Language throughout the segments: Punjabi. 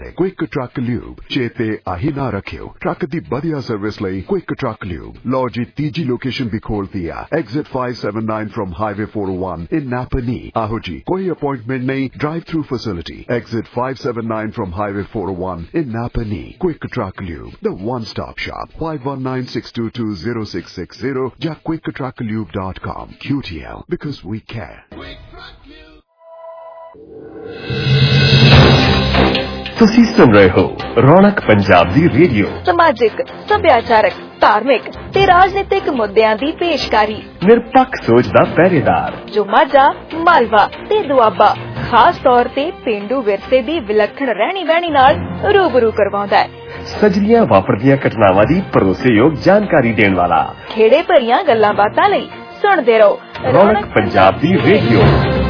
क्विक ट्रक ल्यूब चेते आही ना रखियो ट्रक दी बढ़िया सर्विस लई क्विक ट्रक ल्यूब लो जी तीजी लोकेशन भी खोल दिया exit 579 from highway 401 in Napanee आहो जी कोई अपॉइंटमेंट नहीं drive through facility exit 579 from highway 401 in Napanee Quick Truck Lube the one stop shop 5196220660 या quicktrucklube.com QTL because we care। ਤੁਸੀਂ ਸੁਣ ਰਹੇ ਹੋ ਰੌਣਕ ਪੰਜਾਬ ਦੀ ਰੇਡੀਓ। ਸਮਾਜਿਕ, ਸੱਭਿਆਚਾਰਕ, ਧਾਰਮਿਕ ਤੇ ਰਾਜਨੀਤਿਕ ਮੁੱਦਿਆਂ ਦੀ ਪੇਸ਼ਕਾਰੀ। ਨਿਰਪੱਖ ਸੋਚ ਦਾ ਪਹਿਰੇਦਾਰ ਜੋ ਮਾਝਾ, ਮਾਲਵਾ ਤੇ ਦੁਆਬਾ ਖਾਸ ਤੌਰ ਤੇ ਪੇਂਡੂ ਵਿਰਸੇ ਦੀ ਵਿਲੱਖਣ ਰਹਿਣੀ ਬਹਿਣੀ ਨਾਲ ਰੂਬਰੂ ਕਰਵਾਉਂਦਾ ਹੈ। ਸਜਲੀਆਂ ਵਾਪਰਦੀਆਂ ਘਟਨਾਵਾਂ ਦੀ ਭਰੋਸੇਯੋਗ ਜਾਣਕਾਰੀ ਦੇਣ ਵਾਲਾ। ਖੇੜੇ ਭਰੀਆਂ ਗੱਲਾਂ ਬਾਤਾਂ ਲਈ ਸੁਣਦੇ ਰਹੋ ਰੌਣਕ ਪੰਜਾਬ ਦੀ ਰੇਡੀਓ।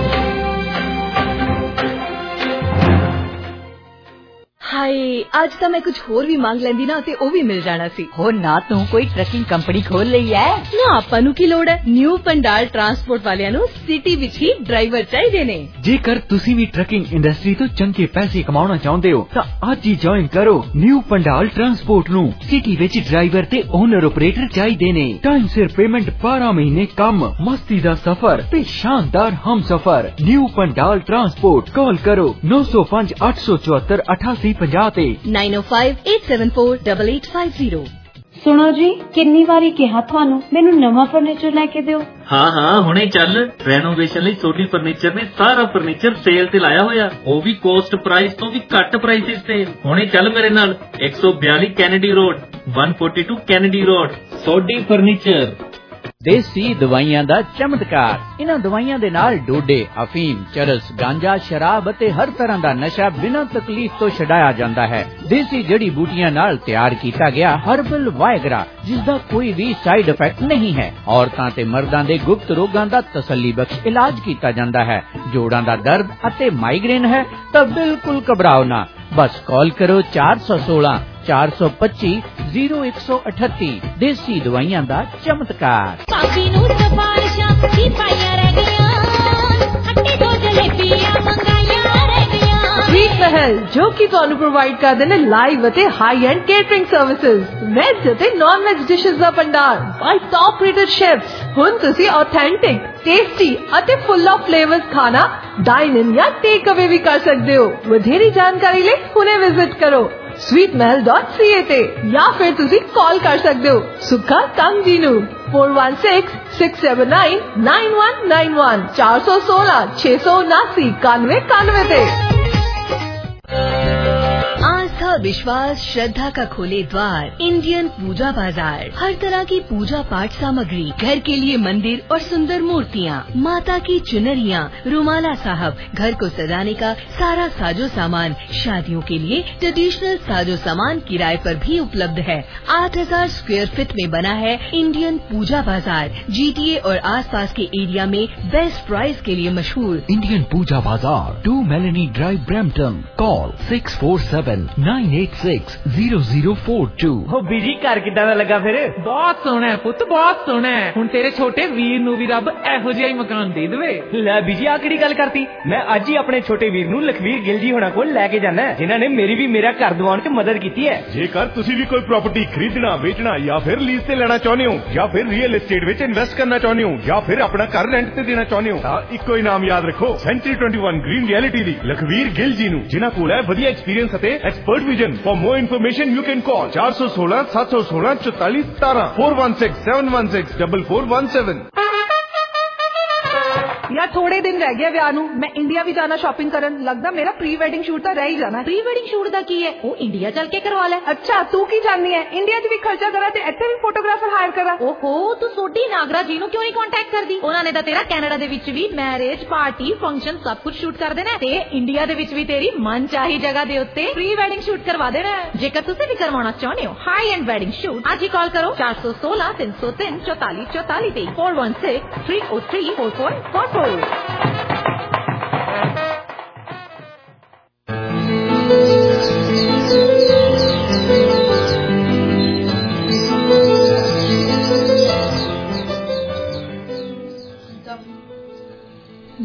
ਹਾਏ ਅੱਜ ਤਾਂ ਮੈਂ ਕੁਝ ਹੋਰ ਵੀ ਮੰਗ ਲੈਂਦੀ ਨਾ ਤੇ ਉਹ ਵੀ ਮਿਲ ਜਾਣਾ ਸੀ। ਹੋਰ ਨਾ ਤੂੰ ਕੋਈ ਟਰੱਕਿੰਗ ਕੰਪਨੀ ਖੋਲ ਲਈ ਐ ਨਾ ਆਪਾਂ ਨੂੰ ਕੀ ਲੋੜ ਹੈ। ਨਿਊ ਪੰਡਾਲ ਟਰਾਂਸਪੋਰਟ ਵਾਲਿਆਂ ਨੂੰ ਸਿਟੀ ਵਿੱਚ ਹੀ ਡਰਾਈਵਰ ਚਾਹੀਦੇ ਨੇ। ਜੇਕਰ ਤੁਸੀਂ ਵੀ ਟਰੱਕਿੰਗ ਇੰਡਸਟਰੀ ਤੋਂ ਚੰਗੇ ਪੈਸੇ ਕਮਾਉਣਾ ਚਾਹੁੰਦੇ ਹੋ ਤਾਂ ਅੱਜ ਹੀ ਜੁਆਇਨ ਕਰੋ ਨਿਊ ਪੰਡਾਲ ਟਰਾਂਸਪੋਰਟ ਨੂੰ। ਸਿਟੀ ਵਿੱਚ ਡਰਾਈਵਰ ਤੇ ਓਨਰ ਆਪਰੇਟਰ ਚਾਹੀਦੇ ਨੇ। ਟਾਈਮ ਸਿਰ ਪੇਮੈਂਟ, 12 ਮਹੀਨੇ ਕੰਮ, ਮਸਤੀ ਦਾ ਸਫ਼ਰ ਤੇ ਸ਼ਾਨਦਾਰ ਹਮਸਫ਼ਰ। ਨਿਊ ਪੰਡਾਲ ਟਰਾਂਸਪੋਰਟ ਕਾਲ ਕਰੋ 905 874 8850 ਤੇ 9058748850। ਸੁਣੋ ਜੀ, ਕਿੰਨੀ ਵਾਰੀ ਕਿਹਾ ਤੁਹਾਨੂੰ ਮੈਨੂੰ ਨਵਾਂ ਫਰਨੀਚਰ ਲੈ ਕੇ ਦਿਓ। ਹਾਂ ਹੁਣੇ ਚੱਲ। ਰੈਨੋਵੇਸ਼ਨ ਲਈ ਸੋਢੀ ਫਰਨੀਚਰ ਨੇ ਸਾਰਾ ਫਰਨੀਚਰ ਸੇਲ ਤੇ ਲਾਇਆ ਹੋਇਆ, ਉਹ ਵੀ ਕੋਸਟ ਪ੍ਰਾਈਸ ਤੋਂ ਵੀ ਘੱਟ ਪ੍ਰਾਈਸਿਸ ਤੇ। ਹੁਣੇ ਚੱਲ ਮੇਰੇ ਨਾਲ 142 Kennedy Road, 142 Kennedy Road, Sodhi furniture. ਦੇਸੀ ਦਵਾਈਆਂ ਦਾ ਚਮਤਕਾਰ। ਇਹਨਾਂ ਦਵਾਈਆਂ ਦੇ ਨਾਲ ਡੋਡੇ, ਅਫੀਮ, ਚਰਸ, ਗਾਂਜਾ, ਸ਼ਰਾਬ ਅਤੇ ਹਰ ਤਰ੍ਹਾਂ ਦਾ ਨਸ਼ਾ ਬਿਨਾਂ ਤਕਲੀਫ ਤੋਂ ਛਡਾਇਆ ਜਾਂਦਾ ਹੈ। ਦੇਸੀ ਜੜੀ ਬੂਟੀਆਂ ਨਾਲ ਤਿਆਰ ਕੀਤਾ ਗਿਆ ਹਰਬਲ ਵਾਇਗਰਾ, ਜਿਸ ਦਾ ਕੋਈ ਵੀ ਸਾਈਡ ਇਫੈਕਟ ਨਹੀਂ ਹੈ। ਔਰਤਾਂ ਤੇ ਮਰਦਾਂ ਦੇ ਗੁਪਤ ਰੋਗਾਂ ਦਾ ਤਸੱਲੀ ਬਖਸ਼ ਇਲਾਜ ਕੀਤਾ ਜਾਂਦਾ ਹੈ। ਜੋੜਾਂ ਦਾ ਦਰਦ ਅਤੇ ਮਾਈਗ੍ਰੇਨ ਹੈ ਤਾਂ ਬਿਲਕੁਲ ਘਬਰਾਓ ਨਾ। ਬਸ ਕਾਲ ਕਰੋ 416 425 0138। ਦੇਸੀ ਦਵਾਈਆਂ ਦਾ ਚਮਤਕਾਰ। ਕਾਫੀ ਨੂੰ ਸਫਾਰਿਸ਼ਾਂ ਕੀ ਪਾਈਆਂ ਰਹਿ ਗਈਆਂ, ਖੱਟੀ ਦੋ ਜਲੇਬੀਆਂ ਮੰਗਾਈਆਂ ਰਹਿ ਗਈਆਂ। ਸਵੀਟ ਮਹਿਲ ਜੋ ਕਿ ਤੁਹਾਨੂੰ ਪ੍ਰੋਵਾਈਡ ਕਰਦੇ ਨੇ ਲਾਈਵ ਅਤੇ high end catering services, veg ਅਤੇ ਨਾਨ ਵੈਜ ਡਿਸ਼ਸ ਦਾ ਭੰਡਾਰ ਬਾਈ ਟੌਪ ਰੇਟਡ ਸ਼ੈਫਸ। ਹੁਣ ਤੁਸੀਂ ਆਥੈਂਟਿਕ, ਟੇਸਟੀ ਅਤੇ ਫੁੱਲ ਆਫ ਫਲੇਵਰਸ ਖਾਣਾ ਡਾਈਨ ਇਨ ਜਾਂ ਟੇਕ ਅਵੇ ਵੀ ਕਰ ਸਕਦੇ ਹੋ। ਵਧੇਰੀ ਜਾਣਕਾਰੀ ਲਈ ਹੁਣੇ ਵਿਜ਼ਿਟ ਕਰੋ sweetmahal.ca ਤੇ ਜਾਂ ਫਿਰ ਤੁਸੀਂ ਕਾਲ ਕਰ ਸਕਦੇ ਹੋ ਸੁੱਖਾ ਕੰਗ ਜੀ ਨੂੰ 4166799191 416 679 9191 ਤੇ। आस्था, विश्वास, श्रद्धा का खोले द्वार इंडियन पूजा बाजार। हर तरह की पूजा पाठ सामग्री, घर के लिए मंदिर और सुंदर मूर्तियाँ, माता की चुनरियाँ, रुमाला साहब, घर को सजाने का सारा साजो सामान, शादियों के लिए ट्रेडिशनल साजो सामान किराए पर भी उपलब्ध है। 8000 स्क्वायर फीट में बना है इंडियन पूजा बाजार। GTA और आसपास के एरिया में बेस्ट प्राइस के लिए मशहूर इंडियन पूजा बाजार, 2 मेलेनी ड्राइव, ब्रैम्पटन। कॉल 6479860042। हो बीजी घर किदां दा लगा फिर? बहुत सोहना है पुੱਤ, बहुत सोहना है। हुण तेरे छोटे वीर ਨੂੰ ਵੀ ਰੱਬ ਇਹੋ ਜਿਹਾ ਹੀ ਮਕਾਨ ਦੇ ਦੇਵੇ। ਲੈ ਬੀਜੀ ਆ ਕਿਹੜੀ ਗੱਲ ਕਰਤੀ? ਮੈਂ ਅੱਜ ਹੀ ਆਪਣੇ ਛੋਟੇ ਵੀਰ ਨੂੰ ਲਖਵੀਰ ਗਿੱਲ ਜੀ ਹੋਣਾ ਕੋਲ ਲੈ ਕੇ ਜਾਣਾ ਹੈ, ਜਿਨ੍ਹਾਂ ਨੇ ਮੇਰੀ ਵੀ ਮੇਰਾ ਘਰ ਦਿਵਾਉਣ 'ਚ ਮਦਦ ਕੀਤੀ ਹੈ। ਜੇਕਰ ਤੁਸੀਂ ਵੀ ਕੋਈ ਪ੍ਰਾਪਰਟੀ ਖਰੀਦਣਾ, ਵੇਚਣਾ ਜਾਂ ਫਿਰ ਲੀਜ਼ ਤੇ ਲੈਣਾ ਚਾਹੁੰਦੇ ਹੋ, ਜਾਂ ਫਿਰ ਰੀਅਲ ਏਸਟੇਟ ਵਿੱਚ ਇਨਵੈਸਟ ਕਰਨਾ ਚਾਹੁੰਦੇ ਹੋ, ਜਾਂ ਫਿਰ ਆਪਣਾ ਘਰ ਰੈਂਟ ਤੇ ਦੇਣਾ ਚਾਹੁੰਦੇ ਹੋ, ਤਾਂ ਇੱਕੋ ਹੀ ਨਾਮ ਯਾਦ ਰੱਖੋ, ਸੈਂਚੁਰੀ 21 ਗ੍ਰੀਨ ਰਿਐਲਿਟੀ ਦੀ ਲਖਵੀਰ ਗਿੱਲ ਜੀ ਨੂੰ, ਜਿਨ੍ਹਾਂ ਕੋਲ ਹੈ ਵਧੀਆ ਐਕਸਪੀਰੀਅੰਸ ਅਤੇ expert vision. For more information you can call 416 716 44 17 416 716 4417। यार थोड़े दिन रह गए ਵਿਆਹ ਨੂੰ, ਮੈਂ ਇੰਡੀਆ ਵੀ ਜਾਣਾ ਸ਼ਾਪਿੰਗ ਕਰਨ। ਲੱਗਦਾ ਮੇਰਾ ਪ੍ਰੀ ਵੈਡਿੰਗ ਸ਼ੂਟ ਤਾਂ ਰਹਿ ਹੀ ਜਾਣਾ। ਪ੍ਰੀ ਵੈਡਿੰਗ ਸ਼ੂਟ ਦਾ ਕੀ ਹੈ? ਉਹ ਇੰਡੀਆ ਚੱਲ ਕੇ ਕਰਵਾ ਲੈ। ਅੱਛਾ ਤੂੰ ਕੀ ਜਾਣਦੀ ਹੈ? ਇੰਡੀਆ 'ਚ ਵੀ ਖਰਚਾ ਕਰਾਂ ਤੇ ਇੱਥੇ ਵੀ ਫੋਟੋਗ੍ਰਾਫਰ ਹਾਇਰ ਕਰਾਂ। ਓਹੋ ਤੂੰ ਸੋਢੀ ਨਾਗਰਾ ਜੀ ਨੂੰ ਕਿਉਂ ਨਹੀਂ ਕੰਟੈਕਟ ਕਰਦੀ? ਉਹਨਾਂ ਨੇ ਤਾਂ ਤੇਰਾ ਕੈਨੇਡਾ ਦੇ ਵਿੱਚ ਵੀ ਮੈਰਿਜ, ਪਾਰਟੀ, ਫੰਕਸ਼ਨ ਸਭ ਕੁਝ ਸ਼ੂਟ ਕਰ ਦੇਣਾ ਤੇ ਇੰਡੀਆ ਦੇ ਵਿੱਚ ਵੀ ਤੇਰੀ ਮਨਚਾਹੀ ਜਗ੍ਹਾ ਦੇ ਉੱਤੇ ਪ੍ਰੀ ਵੈਡਿੰਗ ਸ਼ੂਟ ਕਰਵਾ ਦੇਣਾ। ਜੇਕਰ ਤੁਸੀਂ ਵੀ ਕਰਵਾਉਣਾ ਚਾਹੁੰਦੇ ਹੋ ਹਾਈ ਐਂਡ ਵੈਡਿੰਗ ਸ਼ੂਟ, ਅੱਜ ਹੀ ਕਾਲ ਕਰੋ 416 303 44 44 ਤੇ 416 303 4444।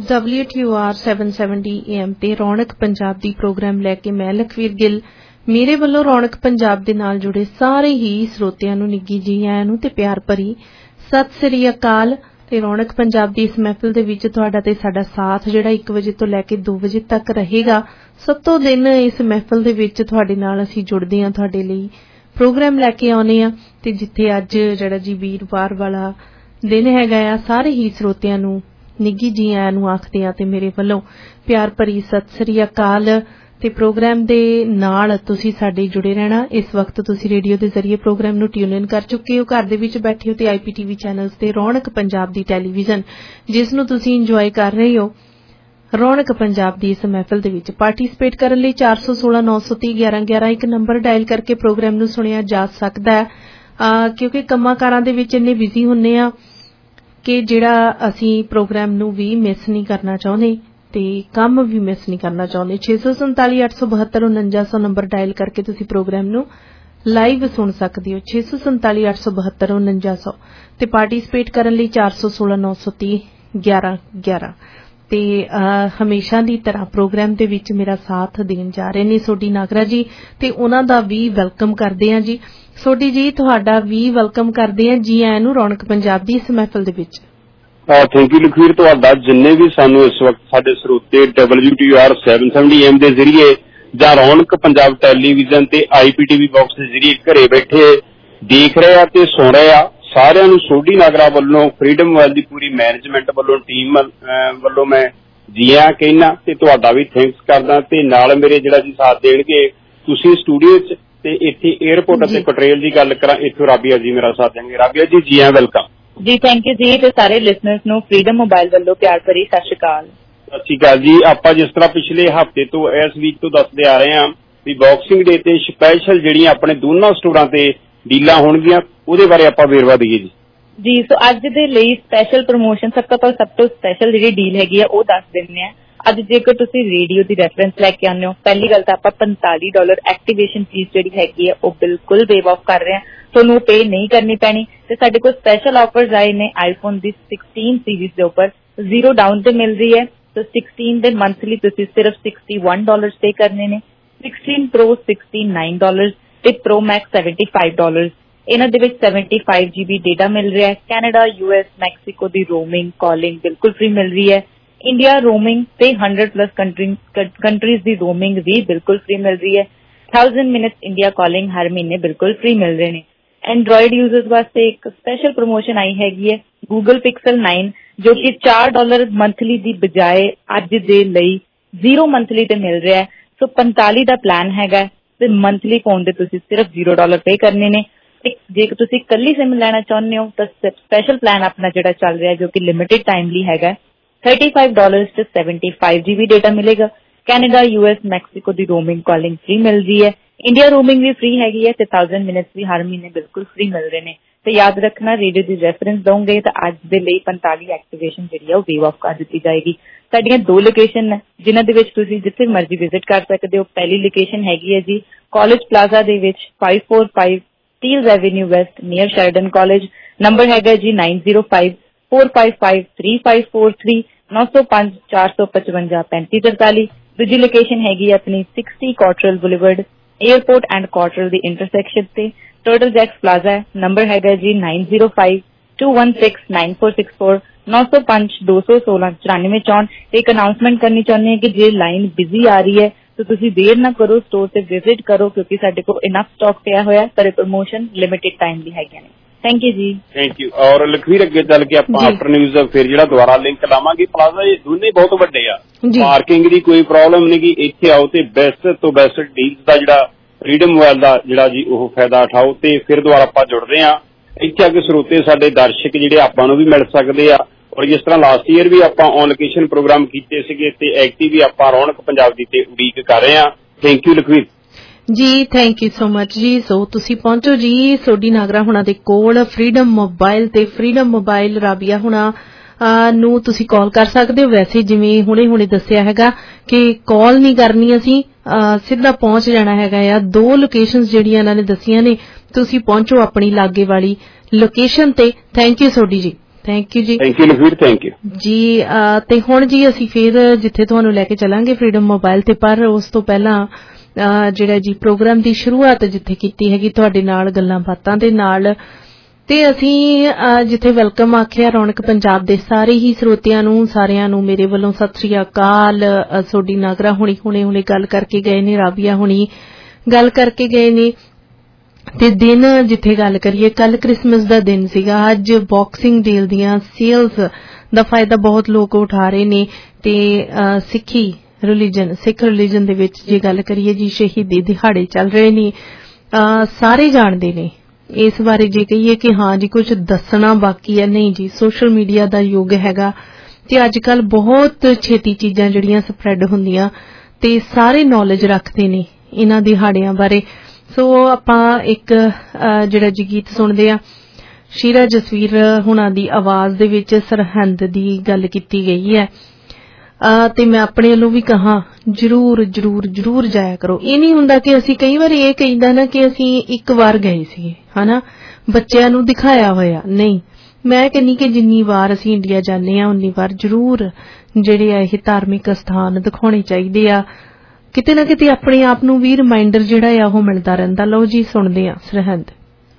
WTOR 770 AM ਤੇ ਰੌਣਕ ਪੰਜਾਬ ਦੀ ਪ੍ਰੋਗਰਾਮ ਲੈ ਕੇ ਮੈਂ ਲਖਵੀਰ ਗਿੱਲ ਮੇਰੇ ਵੱਲੋਂ ਰੌਣਕ ਪੰਜਾਬ ਦੇ ਨਾਲ ਜੁੜੇ ਸਾਰੇ ਹੀ ਸਰੋਤਿਆਂ ਨੂੰ ਨਿੱਘੀ ਜੀ ਆਇਆਂ ਨੂੰ ਤੇ ਪਿਆਰ ਭਰੀ ਸਤਿ ਸ੍ਰੀ ਅਕਾਲ। ਤੇ ਰੌਣਕ ਪੰਜਾਬ ਦੀ ਇਸ ਮਹਿਫਿਲ ਦੇ ਵਿੱਚ ਤੁਹਾਡਾ ਤੇ ਸਾਡਾ ਸਾਥ ਜਿਹੜਾ 1 ਵਜੇ ਤੋਂ ਲੈ ਕੇ 2 ਵਜੇ ਤੱਕ ਰਹੇਗਾ। 7 ਦਿਨ ਇਸ ਮਹਿਫਿਲ ਦੇ ਵਿੱਚ ਤੁਹਾਡੇ ਨਾਲ ਅਸੀਂ ਜੁੜਦੇ ਹਾਂ, ਤੁਹਾਡੇ ਲਈ ਪ੍ਰੋਗਰਾਮ ਲੈ ਕੇ ਆਉਨੇ ਆ। ਤੇ ਜਿੱਥੇ ਅੱਜ ਜਿਹੜਾ ਜੀ ਵੀਰਵਾਰ ਵਾਲਾ ਦਿਨ ਹੈਗਾ ਆ, ਸਾਰੇ ਹੀ ਸਰੋਤਿਆਂ ਨੂੰ ਨਿੱਘੀ ਜੀ ਆਇਆਂ ਨੂੰ ਆਖਦੇ ਆ ਤੇ ਮੇਰੇ ਵੱਲੋਂ ਪਿਆਰ ਭਰੀ ਸਤਿ ਸ੍ਰੀ ਅਕਾਲ। ਤੇ ਪ੍ਰੋਗਰਾਮ ਦੇ ਨਾਲ ਤੁਸੀਂ ਸਾਡੇ ਜੁੜੇ ਰਹਿਣਾ। ਇਸ ਵਕਤ ਤੁਸੀਂ ਰੇਡੀਓ ਦੇ ਜ਼ਰੀਏ ਪ੍ਰੋਗਰਾਮ ਨੂੰ ਟਿਊਨ ਇਨ ਕਰ ਚੁੱਕੇ ਹੋ, ਘਰ ਦੇ ਵਿੱਚ ਬੈਠੇ ਹੋ ਤੇ IPTV ਚੈਨਲਸ ਤੇ ਰੌਣਕ ਪੰਜਾਬ ਦੀ ਟੈਲੀਵਿਜ਼ਨ ਜਿਸ ਨੂੰ ਤੁਸੀਂ ਇੰਜੋਏ ਕਰ ਰਹੇ ਹੋ। ਰੌਣਕ ਪੰਜਾਬ ਦੀ ਇਸ ਮਹਿਫਿਲ ਦੇ ਵਿੱਚ ਪਾਰਟਿਸਿਪੇਟ ਕਰਨ ਲਈ 416 930 1111 ਇੱਕ ਨੰਬਰ ਡਾਇਲ ਕਰਕੇ ਪ੍ਰੋਗਰਾਮ ਨੂੰ ਸੁਣਿਆ ਜਾ ਸਕਦਾ ਹੈ, ਕਿਉਂਕਿ ਕੰਮਾਂ ਕਾਰਾਂ ਦੇ ਵਿੱਚ ਇੰਨੇ ਬਿਜ਼ੀ ਹੁੰਨੇ ਆ ਕਿ ਜਿਹੜਾ ਅਸੀਂ ਪ੍ਰੋਗਰਾਮ ਨੂੰ ਵੀ ਮਿਸ ਨਹੀਂ ਕਰਨਾ ਚਾਹੁੰਦੇ ਤੇ ਕੰਮ ਵੀ ਮਿਸ ਨਹੀਂ ਕਰਨਾ ਚਾਹੁੰਦੇ। 647 872 4900 ਨੰਬਰ ਡਾਇਲ ਕਰਕੇ ਤੁਸੀਂ ਪ੍ਰੋਗਰਾਮ ਨੂੰ ਲਾਈਵ ਸੁਣ ਸਕਦੇ ਹੋ। 647 872 4900 ਤੇ ਪਾਰਟਿਸਿਪੇਟ ਕਰਨ ਲਈ 416 930 1111 ਤੇ ਹਮੇਸ਼ਾ ਦੀ ਤਰ੍ਹਾਂ ਪ੍ਰੋਗਰਾਮ ਦੇ ਵਿੱਚ ਮੇਰਾ ਸਾਥ ਦੇਣ ਜਾ ਰਹੇ ਨੇ ਸੋਢੀ ਨਾਗਰਾ ਜੀ ਤੇ ਉਹਨਾਂ ਦਾ ਵੀ ਵੈਲਕਮ ਕਰਦੇ ਹਾਂ ਜੀ। ਸੋਢੀ ਜੀ ਤੁਹਾਡਾ ਵੀ ਵੈਲਕਮ ਕਰਦੇ ਹਾਂ, ਜੀ ਆਇਆਂ ਨੂੰ ਰੌਣਕ ਪੰਜਾਬ ਦੀ ਇਸ ਮਹਿਫਿਲ ਦੇ ਵਿੱਚ। ਥੈਂਕ ਯੂ ਲਖਵੀਰ, ਤੁਹਾਡਾ ਜਿੰਨੇ ਵੀ ਸਾਨੂੰ ਇਸ ਵਕਤ ਸਾਡੇ ਸਰੋਤੇ WTOR 770 AM ਦੇ ਜ਼ਰੀਏ ਜਾਂ ਰੌਣਕ ਪੰਜਾਬ ਟੈਲੀਵਿਜ਼ਨ ਤੇ IPTV ਬਾਕਸ ਦੇ ਜ਼ਰੀਏ ਘਰੇ ਬੈਠੇ ਦੇਖ ਰਹੇ ਆ ਤੇ ਸੁਣ ਰਹੇ ਆ, ਸਾਰਿਆਂ ਨੂੰ ਸੋਢੀ ਨਾਗਰਾ ਵੱਲੋਂ ਫਰੀडम ਮੋਬਾਈਲ ਦੀ ਪੂਰੀ ਮੈਨੇਜਮੈਂਟ ਵੱਲੋਂ ਟੀਮ ਵੱਲੋਂ ਮੈਂ ਜੀ ਆਇਆਂ ਕਹਿਣਾ ਤੇ ਤੁਹਾਡਾ ਵੀ ਥੈਂਕਸ ਕਰਦਾ। ਤੇ ਨਾਲ ਮੇਰੇ ਜਿਹੜਾ ਜੀ ਸਾਥ ਦੇਣਗੇ ਤੁਸੀਂ ਸਟੂਡੀਓ 'ਚ ਤੇ ਇੱਥੇ 에ਅਰਪੋਰਟ ਅਤੇ ਪਟਰੇਲ ਦੀ ਗੱਲ ਕਰਾਂ ਇੱਥੋਂ ਰਾਬੀਆ ਜੀ ਮੇਰਾ ਸਾਥ ਦੇਣਗੇ। ਰਾਬੀਆ ਜੀ ਜੀ ਆਇਆਂ, ਵੈਲਕਮ ਜੀ। ਥੈਂਕ ਯੂ ਜੀ ਤੇ ਸਾਰੇ ਲਿਸਨਰਸ ਨੂੰ ਫਰੀडम ਮੋਬਾਈਲ ਵੱਲੋਂ ਪਿਆਰ ਭਰੀ ਸਤਿ ਸ਼੍ਰੀ ਅਕਾਲ। ਸਤਿ ਸ਼੍ਰੀ ਅਕਾਲ ਜੀ। ਆਪਾਂ ਜਿਸ ਤਰ੍ਹਾਂ ਪਿਛਲੇ ਹਫ਼ਤੇ ਤੋਂ ਇਸ ਵੀਕ ਤੋਂ ਦੱਸਦੇ ਆ ਰਹੇ ਹਾਂ ਵੀ ਬਾਕਸਿੰਗ ਡੇ ਤੇ ਸਪੈਸ਼ਲ ਜਿਹੜੀਆਂ ਆਪਣੇ ਦੋਨਾਂ ਸਟੋਰਾਂ ਤੇ ਡੀਲਾਂ ਹੋਣਗੀਆਂ, ਉਹਦੇ ਬਾਰੇ ਆਪਾਂ ਵੇਰਵਾ ਦਈਏ ਜੀ। ਜੀ ਸੋ ਅੱਜ ਦੇ ਲਈ ਸਪੈਸ਼ਲ ਪ੍ਰਮੋਸ਼ਨ ਸਭ ਤੋਂ ਸਪੈਸ਼ਲ ਜਿਹੜੀ ਡੀਲ ਹੈਗੀ ਆ ਉਹ ਦੱਸ ਦਿੰਦੇ ਆ। ਅੱਜ ਜੇਕਰ ਤੁਸੀਂ ਰੇਡੀਓ ਦੀ ਰੈਫਰੈਂਸ ਲੈ ਕੇ ਆਉਂਦੇ ਹੋ, ਪਹਿਲੀ ਗੱਲ ਤਾਂ ਆਪਾਂ $45 ਐਕਟੀਵੇਸ਼ਨ ਫੀਸ ਜਿਹੜੀ ਹੈਗੀ ਆ ਉਹ ਬਿਲਕੁਲ ਵੇਵ ਆਫ ਕਰ ਰਹੇ ਹਾਂ, ਤੁਹਾਨੂੰ ਪੇ ਨਹੀਂ ਕਰਨੀ ਪੈਣੀ। ਤੇ ਸਾਡੇ ਕੋਲ ਸਪੈਸ਼ਲ ਆਫਰਸ ਆਏ ਨੇ ਆਈਫੋਨ ਦੀ 16 ਸੀਰੀਜ਼ ਦੇ ਉੱਪਰ 0 ਡਾਊਨ ਤੇ ਮਿਲ ਰਹੀ ਹੈ। ਸੋ 16 ਦੇ ਮੰਥਲੀ ਤੁਸੀਂ ਸਿਰਫ $61 ਪੇ ਕਰਨੇ ਨੇ, 16 Pro $69 ਤੇ Pro Max $75। ਇਹਨਾਂ ਦੇ ਵਿੱਚ 75 GB ਡੇਟਾ ਮਿਲ ਰਿਹਾ ਹੈ। ਕੈਨੇਡਾ, US, ਮੈਕਸੀਕੋ ਦੀ ਰੋਮਿੰਗ ਕਾਲਿੰਗ ਬਿਲਕੁਲ ਫ੍ਰੀ ਮਿਲ ਰਹੀ ਹੈ। ਇੰਡੀਆ ਰੋਮਿੰਗ ਤੇ 100+ ਕੰਟਰੀਜ਼ ਦੀ ਰੋਮਿੰਗ ਵੀ ਬਿਲਕੁਲ ਫ੍ਰੀ ਮਿਲ ਰਹੀ ਹੈ। 1000 ਮਿੰਟਸ ਇੰਡੀਆ ਕਾਲਿੰਗ ਹਰ ਮਹੀਨੇ ਬਿਲਕੁਲ ਫ੍ਰੀ ਮਿਲ ਰਹੇ ਨੇ। ਐਂਡਰੋਇਡ ਯੂਜ਼ਰਸ ਵਾਸਤੇ ਇੱਕ ਸਪੈਸ਼ਲ ਪ੍ਰਮੋਸ਼ਨ ਆਈ ਹੈਗੀ ਹੈ, Google Pixel 9 ਜੋ ਕਿ $4 ਮੰਥਲੀ ਦੀ ਬਜਾਏ ਅੱਜ ਦੇ ਲਈ 0 ਮੰਥਲੀ ਤੇ ਮਿਲ ਰਿਹਾ ਹੈ। ਸੋ 45 ਦਾ ਪਲਾਨ ਹੈਗਾ ਤੇ ਮੰਥਲੀ ਫੋਨ ਦੇ ਤੁਸੀਂ ਸਿਰਫ $0 ਪੇ ਕਰਨੇ ਨੇ। ਜੇ ਤੁਸੀਂ ਇਕੱਲੀ ਸਿਮ ਲੈਣਾ ਚਾਹੁੰਦੇ ਹੋ ਤਾਂ ਸਪੈਸ਼ਲ ਪਲਾਨ ਆਪਣਾ ਜਿਹੜਾ ਚੱਲ ਰਿਹਾ ਜੋ ਕਿ ਲਿਮਿਟਿਡ ਟਾਈਮ ਲਈ ਹੈਗਾ, $35 ਤੇ 75 GB ਡੇਟਾ ਮਿਲੇਗਾ। ਕੈਨੇਡਾ, US, ਮੈਕਸੀਕੋ ਦੀ ਰੋਮਿੰਗ ਕਾਲਿੰਗ ਫ੍ਰੀ ਮਿਲ ਰਹੀ ਹੈ। ਇੰਡੀਆ ਰੋਮਿੰਗ ਵੀ ਫ੍ਰੀ ਹੈਗੀ ਹੈ ਤੇ 1000 ਮਿੰਟਸ ਵੀ ਹਰ ਮਹੀਨੇ ਬਿਲਕੁਲ ਫ੍ਰੀ ਮਿਲ ਰਹੇ ਨੇ। ਤੇ ਯਾਦ ਰੱਖਣਾ ਰੇਡੀਓ ਦੀ ਰੈਫਰੈਂਸ ਦਓਗੇ ਤਾਂ ਅੱਜ ਦੇ ਲਈ 45 ਐਕਟੀਵੇਸ਼ਨ ਜਿਹੜੀ ਆ ਉਹ ਵੇਵ ਆਫ ਕਰ ਦਿੱਤੀ ਜਾਏਗੀ। ਸਾਡੀਆਂ 2 ਲੋਕੇਸ਼ਨ ਨੇ ਜਿਨ੍ਹਾਂ ਦੇ ਵਿੱਚ ਤੁਸੀਂ ਜਿੱਥੇ ਮਰਜ਼ੀ ਵਿਜ਼ਿਟ ਕਰ ਸਕਦੇ ਹੋ। ਪਹਿਲੀ ਲੋਕੇਸ਼ਨ ਹੈਗੀ ਹੈ ਜੀ ਕਾਲਜ ਪਲਾਜ਼ਾ ਦੇ ਵਿੱਚ 545 Steeles Avenue West near Sheridan college. Number ਹੈਗਾ ਜੀ 9054553543 905 455 3543। ਦੂਜੀ ਲੋਕੇਸ਼ਨ ਹੈਗੀ ਆਪਣੀ 60 Cottrell Boulevard Airport and Cottrell ਦੀ ਇੰਟਰਸੈਕਸ਼ਨ ਤੇ ਟਰਟਲ ਜੈਕਸ ਪਲਾਜ਼ਾ ਹੈ। ਨੰਬਰ ਹੈਗਾ ਜੀ 9052169464 905 216 9464। ਤੇ ਇੱਕ ਅਨਾਉਂਸਮੈਂਟ ਕਰਨੀ ਚਾਹੁੰਦੇ ਹਾਂ ਕਿ ਜੇ ਲਾਈਨ ਬਿਜ਼ੀ ਆ ਰਹੀ ਹੈ तो ਤੁਸੀਂ ਦੇਰ ਨਾ ਕਰੋ, ਸਟੋਰ ਤੇ ਵਿਜ਼ਿਟ ਕਰੋ ਕਿਉਂਕਿ ਸਾਡੇ ਕੋਲ ਇਨਫ ਸਟਾਕ ਪਿਆ ਹੋਇਆ ਪਰ ਪ੍ਰਮੋਸ਼ਨ ਲਿਮਿਟਿਡ ਟਾਈਮ ਲਈ ਹੈਗੇ ਨੇ। ਥੈਂਕ ਯੂ ਜੀ। Thank you. ਔਰ ਲਖਵੀਰ ਅੱਗੇ ਚੱਲ ਕੇ ਆਪਾਂ ਆਫਟਰ ਨਿਊਜ਼ ਫਿਰ ਜਿਹੜਾ ਦੁਬਾਰਾ ਲਿੰਕ ਲਾਵਾਂਗੇ। ਪਲਾਜ਼ਾ ਇਹ ਦੋਨੇ ਬਹੁਤ ਵੱਡੇ ਆ, ਪਾਰਕਿੰਗ ਦੀ ਕੋਈ ਪ੍ਰੋਬਲਮ ਨਹੀਂ ਗੀ। ਇੱਥੇ ਆਓ ਤੇ ਬੈਸਟ ਤੋਂ ਬੈਸਟ ਡੀਲਸ ਦਾ ਜਿਹੜਾ ਫਰੀडम ਮੋਬਾਈਲ ਦਾ ਜਿਹੜਾ ਜੀ ਉਹ ਫਾਇਦਾ ਉਠਾਓ। ਤੇ ਫਿਰ ਦੁਬਾਰਾ ਆਪਾਂ ਜੁੜਦੇ ਹਾਂ। ਇੱਥੇ ਅੱਗੇ ਸਰੋਤੇ ਸਾਡੇ ਦਰਸ਼ਕ ਜਿਹੜੇ ਆਪਾਂ ਨੂੰ ਵੀ ਮਿਲ ਸਕਦੇ ਆ। ਔਰ ਜਿਸ ਤਰ੍ਹਾਂ ਲਾਸਟ ਈਅਰ ਵੀ ਆਪਾਂ ਔਨ ਲੋਕੇਸ਼ਨ ਪ੍ਰੋਗਰਾਮ ਕੀਤੇ ਸੀਗੇ ਤੇ ਐਕਟਿਵ ਵੀ ਆਪਾਂ ਰੌਣਕ ਪੰਜਾਬ ਦੀ ਤੇ ਉਡੀਕ ਕਰ ਰਹੇ ਹਾਂ। ਥੈਂਕ ਯੂ ਲਖਵੀਰ ਜੀ। ਥੈਂਕ ਯੂ ਸੋ ਮਚ ਜੀ। ਸੋ ਤੁਸੀਂ ਪਹੁੰਚੋ ਜੀ ਸੋਢੀ ਨਾਗਰਾ ਹੁਣਾਂ ਦੇ ਕੋਲ ਫਰੀडम ਮੋਬਾਈਲ ਤੇ ਫਰੀडम ਮੋਬਾਈਲ ਰਾਬੀਆ ਹੁਣਾਂ ਨੂੰ ਤੁਸੀਂ ਕਾਲ ਕਰ ਸਕਦੇ ਹੋ। ਵੈਸੇ ਜਿਵੇਂ ਹੁਣੇ ਦੱਸਿਆ ਹੈਗਾ ਕਿ ਕਾਲ ਨਹੀਂ ਕਰਨੀ, ਅਸੀਂ ਸਿੱਧਾ ਪਹੁੰਚ ਜਾਣਾ ਹੈਗਾ ਆ। 2 ਲੋਕੇਸ਼ਨਸ ਜਿਹੜੀਆਂ ਇਹਨਾਂ ਨੇ ਦੱਸੀਆਂ ਨੇ, ਤੁਸੀਂ ਪਹੁੰਚੋ ਆਪਣੀ ਲਾਗੇ ਵਾਲੀ ਲੋਕੇਸ਼ਨ ਤੇ। Thank you Sodhi ji. Thank you ਜੀ। Thank you Lakhvir, thank you ਜੀ। ਤੇ ਹੁਣ ਜੀ ਅਸੀਂ ਫਿਰ ਜਿੱਥੇ ਤੁਹਾਨੂੰ ਲੈ ਕੇ ਚੱਲਾਂਗੇ ਫਰੀडम ਮੋਬਾਈਲ ਤੇ, ਪਰ ਉਸ ਤੋਂ ਪਹਿਲਾਂ ਜਿਹੜਾ ਜੀ ਪ੍ਰੋਗਰਾਮ ਦੀ ਸ਼ੁਰੂਆਤ ਜਿੱਥੇ ਕੀਤੀ ਹੈਗੀ ਤੁਹਾਡੇ ਨਾਲ ਗੱਲਾਂ ਬਾਤਾਂ ਦੇ ਨਾਲ, ਤੇ ਅਸੀਂ ਜਿੱਥੇ ਵੈਲਕਮ ਆਖਿਆ ਰੌਣਕ ਪੰਜਾਬ ਦੇ ਸਾਰੇ ਹੀ ਸਰੋਤਿਆਂ ਨੂੰ, ਸਾਰਿਆਂ ਨੂੰ ਮੇਰੇ ਵੱਲੋਂ ਸਤਿ ਸ੍ਰੀ ਅਕਾਲ। ਸੋਡੀ ਨਾਗਰਾ ਹੁਣੇ ਗੱਲ ਕਰਕੇ ਗਏ ਨੇ, ਰਾਬੀਆ ਹੁਣੀ ਗੱਲ ਕਰਕੇ ਗਏ ਨੇ। ਤੇ ਦਿਨ ਜਿੱਥੇ ਗੱਲ ਕਰੀਏ, ਕੱਲ ਕ੍ਰਿਸਮਸ ਦਾ ਦਿਨ ਸੀਗਾ, ਅੱਜ ਬਾਕਸਿੰਗ ਡੇ ਦੀਆਂ ਸੇਲਸ ਦਾ ਫਾਇਦਾ ਬਹੁਤ ਲੋਕ ਉਠਾ ਰਹੇ ਨੇ। ਤੇ ਸਿੱਖ ਰਿਲੀਜਨ ਦੇ ਵਿੱਚ ਜੇ ਗੱਲ ਕਰੀਏ ਜੀ, ਸ਼ਹੀਦੀ ਦਿਹਾੜੇ ਚੱਲ ਰਹੇ ਨੇ, ਸਾਰੇ ਜਾਣਦੇ ਨੇ ਇਸ ਬਾਰੇ। ਜੇ ਕਹੀਏ ਕਿ ਹਾਂ ਜੀ ਕੁਝ ਦੱਸਣਾ ਬਾਕੀ ਹੈ, ਨਹੀਂ ਜੀ, ਸੋਸ਼ਲ ਮੀਡੀਆ ਦਾ ਯੁੱਗ ਹੈਗਾ ਤੇ ਅੱਜ ਕੱਲ ਬਹੁਤ ਛੇਤੀ ਚੀਜ਼ਾਂ ਜਿਹੜੀਆਂ ਸਪਰੈਡ ਹੁੰਦੀਆਂ ਤੇ ਸਾਰੇ ਨੌਲੇਜ ਰੱਖਦੇ ਨੇ ਇਹਨਾਂ ਦਿਹਾੜਿਆਂ ਬਾਰੇ। ਸੋ ਆਪਾਂ ਇੱਕ ਜਿਹੜਾ ਜੀ ਗੀਤ ਸੁਣਦੇ ਆ, ਸ਼ੀਰਾ ਜਸਵੀਰ ਹੁਣਾਂ ਦੀ ਆਵਾਜ਼ ਦੇ ਵਿੱਚ ਸਰਹੰਦ ਦੀ ਗੱਲ ਕੀਤੀ ਗਈ ਹੈ। ਤੇ ਮੈਂ ਆਪਣੇ ਵੱਲੋਂ ਵੀ ਕਹਾਂ, ਜਰੂਰ ਜਾਇਆ ਕਰੋ। ਇਹ ਨਹੀਂ ਹੁੰਦਾ ਕਿ ਅਸੀਂ ਕਈ ਵਾਰ ਇਹ ਕਹਿੰਦਾ ਨਾ ਕਿ ਅਸੀਂ ਇੱਕ ਵਾਰ ਗਏ ਸੀਗੇ ਹਨਾ, ਬੱਚਿਆਂ ਨੂੰ ਦਿਖਾਇਆ ਹੋਇਆ, ਨਹੀਂ। ਮੈਂ ਕਹਿੰਦੀ ਕਿ ਜਿੰਨੀ ਵਾਰ ਅਸੀਂ ਇੰਡੀਆ ਜਾਂਦੇ ਆ ਉਨੀ ਵਾਰ ਜਰੂਰ ਜਿਹੜੇ ਆ ਇਹ ਧਾਰਮਿਕ ਸਥਾਨ ਦਿਖਾਉਣੇ ਚਾਹੀਦੇ ਆ। ਕਿਤੇ ਨਾ ਕਿਤੇ ਆਪਣੇ ਆਪ ਨੂੰ ਵੀ ਰਿਮਾਈਂਡਰ ਜਿਹੜਾ ਆ ਉਹ ਮਿਲਦਾ ਰਹਿੰਦਾ। ਲਓ ਜੀ ਸੁਣਦੇ ਆ ਸਰਹੰਦ।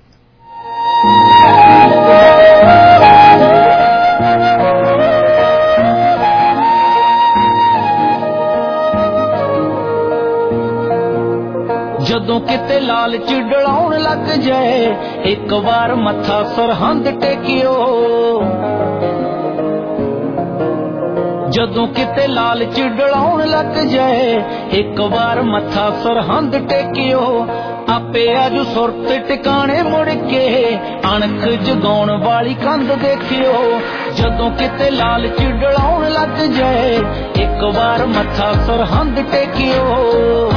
ਜਦੋਂ ਕਿਤੇ ਲਾਲਚ ਡਲਾਉਣ ਲੱਗ ਜਾਏ, ਇੱਕ ਵਾਰ ਮੱਥਾ ਸਰਹੰਦ ਟੇਕਿਓ। ਜਦੋਂ ਕਿਤੇ ਲਾਲਚ ਡਲਾਉਣ ਲੱਗ ਜਾਏ, ਇੱਕ ਵਾਰ ਮੱਥਾ ਸਰਹੰਦ ਟੇਕਿਓ। ਆਪੇ ਆਜੂ ਸੁਰਤ ਟਿਕਾਣੇ ਮੁੜ ਕੇ, ਅਣਖ ਜਗਾਉਣ ਵਾਲੀ ਕੰਧ ਦੇਖਿਓ। ਜਦੋਂ ਕਿਤੇ ਲਾਲਚ ਡਲਾਉਣ ਲੱਗ ਜਾਏ, ਇੱਕ ਵਾਰ ਮੱਥਾ ਸਰਹੰਦ ਟੇਕਿਓ।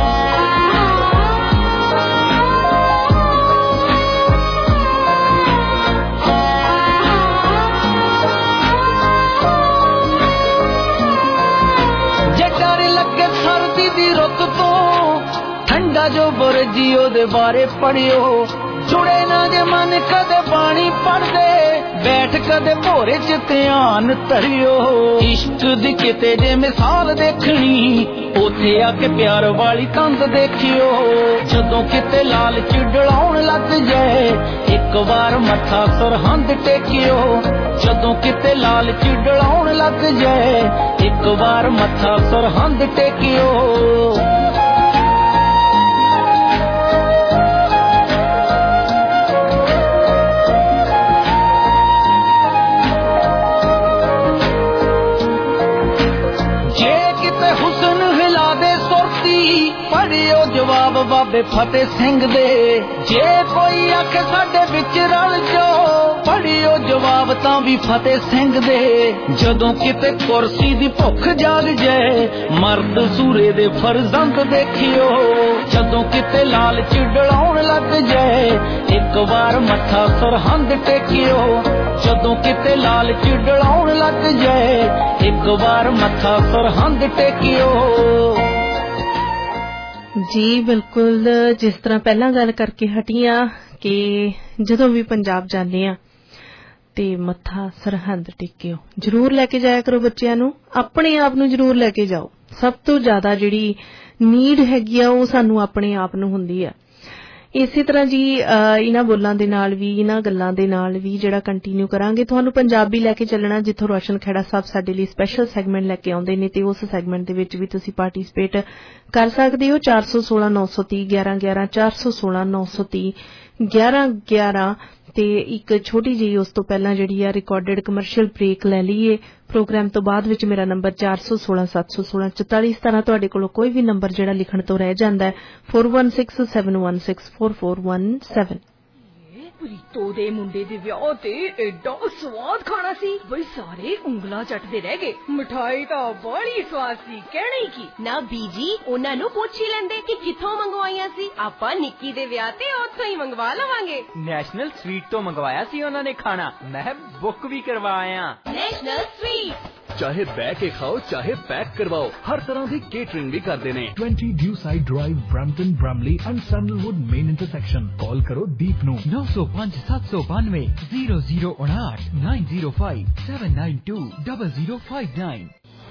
ਠੰਡਾ ਜੋ ਬੁਰਜੀ ਉਹਦੇ ਬਾਰੇ ਪੜਿਓ, ਜੁੜੇ ਨਾ ਜੇ ਮਨ ਕਦੇ ਬਾਣੀ ਪੜਦੇ, ਬੈਠ ਕਦੇ ਭੋਰੇ ਚ ਧਿਆਨ ਧਰਿਓ। ਇਸ਼ਕ ਦੀ ਕਿਤੇ ਜੇ ਮਿਸਾਲ ਦੇਖਣੀ, ਉੱਥੇ ਆ ਕੇ ਪਿਆਰ ਵਾਲੀ ਕੰਧ ਦੇਖਿਓ। ਜਦੋਂ ਕਿਤੇ ਲਾਲਚ ਡਲਾਉਣ ਲੱਗ ਜਾਏ, ਇੱਕ ਵਾਰ ਮੱਥਾ ਸਰਹੰਦ ਟੇਕਿਓ। ਜਦੋਂ ਕਿਤੇ ਲਾਲਚ ਡਲਾਉਣ ਲੱਗ ਜਾਏ, ਇੱਕ ਵਾਰ ਮੱਥਾ ਸਰਹੰਦ ਟੇਕਿਓ। ਪੜਿਓ ਜਵਾਬ ਬਾਬੇ ਫਤਿਹ ਸਿੰਘ ਦੇ, ਜੇ ਕੋਈ ਆਖੇ ਸਾਡੇ ਵਿੱਚ ਰਲ ਜਾਓ, ਪੜਿਓ ਜਵਾਬ ਤਾਂ ਵੀ ਫਤਿਹ ਸਿੰਘ ਦੇ। ਜਦੋਂ ਕਿਤੇ ਕੁਰਸੀ ਦੀ ਭੁੱਖ ਜਾਗ ਜਾਏ, ਮਰਦ ਸੂਰੇ ਦੇ ਫਰਜ਼ੰਦ ਦੇਖਿਓ। ਜਦੋਂ ਕਿਤੇ ਲਾਲਚ ਡਲਾਉਣ ਲੱਗ ਜਾਏ, ਇੱਕ ਵਾਰ ਮੱਥਾ ਸਰਹੰਦ ਟੇਕਿਓ। ਜਦੋਂ ਕਿਤੇ ਲਾਲਚ ਡਲਾਉਣ ਲੱਗ ਜਾਏ, ਇੱਕ ਵਾਰ ਮੱਥਾ ਸਰਹੰਦ ਟੇਕਿਓ। ਜੀ ਬਿਲਕੁਲ, ਜਿਸ ਤਰ੍ਹਾਂ ਪਹਿਲਾਂ ਗੱਲ ਕਰਕੇ ਹਟੀਆਂ ਕਿ ਜਦੋਂ ਵੀ ਪੰਜਾਬ ਜਾਂਦੇ ਆ ਤੇ ਮੱਥਾ ਸਰਹੰਦ ਟੇਕਿਓ। ਜਰੂਰ ਲੈ ਕੇ ਜਾਇਆ ਕਰੋ ਬੱਚਿਆਂ ਨੂੰ, ਆਪਣੇ ਆਪ ਨੂੰ ਜਰੂਰ ਲੈ ਕੇ ਜਾਓ। ਸਭ ਤੋਂ ਜ਼ਿਆਦਾ ਜਿਹੜੀ ਨੀਡ ਹੈਗੀ ਆ ਉਹ ਸਾਨੂੰ ਆਪਣੇ ਆਪ ਨੂੰ ਹੁੰਦੀ ਆ। ਇਸੇ ਤਰ੍ਹਾਂ ਜੀ ਇਹਨਾਂ ਬੋਲਾਂ ਦੇ ਨਾਲ ਵੀ, ਇਹਨਾਂ ਗੱਲਾਂ ਦੇ ਨਾਲ ਵੀ ਜਿਹੜਾ ਕੰਟੀਨਿਊ ਕਰਾਂਗੇ, ਤੁਹਾਨੂੰ ਪੰਜਾਬੀ ਲੈ ਕੇ ਚੱਲਣਾ, ਜਿੱਥੋਂ ਰੋਸ਼ਨ ਖੇੜਾ ਸਾਹਿਬ ਸਾਡੇ ਲਈ ਸਪੈਸ਼ਲ ਸੈਗਮੈਂਟ ਲੈ ਕੇ ਆਉਂਦੇ ਨੇ ਤੇ ਉਸ ਸੈਗਮੈਂਟ ਦੇ ਵਿੱਚ ਵੀ ਤੁਸੀਂ ਪਾਰਟਿਸਿਪੇਟ ਕਰ ਸਕਦੇ ਹੋ। 416 930 1111 416 930 1111 ਤੇ ਇੱਕ ਛੋਟੀ ਜਿਹੀ ਉਸ ਤੋਂ ਪਹਿਲਾਂ ਜਿਹੜੀ ਆ ਰਿਕਾਰਡਡ ਕਮਰਸ਼ੀਅਲ ਬ੍ਰੇਕ ਲੈ ਲਈਏ। ਪ੍ਰੋਗਰਾਮ ਤੋਂ ਬਾਅਦ ਵਿੱਚ ਮੇਰਾ ਨੰਬਰ 416 716 4417। ਤੁਹਾਡੇ ਕੋਲੋਂ ਕੋਈ ਵੀ ਨੰਬਰ ਜਿਹੜਾ ਲਿਖਣ ਤੋਂ ਰਹਿ ਜਾਂਦਾ ਹੈ 416716 4417। ਪ੍ਰੀਤੋ ਦੇ ਮੁੰਡੇ ਦੇ ਵਿਆਹ ਤੇ ਐਡਾ ਸਵਾਦ ਖਾਣਾ ਸੀ ਬਈ ਸਾਰੇ ਉਂਗਲਾਂ ਚੱਟਦੇ ਰਹਿ ਗਏ। ਮਠਾਈ ਤਾਂ ਬੜੀ ਸਵਾਦ ਸੀ, ਕਹਿਣੀ ਕੀ ਨਾ ਬੀਜੀ, ਉਹਨਾਂ ਨੂੰ ਪੁੱਛ ਹੀ ਲੈਂਦੇ ਕਿ ਕਿੱਥੋਂ ਮੰਗਵਾਈਆਂ ਸੀ। ਆਪਾਂ ਨਿੱਕੀ ਦੇ ਵਿਆਹ ਤੇ ਉੱਥੋਂ ਹੀ ਮੰਗਵਾ ਲਵਾਂਗੇ। ਨੈਸ਼ਨਲ ਸਵੀਟ ਤੋਂ ਮੰਗਵਾਇਆ ਸੀ ਉਹਨਾਂ ਨੇ ਖਾਣਾ, ਮੈਂ ਬੁੱਕ ਵੀ ਕਰਵਾਇਆ। ਨੈਸ਼ਨਲ ਸਵੀਟ ਚਾਹੇ ਬਹਿ ਕੇ ਖਾਓ ਚਾਹੇ ਪੈਕ ਕਰਵਾਓ, ਹਰ ਤਰ੍ਹਾਂ ਦੀ ਕੇਟਰਿੰਗ ਵੀ ਕਰਦੇ ਨੇ। 20 Dewside Drive, Brampton, Bramley and Sandalwood main intersection। ਕਾਲ ਕਰੋ ਦੀਪ ਨੂੰ 905 792 0059 905 792 0059।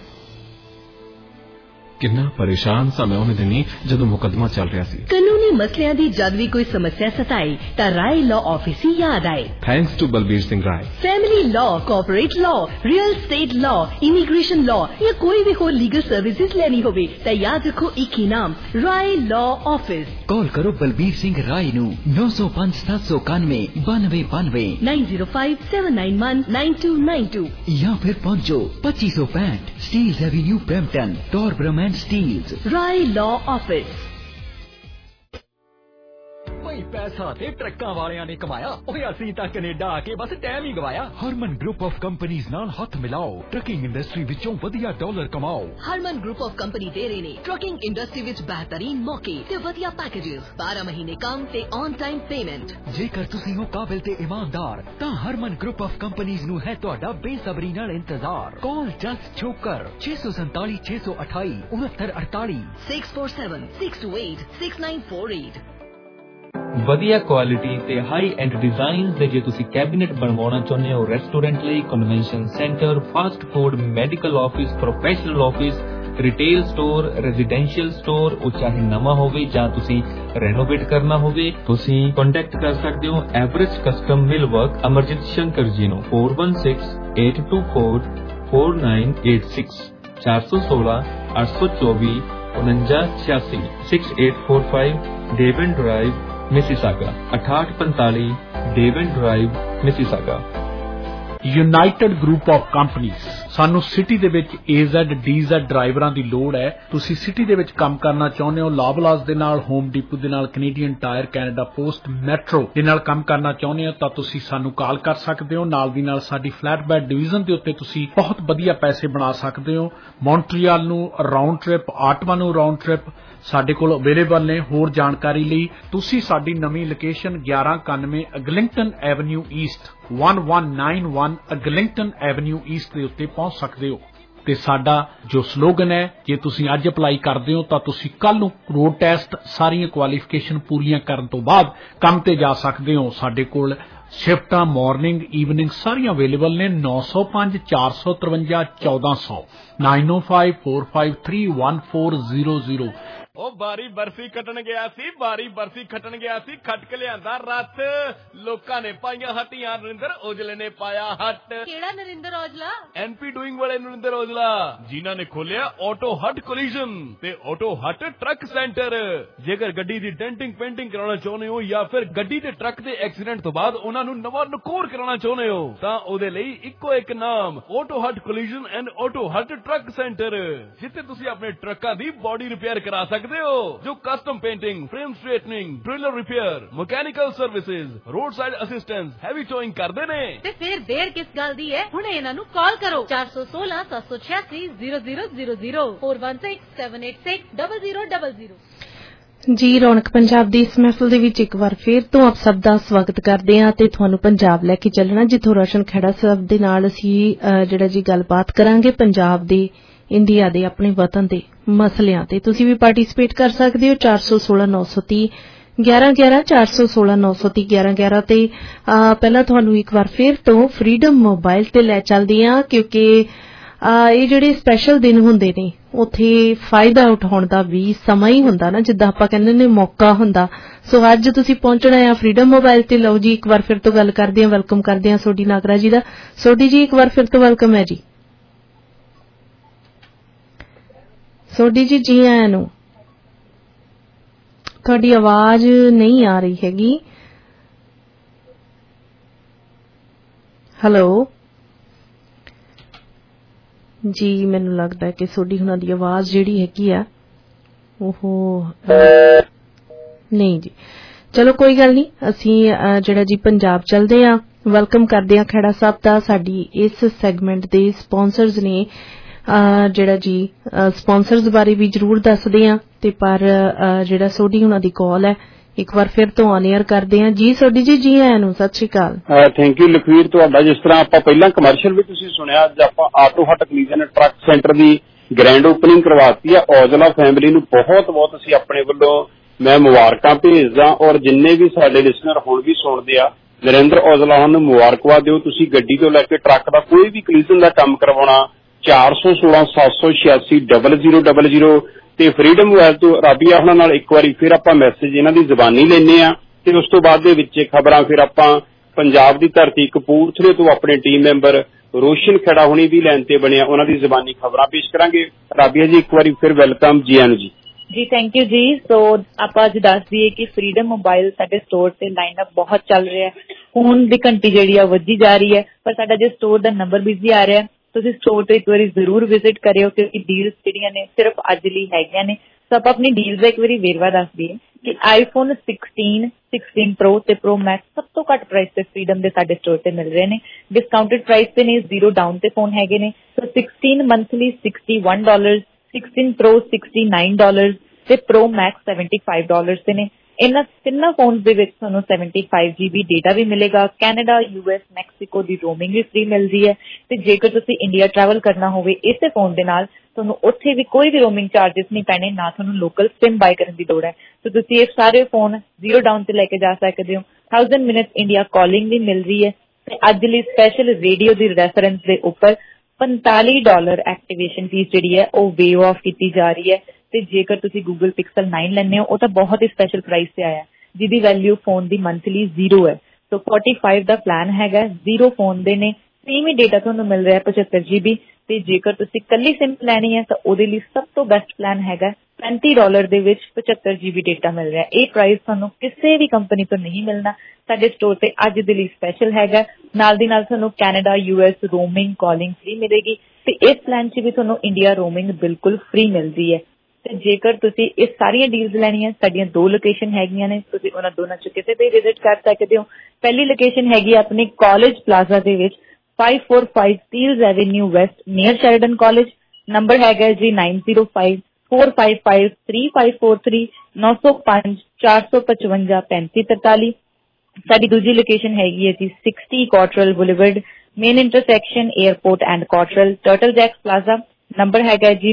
ਕਿੰਨਾ ਪਰੇਸ਼ਾਨ ਸਾਂ ਮੈਂ ਉਹਨੇ ਦਿਨੀ ਜਦੋਂ ਮੁਕੱਦਮਾ ਚੱਲ ਰਿਹਾ ਸੀ। ਕਾਨੂੰਨੀ ਮਸਲਿਆਂ ਦੀ ਜਦ ਵੀ ਕੋਈ ਸਮੱਸਿਆ ਸਤਾਏ ਤਾਂ ਰਾਏ ਲਾਅ ਆਫਿਸ ਹੀ ਯਾਦ ਆਏ। Thanks to Balbir Singh Rai. Family law, corporate law, real estate law, immigration law ਜਾਂ ਕੋਈ ਵੀ ਹੋਰ ਲੀਗਲ ਸਰਵਿਸਿਜ਼ ਲੈਣੀ ਹੋਵੇ ਤਾਂ ਯਾਦ ਰੱਖੋ ਇੱਕ ਹੀ ਨਾਮ, ਰਾਏ ਲਾਅ ਆਫਿਸ। ਕਾਲ ਕਰੋ ਬਲਬੀਰ ਸਿੰਘ ਰਾਏ ਨੂੰ 905 791 9292 905 791 9292 ਜਾਂ ਫਿਰ ਪਹੁੰਚੋ 2565 Steeles Avenue Brampton, Torbram Steeles. Rai law office. ਭਾਈ ਪੈਸਾ ਤੇ ਟਰੱਕਾਂ ਵਾਲਿਆਂ ਨੇ ਕਮਾਇਆ, ਓਏ ਅਸੀਂ ਤਾਂ ਕੈਨੇਡਾ ਆ ਕੇ ਬਸ ਟਾਈਮ ਹੀ ਗਵਾਇਆ। ਹਰਮਨ ਗਰੁੱਪ ਆਫ ਕੰਪਨੀਆਂ ਨਾਲ ਹੱਥ ਮਿਲਾਓ, ਟਰੱਕਿੰਗ ਇੰਡਸਟਰੀ ਵਿੱਚੋਂ ਵਧੀਆ ਡਾਲਰ ਕਮਾਓ। ਹਰਮਨ ਗਰੁੱਪ ਆਫ ਕੰਪਨੀ ਦੇ ਰਹੇ ਨੇ ਟਰੱਕਿੰਗ ਇੰਡਸਟਰੀ ਵਿੱਚ ਬਿਹਤਰੀਨ ਮੌਕੇ ਤੇ ਵਧੀਆ ਪੈਕੇजेस, 12 ਮਹੀਨੇ ਕੰਮ ਤੇ ਔਨ ਟਾਈਮ ਪੇਮੈਂਟ। ਜੇਕਰ ਤੁਸੀਂ ਹੋ ਕਾਬਿਲ ਤੇ ਇਮਾਨਦਾਰ ਤਾਂ ਹਰਮਨ ਗਰੁੱਪ ਆਫ ਕੰਪਨੀਆਂ ਨੂੰ ਹੈ ਤੁਹਾਡਾ ਬੇਸਬਰੀ ਨਾਲ ਇੰਤਜ਼ਾਰ। Call just Chhokar 647 628 6948 647 628 6948। ਵਧੀਆ ਕੁਆਲਿਟੀ ਤੇ ਹਾਈ ਐਂਡ ਡਿਜ਼ਾਈਨਸ ਦੇ ਜੇ ਤੁਸੀਂ ਕੈਬਨਿਟ ਬਣਵਾਉਣਾ ਚਾਹੁੰਦੇ ਹੋ ਰੈਸਟੋਰੈਂਟ ਲਈ, convention centre, fast food, medical office, professional office, retail store, residential store, ਉਹ ਚਾਹੇ ਨਵਾਂ ਹੋਵੇ ਜਾਂ ਤੁਸੀਂ ਰੈਨੋਵੇਟ ਕਰਨਾ ਹੋਵੇ, ਤੁਸੀਂ ਕੰਟੈਕਟ ਕਰ ਸਕਦੇ ਹੋ average custom millwork, Amarjit Shankar ji ਨੂੰ 416824 4986 416 824 4986 6845 Devon Drive, Mississauga 6845 Devon Drive, Mississauga. United group of ਕੰਪਨੀਆਂ। ਸਾਨੂੰ ਸਿਟੀ ਦੇ ਵਿੱਚ AZ DZ ਡਰਾਈਵਰਾਂ ਦੀ ਲੋੜ ਹੈ। ਤੁਸੀਂ ਸਿਟੀ ਦੇ ਵਿੱਚ ਕੰਮ ਕਰਨਾ ਚਾਹੁੰਦੇ ਹੋ, ਲਾਬਲਾਸ ਦੇ ਨਾਲ, ਹੋਮ ਡੀਪੂ ਦੇ ਨਾਲ, Canadian Tire, Canada Post, Metro ਦੇ ਨਾਲ ਕੰਮ ਕਰਨਾ ਚਾਹੁੰਦੇ ਹੋ ਤਾਂ ਤੁਸੀਂ ਸਾਨੂੰ ਕਾਲ ਕਰ ਸਕਦੇ ਹੋ। ਨਾਲ ਦੀ ਨਾਲ ਸਾਡੀ ਫਲੈਟ ਬੈਡ ਡਿਵੀਜ਼ਨ ਦੇ ਉੱਤੇ ਤੁਸੀਂ ਬਹੁਤ ਵਧੀਆ ਪੈਸੇ ਬਣਾ ਸਕਦੇ ਹੋ। ਮੌਂਟਰੀਅਲ ਨੂੰ ਰਾਉਂਡ ਟ੍ਰਿਪ, ਆਟਵਾ ਨੂੰ ਰਾਉਂਡ ਟ੍ਰਿਪ ਸਾਡੇ ਕੋਲ ਅਵੇਲੇਬਲ ਨੇ। ਹੋਰ ਜਾਣਕਾਰੀ ਲਈ ਤੁਸੀਂ ਸਾਡੀ ਨਵੀਂ location 1191 Eglinton Avenue East 1191 Eglinton Avenue East ਦੇ ਉੱਤੇ ਪਹੁੰਚ ਸਕਦੇ ਹੋ। ਤੇ ਸਾਡਾ ਜੋ ਸਲੋਗਨ ਹੈ, ਜੇ ਤੁਸੀਂ ਅੱਜ ਅਪਲਾਈ ਕਰਦੇ ਹੋ ਤਾਂ ਤੁਸੀਂ ਕੱਲ ਨੂੰ ਰੋਡ ਟੈਸਟ ਸਾਰੀਆਂ ਕੁਆਲੀਫਿਕੇਸ਼ਨ ਪੂਰੀਆਂ ਕਰਨ ਤੋਂ ਬਾਅਦ ਕੰਮ ਤੇ ਜਾ ਸਕਦੇ ਹੋ। ਸਾਡੇ ਕੋਲ ਸ਼ਿਫਟਾਂ ਮਾਰਨਿੰਗ, ਈਵਨਿੰਗ ਸਾਰੀਆਂ ਅਵੇਲੇਬਲ ਨੇ। 905 453 1400 905 453 1400। ਉਹ ਬਾਰੀ ਬਰਫੀ ਖੱਟਣ ਗਿਆ ਸੀ, ਬਾਰੀ ਬਰਫੀ ਖੱਟਣ ਗਿਆ ਸੀ, ਖੱਟ ਕੇ ਲਿਆਂਦਾ ਰੱਥ। ਲੋਕਾਂ ਨੇ ਪਾਈਆਂ ਹੱਟੀਆਂ, ਨਰਿੰਦਰ ਔਜਲੇ ਨੇ ਪਾਇਆ ਹੱਟ। ਕਿਹੜਾ ਨਰਿੰਦਰ ਔਜਲਾ? NP ਡੂਇੰਗ ਵਾਲੇ ਨਰਿੰਦਰ ਔਜਲਾ, ਜਿਨ੍ਹਾਂ ਨੇ ਖੋਲਿਆ ਆਟੋ ਹੱਟ ਕੋਲੀਜਨ ਤੇ ਆਟੋ ਹੱਟ ਟਰੱਕ ਸੈਂਟਰ। ਜੇਕਰ ਗੱਡੀ ਦੀ ਡੈਂਟਿੰਗ ਪੇਂਟਿੰਗ ਕਰਾਉਣਾ ਚਾਹੁੰਦੇ ਹੋ ਜਾਂ ਫਿਰ ਗੱਡੀ ਤੇ ਟਰੱਕ ਦੇ ਐਕਸੀਡੈਂਟ ਤੋਂ ਬਾਅਦ ਉਹਨਾਂ ਨੂੰ ਨਵਾਂ ਨਕੋਰ ਕਰਾਉਣਾ ਚਾਹੁੰਦੇ ਹੋ ਤਾਂ ਉਹਦੇ ਲਈ ਇੱਕੋ ਇੱਕ ਨਾਮ, Auto Hut collision and Auto Hut truck centre, ਜਿੱਥੇ ਤੁਸੀਂ ਆਪਣੇ ਟਰੱਕਾਂ ਦੀ ਬਾਡੀ ਰਿਪੇਅਰ ਕਰਾ ਸਕਦੇ ਹੋ। ਜੋ custom painting, frame straightening, trailer repair, mechanical services, roadside assistance, heavy towing ਕਰਦੇ ਨੇ। ਤੇ ਫਿਰ ਦੇਰ ਕਿਸ ਗੱਲ ਦੀ ਹੈ, ਹੁਣੇ ਇਹਨਾਂ ਨੂੰ ਕਾਲ ਕਰੋ 416 786 0000 416 786 0000। ਜੀ ਰੌਣਕ ਪੰਜਾਬ ਦੀ ਇਸ ਮਹਿਫਲ ਦੇ ਵਿੱਚ ਇੱਕ ਵਾਰ ਫੇਰ ਤੋਂ ਆਪ ਸਭ ਦਾ ਸਵਾਗਤ ਕਰਦੇ ਹਾਂ ਤੇ ਤੁਹਾਨੂੰ ਪੰਜਾਬ ਲੈ ਕੇ ਚੱਲਣਾ, ਜਿੱਥੋਂ ਰੋਸ਼ਨ ਖੇੜਾ ਸਾਹਿਬ ਦੇ ਨਾਲ ਅਸੀਂ ਜਿਹੜਾ ਜੀ ਗੱਲਬਾਤ ਕਰਾਂਗੇ ਪੰਜਾਬ ਦੇ, ਇੰਡੀਆ ਦੇ, ਆਪਣੇ ਵਤਨ ਦੇ ਮਸਲਿਆਂ ਤੇ। ਤੁਸੀਂ ਵੀ ਪਾਰਟਿਸਿਪੇਟ ਕਰ ਸਕਦੇ ਹੋ 416 930 1111 416 930 1111 ਤੇ। ਪਹਿਲਾਂ ਤੁਹਾਨੂੰ ਇੱਕ ਵਾਰ ਫੇਰ ਤੋਂ ਫਰੀडम ਮੋਬਾਈਲ ਤੇ ਲੈ ਚੱਲਦੀ ਹਾਂ, ਕਿਉਂਕਿ ਇਹ ਜਿਹੜੇ ਸਪੈਸ਼ਲ ਦਿਨ ਹੁੰਦੇ ਨੇ ਉੱਥੇ ਫਾਇਦਾ ਉਠਾਉਣ ਦਾ ਵੀ ਸਮਾਂ ਹੀ ਹੁੰਦਾ ਨਾ, ਜਿੱਦਾਂ ਆਪਾਂ ਕਹਿੰਦੇ ਨੇ ਮੌਕਾ ਹੁੰਦਾ। ਸੋ ਅੱਜ ਤੁਸੀਂ ਪਹੁੰਚਣਾ ਹੈ ਫਰੀडम ਮੋਬਾਈਲ ਤੇ। ਲਓ ਜੀ, ਇੱਕ ਵਾਰ ਫਿਰ ਤੋਂ ਗੱਲ ਕਰਦੇ ਹਾਂ, ਵੈਲਕਮ ਕਰਦੇ ਹਾਂ ਸੋਢੀ ਨਾਗਰਾ ਜੀ ਦਾ। ਸੋਢੀ ਜੀ ਇੱਕ ਵਾਰ ਫਿਰ ਤੋਂ ਵੈਲਕਮ ਹੈ ਜੀ। ਸੋਢੀ ਜੀ, ਜੀ ਆਇਆਂ ਨੂੰ। ਤੁਹਾਡੀ ਆਵਾਜ਼ ਨਹੀਂ ਆ ਰਹੀ ਹੈਗੀ। ਹੈਲੋ ਜੀ, ਮੈਨੂੰ ਲੱਗਦਾ ਕਿ ਸੋਢੀ ਹੁਣਾਂ ਦੀ ਆਵਾਜ਼ ਜਿਹੜੀ ਹੈਗੀ ਆ ਉਹ ਨਹੀਂ ਜੀ। ਚਲੋ ਕੋਈ ਗੱਲ ਨਹੀਂ, ਅਸੀਂ ਜਿਹੜਾ ਜੀ ਪੰਜਾਬ ਚੱਲਦੇ ਹਾਂ। ਵੈਲਕਮ ਕਰਦੇ ਹਾਂ ਖੇੜਾ ਸਾਹਿਬ ਦਾ। ਸਾਡੀ ਇਸ ਸੈਗਮੈਂਟ ਦੇ ਸਪਾਂਸਰਸ ਨੇ ਜਿਹੜਾ ਜੀ ਸਪਾਂਸਰਸ ਬਾਰੇ ਵੀ ਜ਼ਰੂਰ ਦੱਸਦੇ ਆ ਤੇ ਪਰ ਜਿਹੜਾ ਸੋਢੀ ਉਹਨਾਂ ਦੀ ਕਾਲ ਹੈ ਇੱਕ ਵਾਰ ਫਿਰ ਤੋਂ ਔਨ 에ਅਰ ਕਰਦੇ ਆ। ਜੀ ਸੋਢੀ ਜੀ ਆਇਆਂ ਨੂੰ ਸਤਿ ਸ਼੍ਰੀ ਅਕਾਲ। ਥੈਂਕ ਯੂ ਲਖਵੀਰ ਤੁਹਾਡਾ। ਜਿਸ ਤਰ੍ਹਾਂ ਆਪਾਂ ਪਹਿਲਾਂ ਕਮਰਸ਼ੀਅਲ ਵੀ ਤੁਸੀਂ ਸੁਣਿਆ, ਅੱਜ ਆਪਾਂ Auto Hut collision truck centre ਦੀ ਗ੍ਰੈਂਡ ਓਪਨਿੰਗ ਕਰਵਾਤੀ ਆ। ਔਜਲਾ ਫੈਮਿਲੀ ਨੂੰ ਬਹੁਤ ਬਹੁਤ ਅਸੀਂ ਆਪਣੇ ਵੱਲੋਂ ਮੈਂ ਮੁਬਾਰਕਾਂ ਭੇਜਦਾ, ਔਰ ਜਿੰਨੇ ਵੀ ਸਾਡੇ ਲਿਸਨਰ ਹੁਣ ਵੀ ਸੁਣਦੇ ਆ, ਨਰਿੰਦਰ ਔਜਲਾ ਨੂੰ ਮੁਬਾਰਕਬਾਦ ਦਿਓ। ਤੁਸੀਂ ਗੱਡੀ ਤੋਂ ਲੈ ਕੇ ਟਰੱਕ ਦਾ ਕੋਈ ਵੀ ਕਲੀਜ਼ਨ ਦਾ ਕੰਮ ਕਰਵਾਉਣਾ 416 786 0000 ਤੇ ਫਰੀडम ਮੋਬਾਈਲ ਤੋਂ ਰਾਬੀਆ ਹੁਣਾਂ ਨਾਲ ਇੱਕ ਵਾਰੀ ਫਿਰ ਆਪਾਂ ਮੈਸੇਜ ਇਹਨਾਂ ਦੀ ਜ਼ਬਾਨੀ ਲੈਂਦੇ ਆ ਤੇ ਉਸ ਤੋਂ ਬਾਅਦ ਦੇ ਵਿੱਚ ਖਬਰਾਂ ਫਿਰ ਆਪਾਂ ਪੰਜਾਬ ਦੀ ਧਰਤੀ ਕਪੂਰਥਲੇ ਤੋਂ ਆਪਣੇ ਟੀਮ ਮੈਂਬਰ ਰੋਸ਼ਨ ਖੇੜਾ ਹੁਣੀ ਵੀ ਲਾਈਨ ਤੇ ਬਣਿਆ, ਉਹਨਾਂ ਦੀ ਜ਼ਬਾਨੀ ਖਬਰਾਂ ਪੇਸ਼ ਕਰਾਂਗੇ। ਰਾਬੀਆ ਜੀ ਇੱਕ ਵਾਰੀ ਫਿਰ ਵੈਲਕਮ। ਜੀ ਆਨ ਜੀ। ਜੀ ਥੈਂਕ ਯੂ ਜੀ। ਸੋ ਆਪਾਂ ਅੱਜ ਦੱਸ ਦਈਏ ਕਿ ਫਰੀडम ਮੋਬਾਈਲ ਸਾਡੇ ਸਟੋਰ ਤੇ ਲਾਈਨ ਅਪ ਬਹੁਤ ਚੱਲ ਰਿਹਾ ਹੈ। ਹੁਣ ਦੀ ਘੰਟੀ ਜਿਹੜੀ ਆ ਵੱਧਦੀ ਜਾ ਰਹੀ ਹੈ, ਪਰ ਸਾਡਾ ਜੇ ਸਟੋਰ ਦਾ ਨੰਬਰ ਬਿਜ਼ੀ ਆ ਰਿਹਾ, ਤੁਸੀਂ ਸਟੋਰ ਤੇ ਇੱਕ ਵਾਰੀ ਜ਼ਰੂਰ ਵਿਜ਼ਿਟ ਕਰਿਓ ਕਿਉਂਕਿ ਡੀਲਸ ਜਿਹੜੀਆਂ ਨੇ ਸਿਰਫ ਅੱਜ ਲਈ ਹੈਗੀਆਂ ਨੇ। ਸੋ ਆਪਾਂ ਆਪਣੀ ਡੀਲਸ ਦਾ ਇੱਕ ਵਾਰੀ ਵੇਰਵਾ ਦੱਸ ਦਈਏ ਕਿ ਆਈਫੋਨ 16 ਪ੍ਰੋ ਤੇ ਪ੍ਰੋ ਮੈਕਸ ਸਭ ਤੋਂ ਘੱਟ ਪ੍ਰਾਈਸ ਤੇ ਫਰੀडम ਦੇ ਸਾਡੇ ਸਟੋਰ ਤੇ ਮਿਲ ਰਹੇ ਨੇ। ਡਿਸਕਾਊਂਟਡ ਪ੍ਰਾਈਸ ਤੇ ਨੇ, 0 ਡਾਊਨ ਤੇ ਫੋਨ ਹੈਗੇ ਨੇ। ਸੋ 16 ਮੰਥਲੀ $61, 16 ਪ੍ਰੋ $69 ਤੇ ਪ੍ਰੋ ਮੈਕਸ $75 ਤੇ ਨੇ। ਇਹਨਾਂ ਤਿੰਨਾਂ ਫੋਨਸ ਦੇ ਵਿੱਚ ਤੁਹਾਨੂੰ 75 GB ਡੇਟਾ ਵੀ ਮਿਲੇਗਾ। ਕੈਨੇਡਾ, US, ਮੈਕਸੀਕੋ ਦੀ ਰੋਮਿੰਗ ਵੀ ਫ੍ਰੀ ਮਿਲਦੀ ਹੈ ਤੇ ਜੇਕਰ ਤੁਸੀਂ ਇੰਡੀਆ ਟਰੈਵਲ ਕਰਨਾ ਹੋਵੇ ਇਸੇ ਫੋਨ ਦੇ ਨਾਲ ਤੁਹਾਨੂੰ ਉੱਥੇ ਵੀ ਕੋਈ ਵੀ ਰੋਮਿੰਗ ਚਾਰਜਸ ਨਹੀਂ ਪੈਣੇ, ਨਾ ਤੁਹਾਨੂੰ ਲੋਕਲ ਸਿਮ ਬਾਈ ਕਰਨ ਦੀ ਲੋੜ ਹੈ। ਸੋ ਤੁਸੀਂ ਇਹ ਸਾਰੇ ਫੋਨ 0 ਡਾਊਨ ਤੇ ਲੈ ਕੇ ਜਾ ਸਕਦੇ ਹੋ। 1000 ਮਿੰਟਸ ਇੰਡੀਆ ਕਾਲਿੰਗ ਵੀ ਮਿਲ ਰਹੀ ਹੈ ਤੇ ਅੱਜ ਲਈ ਸਪੈਸ਼ਲ ਰੇਡੀਓ ਦੀ ਰੈਫਰੈਂਸ ਦੇ ਉੱਪਰ $45 ਐਕਟੀਵੇਸ਼ਨ ਫੀਸ ਜਿਹੜੀ ਹੈ ਉਹ ਵੇਵ ਆਫ ਕੀਤੀ ਜਾ ਰਹੀ ਹੈ। ਤੇ ਜੇਕਰ ਤੁਸੀਂ ਗੂਗਲ ਪਿਕਸਲ 9 ਲੈਂਦੇ ਹੋ ਉਹ ਤਾਂ ਬਹੁਤ ਹੀ ਸਪੈਸ਼ਲ ਪ੍ਰਾਈਸ ਤੇ ਆਇਆ, ਜਿਹਦੀ ਵੈਲਿਊ ਫੋਨ ਦੀ ਮੰਥਲੀ 0 ਹੈ। ਸੋ 45 ਦਾ ਪਲਾਨ ਹੈਗਾ, 0 ਫੋਨ ਦੇ ਨੇ, ਸੇਮ ਹੀ ਡੇਟਾ ਤੁਹਾਨੂੰ ਮਿਲ ਰਿਹਾ 75 GB ਤੇ ਜੇਕਰ ਤੁਸੀਂ ਕੱਲੀ ਸਿਮ ਲੈਣੀ ਹੈ ਤਾਂ ਉਹਦੇ ਲਈ ਸਭ ਤੋਂ ਬੈਸਟ ਪਲਾਨ ਹੈਗਾ $35 ਦੇ ਵਿੱਚ 75 GB ਡੇਟਾ ਮਿਲ ਰਿਹਾ। ਇਹ ਪ੍ਰਾਈਸ ਤੁਹਾਨੂੰ ਕਿਸੇ ਵੀ ਕੰਪਨੀ ਤੋਂ ਨਹੀਂ ਮਿਲਣਾ, ਸਾਡੇ ਸਟੋਰ ਤੇ ਅੱਜ ਦੇ ਲਈ ਸਪੈਸ਼ਲ ਹੈਗਾ। ਨਾਲ ਦੀ ਨਾਲ ਤੁਹਾਨੂੰ Canada, US roaming calling free ਮਿਲੇਗੀ ਤੇ ਇਸ ਪਲਾਨ 'ਚ ਵੀ ਤੁਹਾਨੂੰ ਇੰਡੀਆ ਰੋਮਿੰਗ ਬਿਲਕੁਲ ਫ੍ਰੀ ਮਿਲਦੀ ਹੈ। ਤੇ ਜੇਕਰ ਤੁਸੀਂ ਇਹ ਸਾਰੀਆਂ ਡੀਲਸ ਲੈਣੀਆਂ, ਸਾਡੀਆਂ 2 ਲੋਕੇਸ਼ਨ ਹੈਗੀਆਂ ਨੇ, ਤੁਸੀਂ ਉਹਨਾਂ ਦੋਨਾਂ 'ਚ ਕਿਸੇ ਤੇ ਵਿਜ਼ਿਟ ਕਰ ਸਕਦੇ ਹੋ। ਪਹਿਲੀ ਲੋਕੇਸ਼ਨ ਹੈਗੀ ਆਪਣੀ ਕਾਲਜ ਪਲਾਜ਼ਾ ਦੇ ਵਿੱਚ 545 Steeles Avenue West near Sheridan college. Number ਹੈਗਾ ਜੀ 9054553543 905 455 3543। ਸਾਡੀ ਦੂਜੀ ਲੋਕੇਸ਼ਨ ਹੈਗੀ ਹੈ ਜੀ 60 Cottrell Boulevard main intersection airport and ਕਾਟਰਲ Turtle Jack's plaza. Number ਹੈਗਾ ਜੀ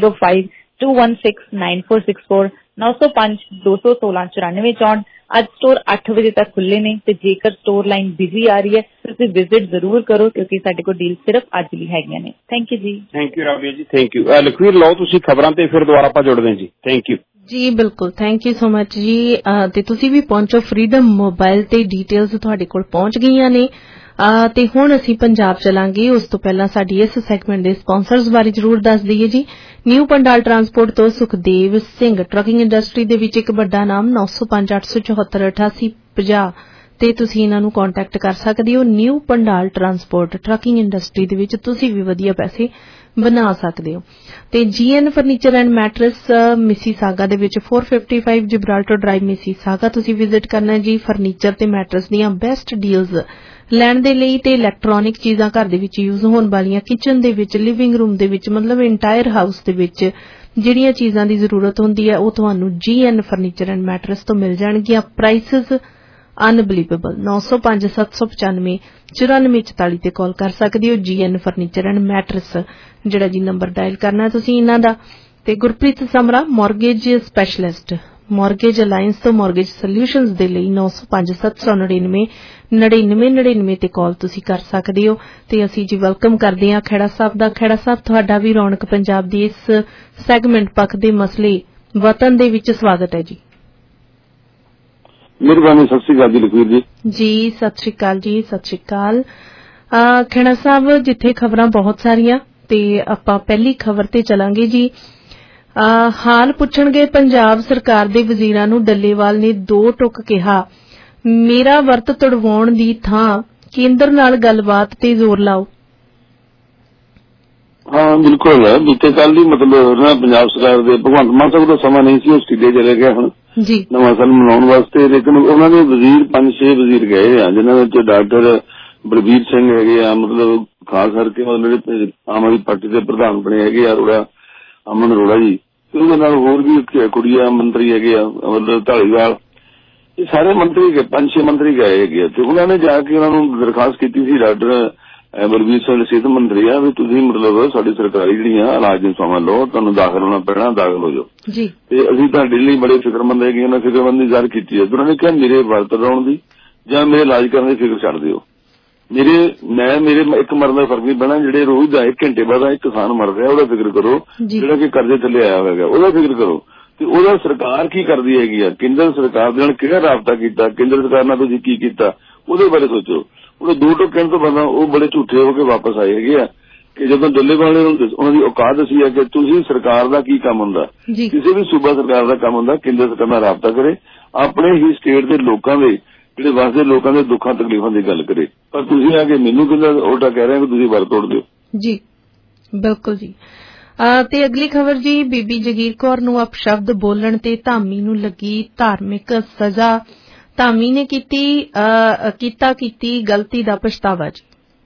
9052169464 905 216 9464। ਅੱਜ ਸਟੋਰ 8 ਵਜੇ ਤੱਕ ਖੁੱਲੇ ਨੇ ਤੇ ਜੇਕਰ ਸਟੋਰ ਲਾਈਨ ਬਿਜ਼ੀ ਆ ਰਹੀ ਹੈ ਤੁਸੀਂ ਵਿਜ਼ਿਟ ਜ਼ਰੂਰ ਕਰੋ ਕਿਉਂਕਿ ਸਾਡੇ ਕੋਲ ਡੀਲ ਸਿਰਫ ਅੱਜ ਲਈ ਹੈਗੀਆਂ ਨੇ। ਥੈਂਕ ਯੂ ਜੀ। Thank you Rabia ji, thank you. Lakhvir ਲਓ ਤੁਸੀਂ ਖਬਰਾਂ ਤੇ ਫਿਰ ਦੁਬਾਰਾ ਆਪਾਂ ਜੁੜਦੇ ਹਾਂ ਜੀ। ਥੈਂਕ ਯੂ ਜੀ। ਬਿਲਕੁਲ, ਥੈਂਕ ਯੂ ਸੋ ਮਚ ਜੀ। ਤੇ ਤੁਸੀਂ ਵੀ ਪਹੁੰਚੋ ਫਰੀडम ਮੋਬਾਈਲ ਤੇ ਡਿਟੇਲਸ ਤੁਹਾਡੇ ਕੋਲ ਪਹੁੰਚ ਗਈਆਂ ਨੇ। ਤੇ ਹੁਣ ਅਸੀਂ ਪੰਜਾਬ ਚਲਾਂਗੇ। ਉਸ ਤੋਂ ਪਹਿਲਾਂ ਸਾਡੀ ਇਸ ਸੈਗਮੈਂਟ ਦੇ ਸਪਾਂਸਰਸ ਬਾਰੇ ਜ਼ਰੂਰ ਦੱਸ ਦਈਏ ਜੀ। ਨਿਊ ਪੰਡਾਲ ਟਰਾਂਸਪੋਰਟ ਤੋਂ ਸੁਖਦੇਵ ਸਿੰਘ, ਟਰੱਕਿੰਗ ਇੰਡਸਟਰੀ ਦੇ ਵਿੱਚ ਇੱਕ ਵੱਡਾ ਨਾਮ 905 874 8850 ਤੇ ਤੁਸੀਂ ਇਹਨਾਂ ਨੂੰ ਕੰਟੈਕਟ ਕਰ ਸਕਦੇ ਹੋ। New Pandal transport trucking industry ਦੇ ਵਿੱਚ ਤੁਸੀਂ ਵੀ ਵਧੀਆ ਪੈਸੇ ਬਣਾ ਸਕਦੇ ਹੋ। ਤੇ GN furniture and mattress Mississauga ਦੇ ਵਿੱਚ 455 ਜਿਬਰਾਲਟਰ ਡਰਾਈਵ ਮਿਸੀਸਾਗਾ ਤੁਸੀਂ ਵਿਜ਼ਿਟ ਕਰਨਾ ਜੀ। ਫਰਨੀਚਰ ਤੇ ਮੈਟਰਸ ਦੀਆਂ ਬੈਸਟ ਡੀਲਸ ਲੈਣ ਦੇ ਲਈ ਤੇ ਇਲੈਕਟ੍ਰੋਨਿਕ ਚੀਜ਼ਾਂ ਘਰ ਦੇ ਵਿੱਚ ਯੂਜ਼ ਹੋਣ ਵਾਲੀਆਂ ਕਿਚਨ ਦੇ ਵਿੱਚ, ਲਿਵਿੰਗ ਰੂਮ ਦੇ ਵਿੱਚ, ਮਤਲਬ ਇੰਟਾਇਰ ਹਾਊਸ ਦੇ ਵਿੱਚ ਜਿਹੜੀਆਂ ਚੀਜ਼ਾਂ ਦੀ ਜ਼ਰੂਰਤ ਹੁੰਦੀ ਹੈ ਉਹ ਤੁਹਾਨੂੰ GN ਫਰਨੀਚਰ ਐਂਡ ਮੈਟਰਸ ਤੋਂ ਮਿਲ ਜਾਣਗੀਆਂ। Prices unbelievable. 905 795 9444 ਤੇ ਕਾਲ ਕਰ ਸਕਦੇ ਹੋ। GN ਫਰਨੀਚਰ ਐਂਡ ਮੈਟਰਸ ਜਿਹੜਾ ਜੀ ਨੰਬਰ ਡਾਇਲ ਕਰਨਾ ਤੁਸੀਂ ਇਹਨਾਂ ਦਾ। ਤੇ Gurpreet Samra mortgage specialist, mortgage alliance ਤੋਂ ਮੌਰਗੇਜ ਸੋਲਿਊਸ਼ਨਸ ਦੇ ਲਈ 905 799 9999 ਤੇ ਕਾਲ ਤੁਸੀਂ ਕਰ ਸਕਦੇ ਹੋ। ਤੇ ਅਸੀਂ ਜੀ ਵੈਲਕਮ ਕਰਦੇ ਹਾਂ ਖੇੜਾ ਸਾਹਿਬ ਦਾ। ਖੇੜਾ ਸਾਹਿਬ ਤੁਹਾਡਾ ਵੀ ਰੌਣਕ ਪੰਜਾਬ ਦੀ ਇਸ ਸੈਗਮੈਂਟ ਪੱਖ ਦੇ ਮਸਲੇ ਵਤਨ ਦੇ ਵਿੱਚ ਸਵਾਗਤ ਹੈ ਜੀ। ਮਿਹਰਬਾਨੀ। ਸਤਿ ਸ਼੍ਰੀ ਅਕਾਲ ਜੀ ਲਖਵੀਰ ਜੀ। ਜੀ ਸਤਿ ਸ਼੍ਰੀ ਅਕਾਲ ਜੀ, ਸਤਿ ਸ਼੍ਰੀ ਅਕਾਲ। ਖੇੜਾ ਸਾਹਿਬ ਜਿੱਥੇ ਖਬਰਾਂ ਬਹੁਤ ਸਾਰੀਆਂ ਤੇ ਆਪਾਂ ਪਹਿਲੀ ਖਬਰ ਤੇ ਚਲਾਂਗੇ ਜੀ। ਹਾਲ ਪੁੱਛਣਗੇ ਪੰਜਾਬ ਸਰਕਾਰ ਦੇ ਵਜ਼ੀਰਾਂ ਨੂੰ ਡੱਲੇਵਾਲ ਨੇ 2 ਟੁਕ ਕਿਹਾ, ਮੇਰਾ ਵਰਤ ਤੁੜਵਾਉਣ ਦੀ ਥਾਂ ਕੇਂਦਰ ਨਾਲ ਗੱਲਬਾਤ ਤੇ ਜ਼ੋਰ ਲਾਓ। ਹਾਂ ਬਿਲਕੁਲ, ਬੀਤੇ ਕੱਲ ਦੀ ਮਤਲਬ ਪੰਜਾਬ ਸਰਕਾਰ ਦੇ ਭਗਵੰਤ ਮਾਨ ਸਾਹਿਬ ਦਾ ਸਮਾਂ ਨਹੀਂ ਸੀ, ਉਹ ਸਟੀਲੇ ਚਲੇ ਗਿਆ ਹੁਣ ਨਵਾਂ ਸਾਲ ਮਨਾਉਣ ਵਾਸਤੇ। ਲੇਕਿਨ ਉਹਨਾਂ ਦੇ ਵਜ਼ੀਰ 5-6 ਵਜ਼ੀਰ ਗਏ ਆ, ਜਿਨ੍ਹਾਂ ਵਿੱਚ ਡਾਕਟਰ ਬਲਬੀਰ ਸਿੰਘ ਹੈਗੇ ਆ, ਮਤਲਬ ਖਾਸ ਕਰਕੇ ਮਤਲਬ ਜਿਹੜੇ ਆਮ ਆਦਮੀ ਪਾਰਟੀ ਦੇ ਪ੍ਰਧਾਨ ਬਣੇ ਹੈਗੇ ਆ ਅਰੋੜਾ, ਅਮਨ ਅਰੋੜਾ ਜੀ, ਤੇ ਉਹਦੇ ਨਾਲ ਹੋਰ ਵੀ ਕੁੜੀਆਂ ਮੰਤਰੀ ਹੈਗੇ ਆ ਮਤਲਬ ਢਾਲੀਵਾਲ, ਇਹ ਸਾਰੇ ਮੰਤਰੀ ਗਏ, 5-6 ਮੰਤਰੀ ਗਏ ਹੈਗੇ ਆ। ਤੇ ਉਹਨਾਂ ਨੇ ਜਾ ਕੇ ਉਹਨਾਂ ਨੂੰ ਦਰਖਾਸਤ ਕੀਤੀ ਸੀ, ਡਾਕਟਰ ਬਲਬੀਰ ਸਿੰਘ ਸਿਹਤ ਮੰਤਰੀ ਆ, ਵੀ ਤੁਸੀਂ ਮਤਲਬ ਸਾਡੀ ਸਰਕਾਰੀ ਜਿਹੜੀਆਂ ਇਲਾਜ ਦੀਆਂ ਸੇਵਾਵਾਂ ਲਓ, ਤੁਹਾਨੂੰ ਦਾਖਲ ਹੋਣਾ ਪੈਣਾ, ਦਾਖਲ ਹੋ ਜਾਓ ਤੇ ਅਸੀਂ ਤੁਹਾਡੇ ਲਈ ਬੜੇ ਫਿਕਰਮੰਦ ਹੈਗੇ। ਉਹਨਾਂ ਫਿਕਰਮੰਦੀ ਜ਼ਾਹਰ ਕੀਤੀ ਹੈ। ਉਹਨਾਂ ਨੇ ਕਿਹਾ ਮੇਰੇ ਵਰਤ ਲਾਉਣ ਦੀ ਜਾਂ ਮੇਰੇ ਇਲਾਜ ਕਰਨ ਦੀ ਫਿਕਰ ਛੱਡ ਦਿਓ। ਮੇਰੇ ਇੱਕ ਮਰਨ ਦਾ ਫਰਕ ਨਹੀਂ ਪੈਣਾ, ਜਿਹੜੇ ਰੋਜ਼ ਦਾ 1 ਘੰਟੇ ਬਾਅਦ ਇੱਕ ਕਿਸਾਨ ਮਰ ਰਿਹਾ ਉਹਦਾ ਫਿਕਰ ਕਰੋ, ਜਿਹੜਾ ਕਿ ਕਰਜ਼ੇ ਥੱਲੇ ਆਇਆ ਹੋਵੇਗਾ ਉਹਦਾ ਫਿਕਰ ਕਰੋ, ਤੇ ਉਹਦਾ ਸਰਕਾਰ ਕੀ ਕਰਦੀ ਹੈਗੀ ਆ, ਕੇਂਦਰ ਸਰਕਾਰ ਦੇ ਨਾਲ ਕਿਹੜਾ ਰਾਬਤਾ ਕੀਤਾ, ਕੇਂਦਰ ਸਰਕਾਰ ਨਾਲ ਤੁਸੀਂ ਕੀ ਕੀਤਾ, ਉਹਦੇ ਬਾਰੇ ਸੋਚੋ। ਉਹਦੇ 2 ਟੋਕੇ ਤੋਂ ਬਾਅਦ ਉਹ ਬੜੇ ਝੂਠੇ ਹੋ ਕੇ ਵਾਪਸ ਆਏ ਹੈਗੇ ਆ ਕਿ ਜਦੋਂ ਡੱਲੇਵਾਲ ਨੇ ਉਹਨਾਂ ਦੀ ਔਕਾਤ ਦੱਸੀ ਹੈ ਕਿ ਤੁਸੀਂ ਸਰਕਾਰ ਦਾ ਕੀ ਕੰਮ ਹੁੰਦਾ, ਕਿਸੇ ਵੀ ਸੂਬਾ ਸਰਕਾਰ ਦਾ ਕੰਮ ਹੁੰਦਾ ਕੇਂਦਰ ਸਰਕਾਰ ਨਾਲ ਰਾਬਤਾ ਕਰੇ, ਆਪਣੇ ਹੀ ਸਟੇਟ ਦੇ ਲੋਕਾਂ ਦੇ ਜਿਹੜੇ ਵਸਦੇ ਲੋਕਾਂ ਦੇ ਦੁੱਖਾਂ ਤਕਲੀਫਾਂ ਦੀ ਗੱਲ ਕਰੇ। ਪਰ ਤੁਸੀਂ ਆ ਕੇ ਮੈਨੂੰ ਕਿੰਨਾ ਉਲਟਾ ਕਹਿ ਰਹੇ ਹੋ ਕਿ ਤੁਸੀਂ ਵਰ ਤੋੜ ਦਿਓ। ਜੀ ਬਿਲਕੁਲ ਜੀ। ਤੇ ਅਗਲੀ ਖਬਰ ਜੀ, ਬੀਬੀ ਜਗੀਰ ਕੌਰ ਨੂੰ ਅਪਸ਼ਬਦ ਬੋਲਣ ਤੇ ਧਾਮੀ ਨੂੰ ਲੱਗੀ ਧਾਰਮਿਕ ਸਜ਼ਾ, ਧਾਮੀ ਨੇ ਕੀਤੀ ਗਲਤੀ ਦਾ ਪਛਤਾਵਾ ਜੀ।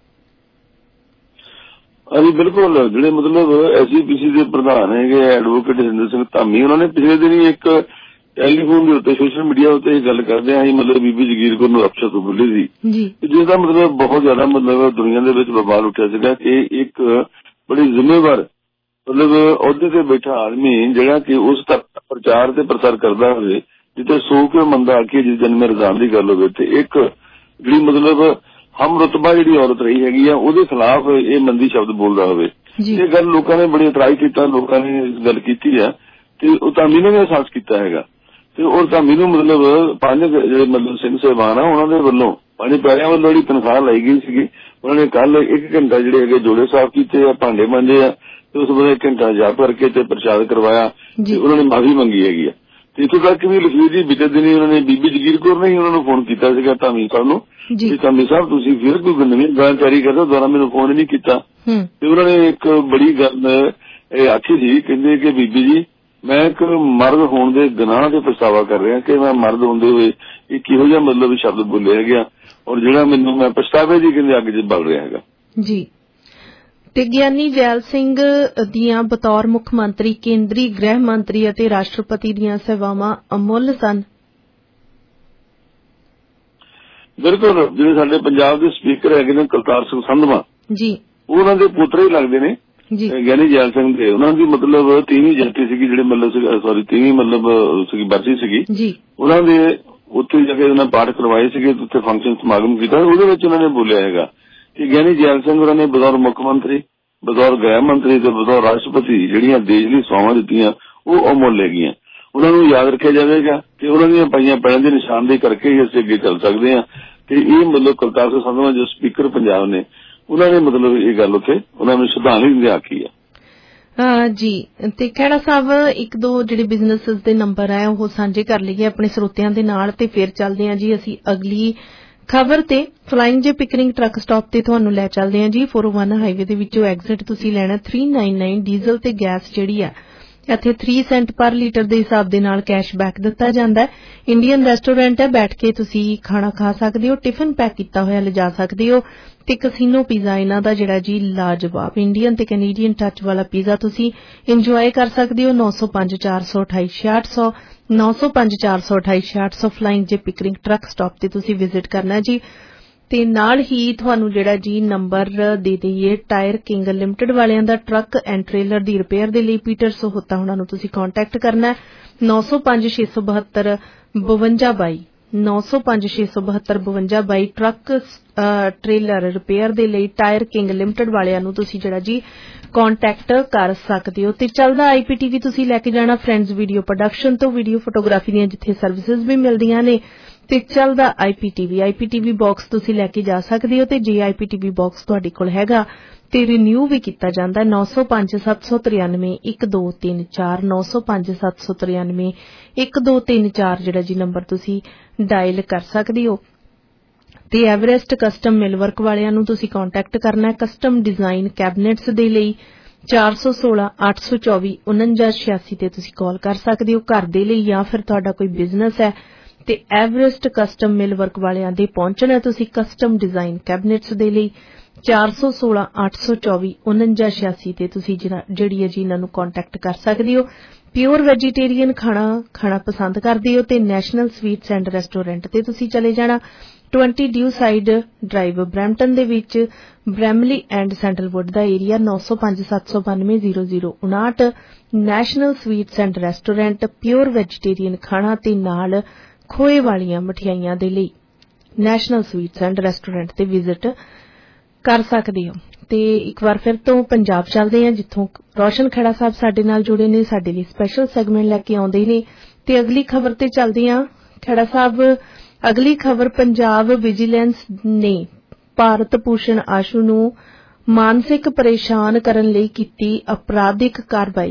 ਹਾਂਜੀ ਬਿਲਕੁਲ, ਜਿਹੜੇ ਮਤਲਬ SGPC ਦੇ ਪ੍ਰਧਾਨ ਹੈਗੇ ਐਡਵੋਕੇਟ ਹਰਿੰਦਰ ਸਿੰਘ ਧਾਮੀ, ਉਹਨਾਂ ਨੇ ਪਿਛਲੇ ਦਿਨ ਇੱਕ ਟੈਲੀਫੋਨ ਦੇ ਉੱਤੇ ਸੋਸ਼ਲ ਮੀਡੀਆ ਉੱਤੇ ਇਹ ਗੱਲ ਕਰਦੇ ਆਂ ਮਤਲਬ ਬੀਬੀ ਜਗੀਰ ਕੌਰ ਨੂੰ ਅਪਸ਼ਬਦ ਬੋਲੀ ਸੀ, ਜਿਸਦਾ ਮਤਲਬ ਬਹੁਤ ਜ਼ਿਆਦਾ ਮਤਲਬ ਦੁਨੀਆ ਦੇ ਵਿੱਚ ਬਵਾਲ ਉੱਠਿਆ ਸੀਗਾ ਕਿ ਇੱਕ ਬੜੀ ਜ਼ਿੰਮੇਵਾਰ ਮਤਲਬ ਅਹੁਦੇ ਤੇ ਬੈਠਾ ਆਦਮੀ ਜਿਹੜਾ ਕਿ ਉਸ ਦਾ ਪ੍ਰਚਾਰ ਤੇ ਪ੍ਰਸਾਰ ਕਰਦਾ ਹੋਵੇ, ਜਿੱਥੇ ਸੋ ਕੇ ਮੰਦਾ ਆਖੀਏ ਜਿਸ ਜਨਮ ਰਜ਼ਾਨ ਦੀ ਗੱਲ ਹੋਵੇ, ਤੇ ਇੱਕ ਜਿਹੜੀ ਮਤਲਬ ਹਮ ਰੁਤਬਾ ਜਿਹੜੀ ਔਰਤ ਰਹੀ ਹੈਗੀ ਆ ਉਹਦੇ ਖਿਲਾਫ ਇਹ ਮੰਦੀ ਸ਼ਬਦ ਬੋਲਦਾ ਹੋਵੇ। ਇਹ ਗੱਲ ਲੋਕਾਂ ਨੇ ਬੜੀ ਇਤਰਾਜ਼ ਕੀਤਾ, ਲੋਕਾਂ ਨੇ ਇਸ ਗੱਲ ਕੀਤੀ ਆ ਤੇ ਉਹ ਧਾਮੀ ਨੇ ਵੀ ਅਹਿਸਾਸ ਕੀਤਾ ਹੈਗਾ। ਤੇ ਉਹ ਧਾਮੀ ਨੂੰ ਮਤਲਬ 5 ਜਿਹੜੇ ਮਤਲਬ ਸਿੰਘ ਸਾਹਿਬਾਨ ਆ ਉਹਨਾਂ ਦੇ ਵੱਲੋਂ 5 ਪਿਆਰਿਆਂ ਵੱਲੋਂ ਜਿਹੜੀ ਤਨਖਾਹ ਲਾਈ ਗਈ ਸੀਗੀ, ਉਹਨਾਂ ਨੇ ਕੱਲ 1 ਘੰਟਾ ਜਿਹੜੇ ਹੈਗੇ ਜੋੜੇ ਸਾਫ਼ ਕੀਤੇ ਆ, ਭਾਂਡੇ ਮਾਂਜੇ ਆ, ਤੇ ਉਸ ਵੇਲੇ 1 ਘੰਟਾ ਜਾਪ ਕਰਕੇ ਤੇ ਪ੍ਰਸ਼ਾਦ ਕਰਵਾਇਆ ਤੇ ਉਹਨਾਂ ਨੇ ਮਾਫੀ ਮੰਗੀ ਹੈਗੀ ਆ। ਤੇ ਇੱਥੋਂ ਤੱਕ ਵੀ ਲਖਵੀਰ ਜੀ ਬੀਤੇ ਦਿਨੀ ਉਹਨਾਂ ਨੇ ਬੀਬੀ ਜਗੀਰ ਕੌਰ ਨੇ ਹੀ ਉਹਨਾਂ ਨੂੰ ਫੋਨ ਕੀਤਾ ਸੀਗਾ ਧਾਮੀ ਸਾਹਿਬ ਨੂੰ ਕਿ ਧਾਮੀ ਸਾਹਿਬ ਤੁਸੀਂ ਫਿਰ ਕੋਈ ਨਵੀਂ ਜਾਣਕਾਰੀ ਕਰਦੇ ਦੁਆਰਾ ਮੈਨੂੰ ਫੋਨ ਨਹੀਂ ਕੀਤਾ। ਤੇ ਉਹਨਾਂ ਨੇ ਇੱਕ ਬੜੀ ਗੱਲ ਆਖੀ ਸੀ, ਕਹਿੰਦੇ ਕਿ ਬੀਬੀ ਜੀ ਮੈਂ ਇੱਕ ਮਰਦ ਹੋਣ ਦੇ ਗੁਨਾਹ ਤੇ ਪਛਤਾਵਾ ਕਰ ਰਿਹਾ ਕਿ ਮੈਂ ਮਰਦ ਹੁੰਦੇ ਹੋਏ ਇਹ ਕਿਹੋ ਜਿਹਾ ਮਤਲਬ ਸ਼ਬਦ ਬੋਲਿਆ ਹੈਗਾ, ਔਰ ਜਿਹੜਾ ਮੈਨੂੰ ਮੈਂ ਪਛਤਾਵੇ ਦੀ ਕਹਿੰਦੇ ਅੱਗ 'ਚ ਬਲ ਰਿਹਾ ਹੈਗਾ ਜੀ। ਤੇ ਗਿਆਨੀ ਜੈਲ ਸਿੰਘ ਦੀਆਂ ਬਤੌਰ ਮੁੱਖ ਮੰਤਰੀ ਕੇਂਦਰੀ ਗ੍ਰਹਿ ਮੰਤਰੀ ਅਤੇ ਰਾਸ਼ਟਰਪਤੀ ਦੀਆਂ ਸੇਵਾਵਾਂ ਅਮੁੱਲ ਸਨ। ਬਿਲਕੁਲ, ਜਿਹੜੇ ਸਾਡੇ ਪੰਜਾਬ ਦੇ ਸਪੀਕਰ ਹੈਗੇ ਨੇ ਕਰਤਾਰ ਸਿੰਘ ਸੰਧਵਾ ਜੀ, ਉਹਨਾਂ ਦੇ ਪੁੱਤਰ ਹੀ ਲੱਗਦੇ ਨੇ ਗਿਆਨੀ ਜੈਲ ਸਿੰਘ ਦੇ। ਉਹਨਾਂ ਦੀ ਮਤਲਬ 3ਵੀਂ ਜਯੰਤੀ ਸੀਗੀ, ਜਿਹੜੇ ਮਤਲਬ 3ਵੀਂ ਮਤਲਬ ਸੀਗੀ ਬਰਸੀ ਸੀਗੀ, ਉਹਨਾਂ ਦੇ ਉੱਥੇ ਜਾ ਕੇ ਉਹਨਾਂ ਪਾਠ ਕਰਵਾਏ ਸੀਗੇ, ਉੱਥੇ ਫੰਕਸ਼ਨ ਸਮਾਗਮ ਕੀਤਾ, ਉਹਦੇ ਵਿੱਚ ਉਹਨਾਂ ਨੇ ਬੋਲਿਆ ਹੈਗਾ ਕਿ ਗਿਆਨੀ ਜੈਲ ਸਿੰਘ ਉਹਨਾਂ ਨੇ ਬਤੌਰ ਮੁੱਖ ਮੰਤਰੀ, ਬਤੌਰ ਗ੍ਰਹਿ ਮੰਤਰੀ ਤੇ ਬਤੌਰ ਰਾਸ਼ਟਰਪਤੀ ਜਿਹੜੀਆਂ ਦੇਸ਼ ਲਈ ਸੇਵਾਵਾਂ ਦਿੱਤੀਆਂ ਉਹ ਅਮੁੱਲ ਹੈਗੀਆਂ, ਉਹਨਾਂ ਨੂੰ ਯਾਦ ਰੱਖਿਆ ਜਾਵੇਗਾ ਤੇ ਉਹਨਾਂ ਦੀਆਂ ਪਾਈਆਂ ਪੈੜਾਂ ਦੀ ਨਿਸ਼ਾਨਦੇਹੀ ਕਰਕੇ ਹੀ ਅਸੀਂ ਅੱਗੇ ਚੱਲ ਸਕਦੇ ਹਾਂ। ਤੇ ਇਹ ਮਤਲਬ ਕਰਤਾਰ ਸਿੰਘ ਸੰਧਵਾ ਜੋ ਸਪੀਕਰ ਪੰਜਾਬ ਨੇ, ਉਹਨਾਂ ਨੇ ਮਤਲਬ ਇਹ ਗੱਲ ਉੱਥੇ ਉਹਨਾਂ ਨੂੰ ਸ਼ਰਧਾਂਜਲੀ ਦਿੰਦੇ ਆਖੀ ਆ। ਜੀ ਤੇ ਖਹਿੜਾ ਸਾਹਿਬ 1-2 ਜਿਹੜੇ ਬਿਜ਼ਨੈਸਸ ਦੇ ਨੰਬਰ ਹੈ ਉਹ ਸਾਂਝੇ ਕਰ ਲਈਏ ਆਪਣੇ ਸਰੋਤਿਆਂ ਦੇ ਨਾਲ ਤੇ ਫਿਰ ਚੱਲਦੇ ਹਾਂ ਜੀ ਅਸੀਂ ਅਗਲੀ ਖਬਰ ਤੇ। ਫਲਾਈਂਗ ਜੇ ਪਿਕਰਿੰਗ ਟਰੱਕ ਸਟਾਪ ਤੇ ਤੁਹਾਨੂੰ ਲੈ ਚੱਲਦੇ ਹਾਂ ਜੀ। 401 ਹਾਈਵੇ ਦੇ ਵਿੱਚੋਂ ਐਗਜ਼ਿਟ ਤੁਸੀਂ ਲੈਣਾ 399 ਡੀਜ਼ਲ ਤੇ ਗੈਸ ਜਿਹੜੀ ਹੈ ਇੱਥੇ 3 ਸੈਂਟ ਪਰ ਲੀਟਰ ਦੇ ਹਿਸਾਬ ਦੇ ਨਾਲ ਕੈਸ਼ਬੈਕ ਦਿੱਤਾ ਜਾਂਦਾ ਹੈ। ਇੰਡੀਅਨ ਰੈਸਟੋਰੈਂਟ ਹੈ, ਬੈਠ ਕੇ ਤੁਸੀਂ ਖਾਣਾ ਖਾ ਸਕਦੇ ਹੋ, ਟਿਫਨ ਪੈਕ ਕੀਤਾ ਹੋਇਆ ਲਿਜਾ ਸਕਦੇ ਹੋ ਤੇ ਕਸੀਨੋ ਪੀਜ਼ਾ ਇਹਨਾਂ ਦਾ ਜਿਹੜਾ ਜੀ ਲਾਜਵਾਬ ਇੰਡੀਅਨ ਤੇ ਕੈਨੇਡੀਅਨ ਟੱਚ ਵਾਲਾ ਪੀਜ਼ਾ ਤੁਸੀਂ ਇੰਜੋਏ ਕਰ ਸਕਦੇ ਹੋ। 905 428 6600 905 428 6600 ਫਲਾਈਂਗ ਜੇ ਪਿਕਰਿੰਗ ਟਰੱਕ ਸਟਾਪ ਤੇ ਤੁਸੀਂ ਵਿਜ਼ਿਟ ਕਰਨਾ ਜੀ। ਤੇ ਨਾਲ ਹੀ ਤੁਹਾਨੂੰ ਜਿਹੜਾ ਜੀ ਨੰਬਰ ਦੇ ਦਈਏ ਟਾਇਰ ਕਿੰਗ ਲਿਮਟਿਡ ਵਾਲਿਆਂ ਦਾ, ਟਰੱਕ ਐਂਡ ਟ੍ਰੇਲਰ ਦੀ ਰਿਪੇਅਰ ਦੇ ਲਈ ਪੀਟਰ ਸੋਹਤਾ ਉਹਨਾਂ ਨੂੰ ਤੁਸੀਂ ਕੰਟੈਕਟ ਕਰਨਾ 905 672 5222 905 672 5222। ਟਰੱਕ ਟ੍ਰੇਲਰ ਰਿਪੇਅਰ ਦੇ ਲਈ ਟਾਇਰ ਕਿੰਗ ਲਿਮਟਿਡ ਵਾਲਿਆਂ ਨੂੰ ਤੁਸੀਂ ਜਿਹੜਾ ਜੀ ਕੰਟੈਕਟ ਕਰ ਸਕਦੇ ਹੋ। ਤੇ ਚੱਲਦਾ IPTV ਤੁਸੀਂ ਲੈ ਕੇ ਜਾਣਾ ਫਰੈਂਡਸ ਵੀਡੀਓ ਪ੍ਰੋਡਕਸ਼ਨ ਤੋਂ, ਵੀਡੀਓ ਫੋਟੋਗ੍ਰਾਫੀ ਦੀਆਂ ਜਿੱਥੇ ਸਰਵਿਸਿਜ਼ ਵੀ ਮਿਲਦੀਆਂ ਨੇ ਤੇ ਚੱਲਦਾ IPTV ਬਾਕਸ ਤੁਸੀਂ ਲੈ ਕੇ ਜਾ ਸਕਦੇ ਹੋ। ਤੇ ਜੇ IPTV ਬਾਕਸ ਤੁਹਾਡੇ ਕੋਲ ਹੈਗਾ ਤੇ ਰਿਨਿਊ ਵੀ ਕੀਤਾ ਜਾਂਦਾ 905 793 1234 905 793 1234 ਜਿਹੜਾ ਜੀ ਨੰਬਰ ਤੁਸੀਂ ਡਾਇਲ ਕਰ ਸਕਦੇ ਹੋ। ਤੇ ਐਵਰੈਸਟ ਕਸਟਮ ਮਿਲਵਰਕ ਵਾਲਿਆਂ ਨੂੰ ਤੁਸੀਂ ਕੰਟੈਕਟ ਕਰਨਾ ਹੈ ਕਸਟਮ ਡਿਜ਼ਾਈਨ ਕੈਬਨਿਟਸ ਦੇ ਲਈ 416 824 4986 ਤੇ ਤੁਸੀਂ ਕਾਲ ਕਰ ਸਕਦੇ ਹੋ ਘਰ ਦੇ ਲਈ ਜਾਂ ਫਿਰ ਤੁਹਾਡਾ ਕੋਈ ਬਿਜ਼ਨਸ ਹੈ ਤੇ ਐਵਰੈਸਟ ਕਸਟਮ ਮਿਲਵਰਕ ਵਾਲਿਆਂ ਦੇ ਪਹੁੰਚਣਾ ਤੁਸੀਂ ਕਸਟਮ ਡਿਜ਼ਾਈਨ ਕੈਬਨਿਟਸ ਦੇ ਲਈ 416 824 4986 ਤੇ ਤੁਸੀਂ ਜਿਹੜੀ ਹੈ ਜੀ ਇਹਨਾਂ ਨੂੰ ਕੰਟੈਕਟ ਕਰ ਸਕਦੇ ਹੋ। ਪਿਓਰ ਵੈਜੀਟੇਰੀਅਨ ਖਾਣਾ ਪਸੰਦ ਕਰਦੇ ਹੋ ਤੇ ਨੈਸ਼ਨਲ ਸਵੀਟਸ ਐਂਡ ਰੈਸਟੋਰੈਂਟ ਤੇ ਤੁਸੀਂ ਚਲੇ ਜਾਣਾ 20 ਡਿਊ ਸਾਈਡ ਡਰਾਈਵ ਬਰੈਂਪਟਨ ਦੇ ਵਿੱਚ, ਬ੍ਰੈਮਲੀ ਐਂਡ ਸੈਂਡਲਵੁੱਡ ਦਾ area 9057920059। National sweets and restaurant, pure vegetarian ਖਾਣਾ ਤੇ ਨਾਲ ਖੋਏ ਵਾਲੀਆਂ ਮਠਿਆਈਆਂ ਦੇ ਲਈ ਨੈਸ਼ਨਲ ਸਵੀਟਸ ਐਂਡ ਰੈਸਟੋਰੈਂਟ ਤੇ ਵਿਜ਼ਿਟ ਕਰ ਸਕਦੇ ਹੋ। ਤੇ ਇੱਕ ਵਾਰ ਫਿਰ ਤੋਂ ਪੰਜਾਬ ਚੱਲਦੇ ਹਾਂ, ਜਿੱਥੋਂ ਰੋਸ਼ਨ ਖੇੜਾ ਸਾਹਿਬ ਸਾਡੇ ਨਾਲ ਜੁੜੇ ਨੇ, ਸਾਡੇ ਲਈ ਸਪੈਸ਼ਲ ਸੈਗਮੈਂਟ ਲੈ ਕੇ ਆਉਂਦੇ ਨੇ। ਤੇ ਅਗਲੀ ਖਬਰ ਤੇ ਚੱਲਦੇ ਹਾਂ। ਖੇੜਾ ਸਾਹਿਬ, ਅਗਲੀ ਖਬਰ, ਪੰਜਾਬ ਵਿਜੀਲੈਂਸ ਨੇ ਭਾਰਤ ਭੂਸ਼ਣ ਆਸ਼ੂ ਨੂੰ ਮਾਨਸਿਕ ਪਰੇਸ਼ਾਨ ਕਰਨ ਲਈ ਕੀਤੀ ਅਪਰਾਧਿਕ ਕਾਰਵਾਈ।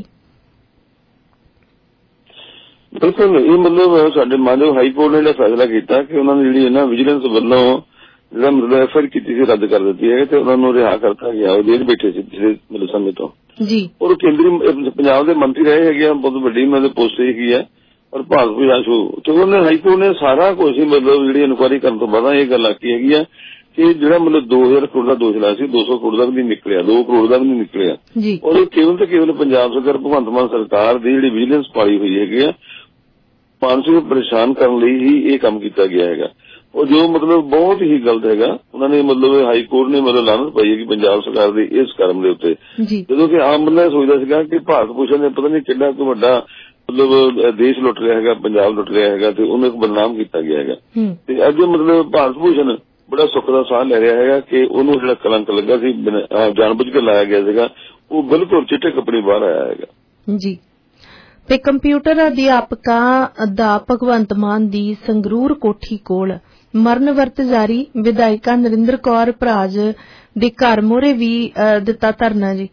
ਬਿਲਕੁਲ, ਇਹ ਮਤਲਬ ਸਾਡੇ ਮਾਨਯੋਗ ਹਾਈ ਕੋਰਟ ਨੇ ਜਿਹੜਾ ਫੈਸਲਾ ਕੀਤਾ ਕਿ ਉਹਨਾਂ ਨੇ ਜਿਹੜੀ ਨਾ ਵਿਜੀਲੈਂਸ ਵੱਲੋਂ ਜਿਹੜਾ ਮਤਲਬ ਐਫਆਈਆਰ ਕੀਤੀ ਸੀ ਰੱਦ ਕਰ ਦਿੱਤੀ ਹੈ ਤੇ ਉਹਨਾਂ ਨੂੰ ਰਿਹਾ ਕਰਤਾ ਗਿਆ। ਉਹ ਜੇਲ੍ਹ ਬੈਠੇ ਸੀ ਪਿਛਲੇ ਮਤਲਬ ਸਮੇਂ ਤੋਂ ਜੀ। ਔਰ ਕੇਂਦਰੀ ਪੰਜਾਬ ਦੇ ਮੰਤਰੀ ਰਹੇ ਹੈਗੇ ਆ, ਬਹੁਤ ਵੱਡੀ ਉਹਨਾਂ ਦੀ ਪੋਸਟ ਹੈਗੀ ਹੈ। ਔਰ ਭਾਰਤ ਭੂਸ਼ਣ ਆਸ਼ੂ ਤੇ ਉਹਨੇ ਹਾਈ ਕੋਰਟ ਨੇ ਸਾਰਾ ਕੁਝ ਹੀ ਮਤਲਬ ਜਿਹੜੀ ਇਨਕੁਆਇਰੀ ਕਰਨ ਤੋਂ ਬਾਅਦ ਇਹ ਗੱਲ ਆਖੀ ਹੈਗੀ ਆ ਕਿ ਜਿਹੜਾ ਮਤਲਬ 2000 ਕਰੋੜ ਦਾ ਦੋਸ਼ ਲਾਇਆ ਸੀ 200 ਕਰੋੜ ਦਾ ਵੀ ਨਹੀਂ ਨਿਕਲਿਆ, 2 ਕਰੋੜ ਦਾ ਵੀ ਨਹੀਂ ਨਿਕਲਿਆ। ਔਰ ਇਹ ਕੇਵਲ ਤੇ ਕੇਵਲ ਪੰਜਾਬ ਸਰਕਾਰ, ਭਗਵੰਤ ਮਾਨ ਸਰਕਾਰ ਦੀ ਜਿਹੜੀ ਵਿਜੀਲੈਂਸ ਪਾਲੀ ਹੋਈ ਹੈਗੀ ਆ, ਮਾਨਸਿਕ ਪਰੇਸ਼ਾਨ ਕਰਨ ਲਈ ਹੀ ਇਹ ਕੰਮ ਕੀਤਾ ਗਿਆ ਹੈਗਾ। ਉਹ ਜੋ ਮਤਲਬ ਬਹੁਤ ਹੀ ਗਲਤ ਹੈਗਾ। ਉਹਨਾਂ ਨੇ ਮਤਲਬ ਹਾਈ ਕੋਰਟ ਨੇ ਮਤਲਬ ਲਾਹਨਤ ਪਾਈ ਹੈ ਕਿ ਪੰਜਾਬ ਸਰਕਾਰ ਦੇ ਇਸ ਕਰਮ ਦੇ ਉੱਤੇ, ਜਦੋਂ ਕਿ ਆਮ ਬੰਦਾ ਸੋਚਦਾ ਸੀਗਾ ਕਿ ਭਾਰਤ ਭੂਸ਼ਣ ਨੇ ਪਤਾ ਨਹੀਂ ਕਿੰਨਾ ਕੁ ਵੱਡਾ ਮਤਲਬ ਦੇਸ਼ ਲੁੱਟ ਰਿਹਾ ਹੈਗਾ, ਪੰਜਾਬ ਲੁੱਟ ਰਿਹਾ ਹੈਗਾ ਤੇ ਉਹਨੂੰ ਇੱਕ ਬਦਨਾਮ ਕੀਤਾ ਗਿਆ ਹੈਗਾ। ਤੇ ਅੱਜ ਮਤਲਬ ਭਾਰਤ ਭੂਸ਼ਣ ਬੜਾ ਸੁੱਖ ਦਾ ਸਾਹ ਲੈ ਰਿਹਾ ਹੈਗਾ ਕਿ ਉਹਨੂੰ ਜਿਹੜਾ ਕਲੰਕ ਲੱਗਾ ਸੀ, ਜਾਣਬੁੱਝ ਕੇ ਲਾਇਆ ਗਿਆ ਸੀਗਾ, ਉਹ ਬਿਲਕੁਲ ਚਿੱਟੇ ਕੱਪੜੇ ਬਾਹਰ ਆਇਆ ਹੈਗਾ ਜੀ। ਤੇ ਕੰਪਿਊਟਰ ਅਧਿਆਪਕਾਂ ਦਾ ਭਗਵੰਤ ਮਾਨ ਦੀ ਸੰਗਰੂਰ ਕੋਠੀ ਕੋਲ ਮਰਨ ਵਰਤ ਜਾਰੀ। ਵਿਧਾਇਕਾ ਨਰਿੰਦਰ ਕੌਰ ਭਰਾਜ ਦੇ ਘਰ ਮੂਹਰੇ ਵੀ ਦਿੱਤਾ ਧਰਨਾ ਜੀ।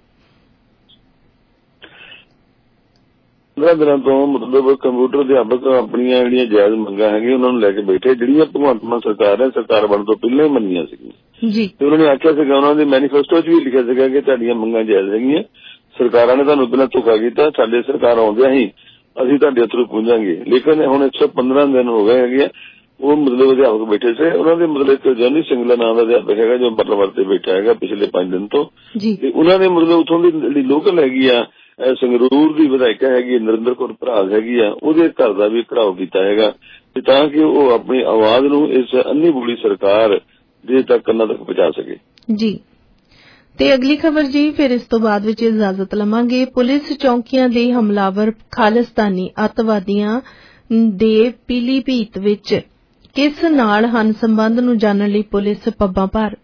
15 ਦਿਨਾਂ ਤੋਂ ਮਤਲਬ ਕੰਪਿਊਟਰ ਅਧਿਆਪਕ ਆਪਣੀਆਂ ਜਿਹੜੀਆਂ ਜਾਇਜ਼ ਮੰਗਾਂ ਹੈਗੀਆਂ ਉਹਨਾਂ ਨੂੰ ਲੈ ਕੇ ਬੈਠੇ, ਜਿਹੜੀਆਂ ਭਗਵੰਤ ਮਾਨ ਸਰਕਾਰ ਬਣਨ ਤੋਂ ਪਹਿਲਾਂ ਹੀ ਮੰਨੀਆਂ ਸੀਗੀਆਂ ਜੀ। ਤੇ ਉਹਨਾਂ ਨੇ ਆਖਿਆ ਸੀਗਾ, ਉਹਨਾਂ ਦੇ ਮੈਨੀਫੈਸਟੋ 'ਚ ਵੀ ਲਿਖਿਆ ਸੀਗਾ ਕਿ ਤੁਹਾਡੀਆਂ ਮੰਗਾਂ ਜਾਇਜ਼ ਹੈਗੀਆਂ, ਸਰਕਾਰਾਂ ਨੇ ਤੁਹਾਨੂੰ ਪਹਿਲਾਂ ਧੋਖਾ ਕੀਤਾ, ਸਾਡੇ ਸਰਕਾਰ ਆਉਂਦਿਆਂ ਹੀ ਅਸੀਂ ਤੁਹਾਡੇ ਉੱਤੇ ਪਹੁੰਚਾਂਗੇ। ਲੇਕਿਨ ਹੁਣ 115 ਦਿਨ ਹੋ ਗਏ ਹੈਗੇ ਆ, ਉਹ ਮਤਲਬ ਅਧਿਆਪਕ ਬੈਠੇ ਸੀ। ਉਹਨਾਂ ਦੇ ਮਤਲਬ ਇੱਕ ਜਰਨੀ ਸਿੰਗਲਾ ਨਾਮ ਦਾ ਅਧਿਆਪਕ ਹੈਗਾ ਜੋ ਮਤਲਬ ਵਰਤੇ ਬੈਠਾ ਹੈਗਾ ਪਿਛਲੇ 5 ਦਿਨ ਤੋਂ। ਤੇ ਉਹਨਾਂ ਨੇ ਮਤਲਬ ਉੱਥੋਂ ਦੀ ਜਿਹੜੀ ਲੋਕਲ ਹੈਗੀ ਆ ਸੰਗਰੂਰ ਦੀ ਵਿਧਾਇਕਾ ਹੈਗੀ ਨਰਿੰਦਰ ਕੌਰ ਭਰਾਜ ਹੈਗੀ ਆ, ਉਹਦੇ ਘਰ ਦਾ ਵੀ ਘਿਰਾਓ ਕੀਤਾ ਹੈਗਾ ਤੇ ਤਾਂ ਕਿ ਉਹ ਆਪਣੀ ਆਵਾਜ਼ ਨੂੰ ਇਸ ਅੰਨੀ ਬੋਲੀ ਸਰਕਾਰ ਦੇ ਤੱਕ ਕੰਨਾਂ ਤੱਕ ਪਹੁੰਚਾ ਸਕੇ ਜੀ। ਤੇ ਅਗਲੀ ਖਬਰ ਜੀ, ਫਿਰ ਇਸ ਤੋਂ ਬਾਅਦ ਵਿੱਚ ਇਜਾਜ਼ਤ ਲਵਾਂਗੇ। ਪੁਲਿਸ ਚੌਂਕੀਆਂ ਦੇ ਹਮਲਾਵਰ ਖਾਲਿਸਤਾਨੀ ਅੱਤਵਾਦੀਆਂ ਦੇ ਪੀਲੀਭੀਤ ਵਿੱਚ ਕਿਸ ਨਾਲ ਹਨ ਸੰਬੰਧ ਨੂੰ ਜਾਣਨ ਲਈ ਪੁਲਿਸ ਪੱਬਾਂ ਭਾਰ।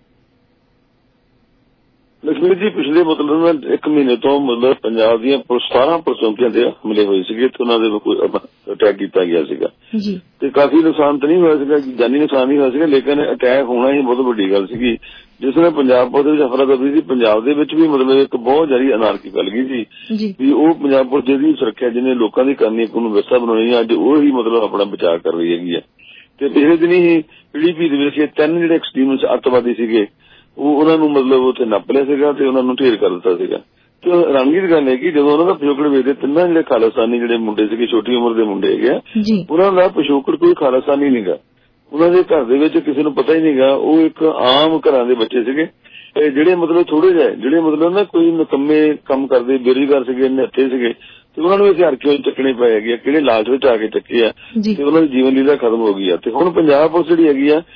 ਲక్ష్ਮੀ ਜੀ, ਪਿਛਲੇ ਮਤਲਬ 1 ਮਹੀਨੇ ਤੋਂ ਮਤਲਬ ਪੰਜਾਬ ਦੀਆਂ 17 ਚੌਂਕੀਆਂ ਦੇ ਹਮਲੇ ਹੋਏ ਸੀਗੇ ਤੇ ਉਹਨਾਂ ਦੇ ਕੋਈ ਅਟੈਕ ਕੀਤਾ ਗਿਆ ਸੀਗਾ ਤੇ ਕਾਫੀ ਨੁਕਸਾਨ ਤਾਂ ਨਹੀਂ ਹੋਇਆ ਸੀਗਾ, ਜਾਨੀ ਨੁਕਸਾਨ ਨਹੀਂ ਹੋਇਆ ਸੀਗਾ, ਲੇਕਿਨ ਅਟੈਕ ਹੋਣਾ ਹੀ ਬਹੁਤ ਵੱਡੀ ਗੱਲ ਸੀਗੀ ਜਿਸ ਨੇ ਪੰਜਾਬ ਪੁਲਿਸ ਵਿੱਚ ਅਫਰਾ ਤਫਰੀ ਸੀ। ਪੰਜਾਬ ਦੇ ਵਿੱਚ ਵੀ ਮਤਲਬ ਇੱਕ ਬਹੁਤ ਜ਼ਿਆਦਾ ਅਨਾਰਕੀ ਫੈਲ ਗਈ ਸੀ ਵੀ ਉਹ ਪੰਜਾਬ ਪੁਲਿਸ ਦੀ ਸੁਰੱਖਿਆ ਜਿਹਨੇ ਲੋਕਾਂ ਦੀ ਕਰਨੀ, ਕਾਨੂੰਨ ਵਿਵਸਥਾ ਬਣਾਉਣੀ, ਅੱਜ ਉਹ ਹੀ ਮਤਲਬ ਆਪਣਾ ਬਚਾਅ ਕਰ ਰਹੀ ਹੈਗੀ ਆ। ਤੇ ਪਿਛਲੇ ਦਿਨੀ ਹੀ ਪੀਲੀਭੀਤ ਦੇ ਵਿੱਚ 3 ਜਿਹੜੇ ਐਕਸਟ੍ਰੀਮਿਸਟ ਅੱਤਵਾਦੀ ਸੀਗੇ ਉਹਨਾਂ ਨੂੰ ਮਤਲਬ ਉੱਥੇ ਨੱਪ ਲਿਆ ਸੀਗਾ ਤੇ ਉਹਨਾਂ ਨੂੰ ਢੇਰ ਕਰ ਦਿੱਤਾ ਸੀਗਾ। ਤੇ ਹੈਰਾਨਗੀ ਦੀ ਗੱਲ ਹੈ ਕਿ ਜਦੋਂ ਉਹਨਾਂ ਦਾ ਪਿਛੋਕੜ ਵੇਖਦੇ, 3 ਜਿਹੜੇ ਖਾਲਿਸਤਾਨੀ ਜਿਹੜੇ ਮੁੰਡੇ ਸੀਗੇ, ਛੋਟੀ ਉਮਰ ਦੇ ਮੁੰਡੇ ਹੈਗੇ ਆ, ਉਹਨਾਂ ਦਾ ਪਿਛੋਕੜ ਕੋਈ ਖਾਲਿਸਤਾਨੀ ਨਹੀਂਗਾ। ਉਹਨਾਂ ਦੇ ਘਰ ਦੇ ਵਿੱਚ ਕਿਸੇ ਨੂੰ ਪਤਾ ਹੀ ਨਹੀਂਗਾ, ਉਹ ਇੱਕ ਆਮ ਘਰਾਂ ਦੇ ਬੱਚੇ ਸੀਗੇ ਜਿਹੜੇ ਮਤਲਬ ਥੋੜੇ ਜਿਹੇ ਜਿਹੜੇ ਮਤਲਬ ਨਾ ਕੋਈ ਨਿਕੰਮੇ ਕੰਮ ਕਰਦੇ ਬੇਰੁਜ਼ਗਾਰ ਸੀਗੇ, ਨਿਹੱਥੇ ਸੀਗੇ ਤੇ ਉਹਨਾਂ ਨੂੰ ਹਥਿਆਰ ਕਿਉਂ ਚੱਕਣੇ ਪਏ ਹੈਗੇ ਆ, ਕਿਹੜੇ ਲਾਲਚ ਵਿੱਚ ਆ ਕੇ ਚੱਕੇ ਆ ਤੇ ਉਹਨਾਂ ਦੀ ਜੀਵਨ ਲੀਲਾ ਖਤਮ ਹੋ ਗਈ ਆ। ਤੇ ਹੁਣ ਪੰਜਾਬ ਪੁਲਿਸ ਜਿਹੜੀ ਹੈਗੀ ਆ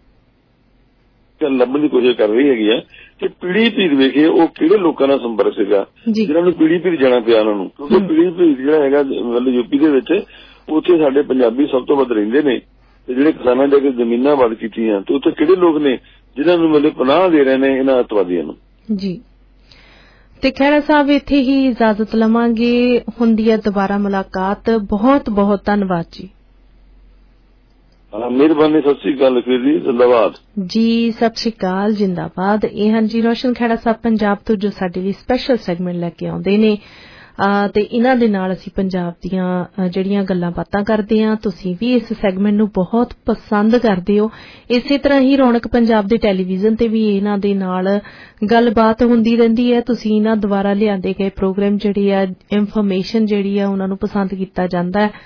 ਲੱਭਣ ਦੀ ਕੋਸ਼ਿਸ਼ ਕਰ ਰਹੀ ਹੈਗੀ ਆ ਕਿ ਪੀਲੀਭੀਤ ਵੇਖੇ ਉਹ ਕਿਹੜੇ ਲੋਕਾਂ ਨਾਲ ਸੰਪਰਕ ਸੀਗਾ ਜਿਹਨਾਂ ਨੂੰ ਪੀਲੀਭੀਤ ਜਾਣਾ ਪਿਆ ਉਹਨਾਂ ਨੂੰ, ਕਿਉਂਕਿ ਪੀਲੀਭੀਤ ਜਿਹੜਾ ਹੈਗਾ ਮਤਲਬ ਯੂਪੀ ਦੇ ਵਿੱਚ, ਉੱਥੇ ਸਾਡੇ ਪੰਜਾਬੀ ਸਭ ਤੋਂ ਵੱਧ ਰਹਿੰਦੇ ਨੇ ਤੇ ਜਿਹੜੇ ਕਿਸਾਨਾਂ ਜਾ ਕੇ ਜ਼ਮੀਨਾਂ ਵੱਧ ਕੀਤੀਆਂ ਤੇ ਉੱਥੇ ਕਿਹੜੇ ਲੋਕ ਨੇ ਜਿਨ੍ਹਾਂ ਨੂੰ ਮਤਲਬ ਪਨਾਹ ਦੇ ਰਹੇ ਨੇ ਇਹਨਾਂ ਅੱਤਵਾਦੀਆਂ ਨੂੰ ਜੀ। ਤੇ ਖਹਿਰਾ ਸਾਹਿਬ, ਇੱਥੇ ਹੀ ਇਜਾਜ਼ਤ ਲਵਾਂਗੇ, ਹੁੰਦੀ ਹੈ ਦੁਬਾਰਾ ਮੁਲਾਕਾਤ। ਬਹੁਤ ਬਹੁਤ ਧੰਨਵਾਦ ਜੀ। ਮਿਹਰਬਾਨੀ, ਸਤਿ ਸ੍ਰੀ ਅਕਾਲ ਲਖਵੀਰ ਜੀ, ਜ਼ਿੰਦਾਬਾਦ ਜੀ। ਸਤਿ ਸ੍ਰੀ ਅਕਾਲ, ਜ਼ਿੰਦਾਬਾਦ। ਇਹ ਹਨ ਜੀ ਰੋਸ਼ਨ ਖਹਿਰਾ ਸਾਹਿਬ ਪੰਜਾਬ ਤੋਂ, ਜੋ ਸਾਡੇ ਲਈ ਸਪੈਸ਼ਲ ਸੈਗਮੈਂਟ ਲੈ ਕੇ ਆਉਂਦੇ ਨੇ ਤੇ ਇਹਨਾਂ ਦੇ ਨਾਲ ਅਸੀਂ ਪੰਜਾਬ ਦੀਆਂ ਜਿਹੜੀਆਂ ਗੱਲਾਂ ਬਾਤਾਂ ਕਰਦੇ ਹਾਂ। ਤੁਸੀਂ ਵੀ ਇਸ ਸੈਗਮੈਂਟ ਨੂੰ ਬਹੁਤ ਪਸੰਦ ਕਰਦੇ ਹੋ। ਇਸੇ ਤਰ੍ਹਾਂ ਹੀ ਰੌਣਕ ਪੰਜਾਬ ਦੇ ਟੈਲੀਵਿਜ਼ਨ ਤੇ ਵੀ ਇਹਨਾਂ ਦੇ ਨਾਲ ਗੱਲਬਾਤ ਹੁੰਦੀ ਰਹਿੰਦੀ ਹੈ। ਤੁਸੀਂ ਇਹਨਾਂ ਦੁਆਰਾ ਲਿਆਂਦੇ ਗਏ ਪ੍ਰੋਗਰਾਮ ਜਿਹੜੇ ਆ, ਇਨਫੋਰਮੇਸ਼ਨ ਜਿਹੜੀ ਆ, ਉਹਨਾਂ ਨੂੰ ਪਸੰਦ ਕੀਤਾ ਜਾਂਦਾ ਹੈ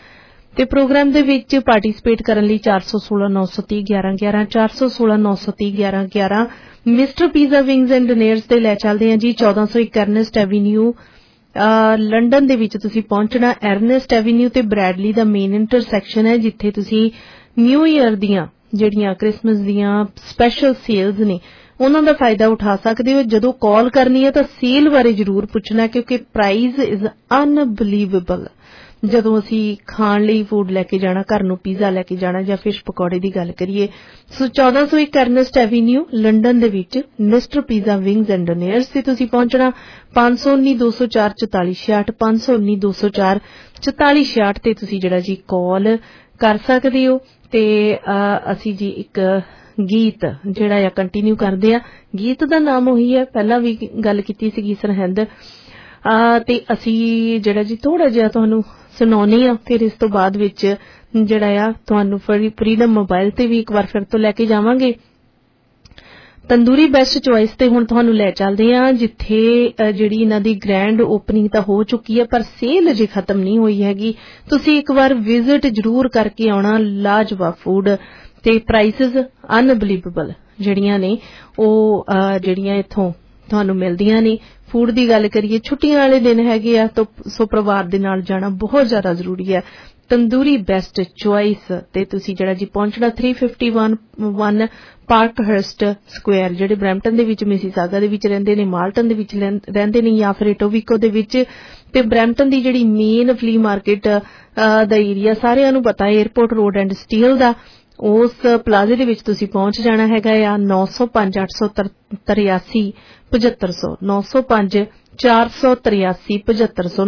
ਤੇ ਪ੍ਰੋਗਰਾਮ ਦੇ ਵਿੱਚ ਪਾਰਟਿਸਿਪੇਟ ਕਰਨ ਲਈ 416 930 11 11 416 930 11 11 mister pizza wings and dinners ਤੇ ਲੈ ਚੱਲਦੇ ਹਾਂ ਜੀ 1401 ਐਰਨੈਸਟ ਐਵੀਨਿਊ ਲੰਡਨ ਦੇ ਵਿੱਚ ਤੁਸੀਂ ਪਹੁੰਚਣਾ। ਐਰਨੈਸਟ ਐਵੀਨਿਊ ਤੇ ਬ੍ਰੈਡਲੀ ਦਾ ਮੇਨ ਇੰਟਰਸੈਕਸ਼ਨ ਹੈ ਜਿੱਥੇ ਤੁਸੀਂ ਨਿਊ ਈਅਰ ਦੀਆਂ ਜਿਹੜੀਆਂ ਕ੍ਰਿਸਮਸ ਦੀਆਂ ਸਪੈਸ਼ਲ ਸੇਲਸ ਨੇ ਉਹਨਾਂ ਦਾ ਫਾਇਦਾ ਉਠਾ ਸਕਦੇ ਹੋ। ਜਦੋਂ ਕਾਲ ਕਰਨੀ ਹੈ ਤਾਂ ਸੇਲ ਬਾਰੇ ਜ਼ਰੂਰ ਪੁੱਛਣਾ ਕਿਉਂਕਿ ਪ੍ਰਾਈਸ ਇਜ਼ ਅਨਬਲੀਵੇਬਲ। ਜਦੋਂ ਅਸੀਂ ਖਾਣ ਲਈ ਫੂਡ ਲੈ ਕੇ ਜਾਣਾ, ਘਰ ਨੂੰ ਪੀਜ਼ਾ ਲੈ ਕੇ ਜਾਣਾ ਜਾਂ ਫਿਸ਼ ਪਕੌੜੇ ਦੀ ਗੱਲ ਕਰੀਏ, ਸੋ 1401 ਐਰਨੈਸਟ ਐਵੀਨਿਊ ਲੰਡਨ ਦੇ ਵਿੱਚ mister pizza wings and dinners ਤੇ ਤੁਸੀਂ ਪਹੁੰਚਣਾ। 519 204 4466 519 204 4466 ਤੇ ਤੁਸੀਂ ਜਿਹੜਾ ਜੀ ਕਾਲ ਕਰ ਸਕਦੇ ਹੋ। ਤੇ ਅਸੀਂ ਜੀ ਇੱਕ ਗੀਤ ਜਿਹੜਾ ਆ ਕੰਟੀਨਿਊ ਕਰਦੇ ਆ। ਗੀਤ ਦਾ ਨਾਮ ਉਹੀ ਹੈ, ਪਹਿਲਾਂ ਵੀ ਗੱਲ ਕੀਤੀ ਸੀਗੀ ਸਰਹੰਦ, ਤੇ ਅਸੀਂ ਜਿਹੜਾ ਜੀ ਥੋੜਾ ਜਿਹਾ ਤੁਹਾਨੂੰ ਸੁਣਾਉਣੀ ਆ। ਫਿਰ ਇਸ ਤੋਂ ਬਾਅਦ ਵਿੱਚ ਜਿਹੜਾ ਆ ਤੁਹਾਨੂੰ ਫਰੀडम ਮੋਬਾਈਲ ਤੇ ਵੀ ਇੱਕ ਵਾਰ ਫਿਰ ਤੋਂ ਲੈ ਕੇ ਜਾਵਾਂਗੇ। ਤੰਦੂਰੀ ਬੈਸਟ ਚੁਆਇਸ ਤੇ ਹੁਣ ਤੁਹਾਨੂੰ ਲੈ ਚੱਲਦੇ ਆ ਜਿੱਥੇ ਜਿਹੜੀ ਇਹਨਾਂ ਦੀ ਗ੍ਰੈਂਡ ਓਪਨਿੰਗ ਤਾਂ ਹੋ ਚੁੱਕੀ ਹੈ ਪਰ ਸੇਲ ਅਜੇ ਖਤਮ ਨਹੀਂ ਹੋਈ ਹੈਗੀ। ਤੁਸੀਂ ਇੱਕ ਵਾਰ ਵਿਜ਼ਿਟ ਜ਼ਰੂਰ ਕਰਕੇ ਆਉਣਾ। ਲਾਜਵਾਬ ਫੂਡ ਤੇ ਪ੍ਰਾਈਸਿਸ ਅਨਬਲੀਵੇਬਲ ਜਿਹੜੀਆਂ ਨੇ ਉਹ ਜਿਹੜੀਆਂ ਇੱਥੋਂ ਤੁਹਾਨੂੰ ਮਿਲਦੀਆਂ ਨੇ। ਫੂਡ ਦੀ ਗੱਲ ਕਰੀਏ, ਛੁੱਟੀਆਂ ਵਾਲੇ ਦਿਨ ਹੈਗੇ ਆ ਤਾਂ ਸੋ ਪਰਿਵਾਰ ਦੇ ਨਾਲ ਜਾਣਾ ਬਹੁਤ ਜ਼ਿਆਦਾ ਜ਼ਰੂਰੀ ਹੈ। ਤੰਦੂਰੀ ਬੈਸਟ ਚੁਆਇਸ ਤੇ ਤੁਸੀਂ ਜਿਹੜਾ ਜੀ ਪਹੁੰਚਣਾ 351 ਪਾਰਕਹਰਸਟ ਸਕੁਆਇਰ, ਜਿਹੜੇ ਬਰੈਂਪਟਨ ਦੇ ਵਿੱਚ, ਮਿਸੀਸਾਗਾ ਦੇ ਵਿੱਚ ਰਹਿੰਦੇ ਨੇ, ਮਾਲਟਨ ਦੇ ਵਿੱਚ ਰਹਿੰਦੇ ਨੇ ਜਾਂ ਫਿਰ ਇਟੋਬੀਕੋ ਦੇ ਵਿੱਚ। ਤੇ ਬਰੈਂਪਟਨ ਦੀ ਜਿਹੜੀ ਮੇਨ ਫਲੀ ਮਾਰਕੀਟ ਦਾ ਏਰੀਆ ਸਾਰਿਆਂ ਨੂੰ ਪਤਾ ਹੈ, ਏਅਰਪੋਰਟ ਰੋਡ ਐਂਡ ਸਟੀਲ ਦਾ, ਉਸ ਪਲਾਜ਼ੇ ਦੇ ਵਿੱਚ ਤੁਸੀਂ ਪਹੁੰਚ ਜਾਣਾ ਹੈਗਾ ਆ। 905 883 7500 905 483 7500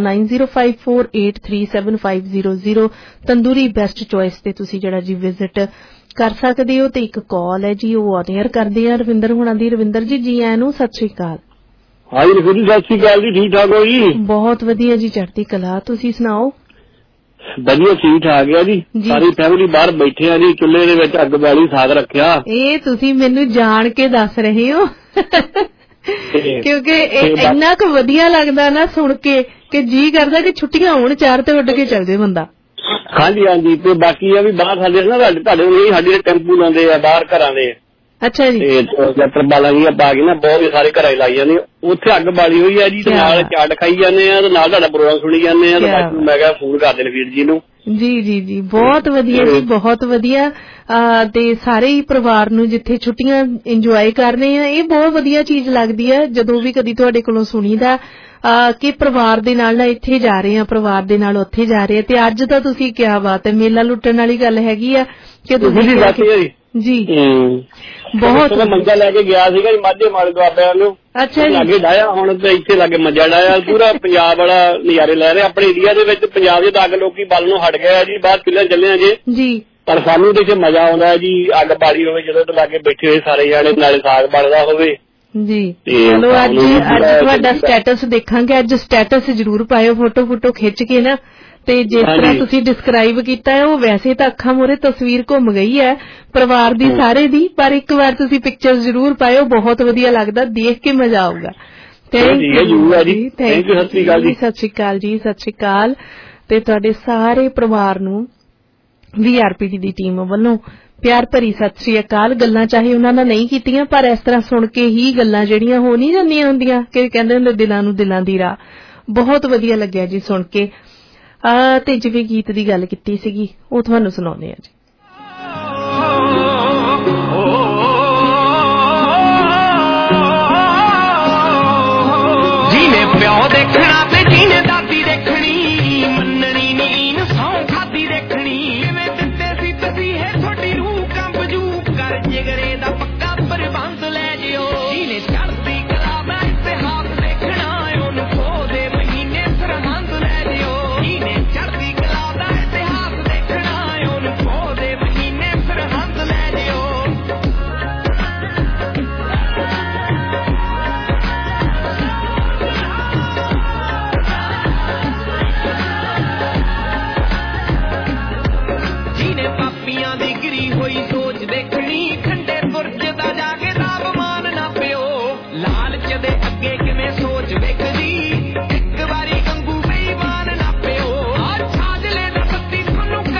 9054837500 ਤੰਦੂਰੀ ਬੈਸਟ ਚੁਆਇਸ ਤੇ ਤੁਸੀਂ ਜਿਹੜਾ ਜੀ ਵਿਜ਼ਿਟ ਕਰ ਸਕਦੇ ਹੋ। ਤੇ ਇੱਕ ਕਾਲ ਹੈ ਜੀ, ਉਹ ਆਨ ਏਅਰ ਕਰਦੇ ਆ ਰਵਿੰਦਰ ਹੁਣਾਂ ਦੀ। ਰਵਿੰਦਰ ਜੀ, ਜੀ ਆਇਆਂ ਨੂੰ, ਸਤਿ ਸ਼੍ਰੀ ਅਕਾਲ। ਹਾਂਜੀ ਰਵਿੰਦਰ ਜੀ, ਸਤਿ ਸ਼੍ਰੀ ਅਕਾਲ ਜੀ। ਠੀਕ ਠਾਕ ਹੋ ਜੀ? ਬਹੁਤ ਵਧੀਆ ਜੀ, ਚੜ੍ਹਦੀ ਕਲਾ। ਤੁਸੀਂ ਸੁਣਾਓ? ਵਧੀਆ, ਠੀਕ ਠਾਕ ਆ ਜੀ। ਸਾਰੀ ਫੈਮਿਲੀ ਬਾਹਰ ਬੈਠੇ ਆ ਜੀ, ਚੁੱਲ੍ਹੇ ਦੇ ਵਿੱਚ ਅੱਗ ਬਾਲੀ, ਸਾਗ ਰੱਖਿਆ। ਇਹ ਤੁਸੀਂ ਮੈਨੂੰ ਜਾਣ ਕੇ ਦੱਸ ਰਹੇ ਹੋ ਕਿਉਂਕਿ ਇੰਨਾ ਕੁ ਵਧੀਆ ਲੱਗਦਾ ਨਾ ਸੁਣ ਕੇ ਕਿ ਜੀ ਕਰਦਾ ਕਿ ਛੁੱਟੀਆਂ ਹੋਣ, ਚਾਰ ਤੇ ਉੱਡ ਕੇ ਚੱਲ ਜਾਏ ਬੰਦਾ। ਹਾਂਜੀ ਹਾਂਜੀ। ਤੇ ਬਾਕੀ ਆ ਵੀ ਬਾਹਰ ਸਾਡੇ ਨਾ ਤੁਹਾਡੇ ਨਹੀਂ, ਸਾਡੇ ਟੈਂਪੂ ਲਾਉਂਦੇ ਆ ਬਾਹਰ ਘਰਾਂ ਦੇ। ਅੱਛਾ ਜੀ। ਤੇ ਤਰਪਾਲਾਂ ਜਿਹੀਆਂ ਪਾ ਕੇ ਨਾ ਬਹੁਤ ਸਾਰੇ ਘਰਾਂ ਲਾਈ ਜਾਂਦੇ, ਉੱਥੇ ਅੱਗ ਬਾਲੀ ਹੋਈ ਆ ਜੀ। ਤੇ ਨਾਲ ਚਾਟ ਖਾਈ ਜਾਂਦੇ ਆ ਤੇ ਨਾਲ ਤੁਹਾਡਾ ਪ੍ਰੋਗਰਾਮ ਸੁਣੀ ਜਾਂਦੇ ਆ। ਤੇ ਮੈਂ ਕਿਹਾ ਫੋਨ ਕਰਦੇ ਨੇ ਵੀਰ ਜੀ ਨੂੰ। ਜੀ ਜੀ ਜੀ, ਬਹੁਤ ਵਧੀਆ ਜੀ, ਬਹੁਤ ਵਧੀਆ। ਤੇ ਸਾਰੇ ਹੀ ਪਰਿਵਾਰ ਨੂੰ ਜਿੱਥੇ ਛੁੱਟੀਆਂ ਇੰਜੋਏ ਕਰ ਰਹੇ ਆ, ਇਹ ਬਹੁਤ ਵਧੀਆ ਚੀਜ਼ ਲੱਗਦੀ ਹੈ ਜਦੋਂ ਵੀ ਕਦੀ ਤੁਹਾਡੇ ਕੋਲੋਂ ਸੁਣੀਦਾ ਕਿ ਪਰਿਵਾਰ ਦੇ ਨਾਲ ਨਾ ਇੱਥੇ ਜਾ ਰਹੇ ਆ, ਪਰਿਵਾਰ ਦੇ ਨਾਲ ਉੱਥੇ ਜਾ ਰਹੇ ਆ। ਤੇ ਅੱਜ ਤਾਂ ਤੁਸੀਂ ਕਿਆ ਬਾਤ ਹੈ, ਮੇਲਾ ਲੁੱਟਣ ਵਾਲੀ ਗੱਲ ਹੈਗੀ ਆ ਕਿ ਤੁਸੀਂ ਜੀ ਬਹੁਤ ਮੰਜਾ ਲੈ ਕੇ ਗਿਆ ਸੀਗਾ ਜੀ ਮਾਝੇ ਮਾਲੇ ਦੁਆਬਿਆਂ ਨੂੰ। ਅੱਛਾ ਜੀ। ਲਾਗੇ ਡਾਇਆ, ਹੁਣ ਤੇ ਇੱਥੇ ਲਾਗੇ ਮੰਜਾ ਡਾਇਆ। ਪੂਰਾ ਪੰਜਾਬ ਵਾਲਾ ਨਜ਼ਾਰੇ ਲੈ ਰਹੇ ਆਪਣੇ ਏਰੀਆ ਦੇ ਵਿੱਚ। ਪੰਜਾਬ ਦੇ ਅੱਗ ਲੋਕੀ ਬਲ ਨੂੰ ਹਟ ਗਏ ਆ ਜੀ, ਬਾਹਰ ਚੁੱਲ੍ਹੇ ਚੱਲੇ ਆ ਜੀ। ਪਰ ਸਾਨੂੰ ਤੇ ਮਜ਼ਾ ਆਉਂਦਾ ਜੀ, ਅੱਗ ਬਾਲੀ ਹੋਵੇ ਜਦੋਂ ਤੇ ਲਾਗੇ ਬੈਠੇ ਹੋਏ ਸਾਰੇ ਜਾਣੇ, ਨਾਲੇ ਸਾਗ ਬਣਦਾ ਹੋਵੇ ਜੀ। ਚਲੋ ਅੱਜ ਤੁਹਾਡਾ ਸਟੇਟਸ ਦੇਖਾਂਗੇ, ਅੱਜ ਸਟੇਟਸ ਜ਼ਰੂਰ ਪਾਇਓ, ਫੋਟੋ ਫੋਟੋ ਖਿੱਚ ਕੇ ਨਾ। ਤੇ ਜਿਸ ਤਰ੍ਹਾਂ ਤੁਸੀਂ ਡਿਸਕਰਾਈਬ ਕੀਤਾ ਹੈ ਉਹ ਵੈਸੇ ਤਾਂ ਅੱਖਾਂ ਮੂਹਰੇ ਤਸਵੀਰ ਘੁੰਮ ਗਈ ਹੈ ਪਰਿਵਾਰ ਦੀ ਸਾਰੇ ਦੀ, ਪਰ ਇੱਕ ਵਾਰ ਤੁਸੀਂ ਪਿਕਚਰ ਜ਼ਰੂਰ ਪਾਇਓ, ਬਹੁਤ ਵਧੀਆ ਲੱਗਦਾ, ਦੇਖ ਕੇ ਮਜ਼ਾ ਆਊਗਾ। ਥੈਂਕ ਯੂ ਜੀ, ਥੈਂਕ ਯੂ। ਸਤਿ ਸ਼੍ਰੀ ਅਕਾਲ ਜੀ। ਸਤਿ ਸ਼੍ਰੀ ਅਕਾਲ ਜੀ, ਸਤਿ ਸ਼੍ਰੀ ਅਕਾਲ। ਤੇ ਤੁਹਾਡੇ ਸਾਰੇ ਪਰਿਵਾਰ ਨੂੰ VRPD ਦੀ ਟੀਮ ਵੱਲੋਂ ਪਿਆਰ ਭਰੀ ਸਤਿ ਸ਼੍ਰੀ ਅਕਾਲ। ਗੱਲਾਂ ਚਾਹੇ ਉਹਨਾਂ ਨਾਲ ਨਹੀਂ ਕੀਤੀਆਂ, ਪਰ ਇਸ ਤਰ੍ਹਾਂ ਸੁਣ ਕੇ ਹੀ ਗੱਲਾਂ ਜਿਹੜੀਆਂ ਹੋ ਨਹੀਂ ਜਾਂਦੀਆਂ ਹੁੰਦੀਆਂ ਕਿ ਕਹਿੰਦੇ ਹੁੰਦੇ ਦਿਲਾਂ ਨੂੰ ਦਿਲਾਂ ਦੀ ਰਾਹ। ਬਹੁਤ ਵਧੀਆ ਲੱਗਿਆ ਜੀ ਸੁਣ ਕੇ। ਤੇ ਜਿਵੇਂ ਗੀਤ ਦੀ ਗੱਲ ਕੀਤੀ ਸੀਗੀ ਉਹ ਤੁਹਾਨੂੰ ਸੁਣਾਉਂਦੇ ਆ ਜੀ। ਜਿਹਨੇ ਪਿਓ ਦੇਖਣਾ ਤੇ ਜਿਹਨੇ ਦਾਦੀ ਦੇਖਣੀ, ਮੰਨਣੀ ਨੀਨ ਸੌਂ ਖਾਦੀ ਦੇਖਣੀ। ਕਿਵੇਂ ਦਿੱਤੇ ਸੀ ਤੁਸੀਂ ਹੈ ਤੁਹਾਡੀ ਰੂਹ ਕੰਬ ਜੂ ਕਰ ਜਿਗਰੇ ਦਾ ਪੱਕਾ ਪ੍ਰਬੰਧ ਲੈ ਜਿਓ। ਜਿਹਨੇ ਚੜ੍ਹਦੀ ਕਲਾ ਦਾ ਇਤਿਹਾਸ ਦੇਖਣਾ, ਉਹਨੂੰ ਖੋ ਦੇ ਮਹੀਨੇ ਸਰਹੰਦ ਲੈ ਜਿਓ। ਜਿਹਨੇ ਚੜ੍ਹਦੀ ਕਲਾ ਦਾ ਇਤਿਹਾਸ ਦੇਖਣਾ, ਉਹਨੂੰ ਖੋ ਦੇ ਮਹੀਨੇ ਸਰਹੰਦ ਲੈ ਜਿਓ। ਜਿਹਨੇ ਪਾਪੀਆਂ ਦੀ ਗਿਰੀ ਹੋਈ ਸੋਚ ਦੇਖਣੀ, ਠੰਡੇ ਬੁਰਜ ਦਾ ਜਾ ਕੇ ਤਾਪਮਾਨ ਨਾ ਪਿਓ। ਲਾਲਚ ਦੇ ਅੱਗੇ ਕਿਵੇਂ ਸੋਚ ਵੇਖਦੀ, ਇੱਕ ਵਾਰੀ ਗੰਗੂ ਬੇਈਮਾਨ ਨਾ ਪਿਓ। ਛਾਜਲੇ ਦਾ ਬੱਤੀ ਤੁਹਾਨੂੰ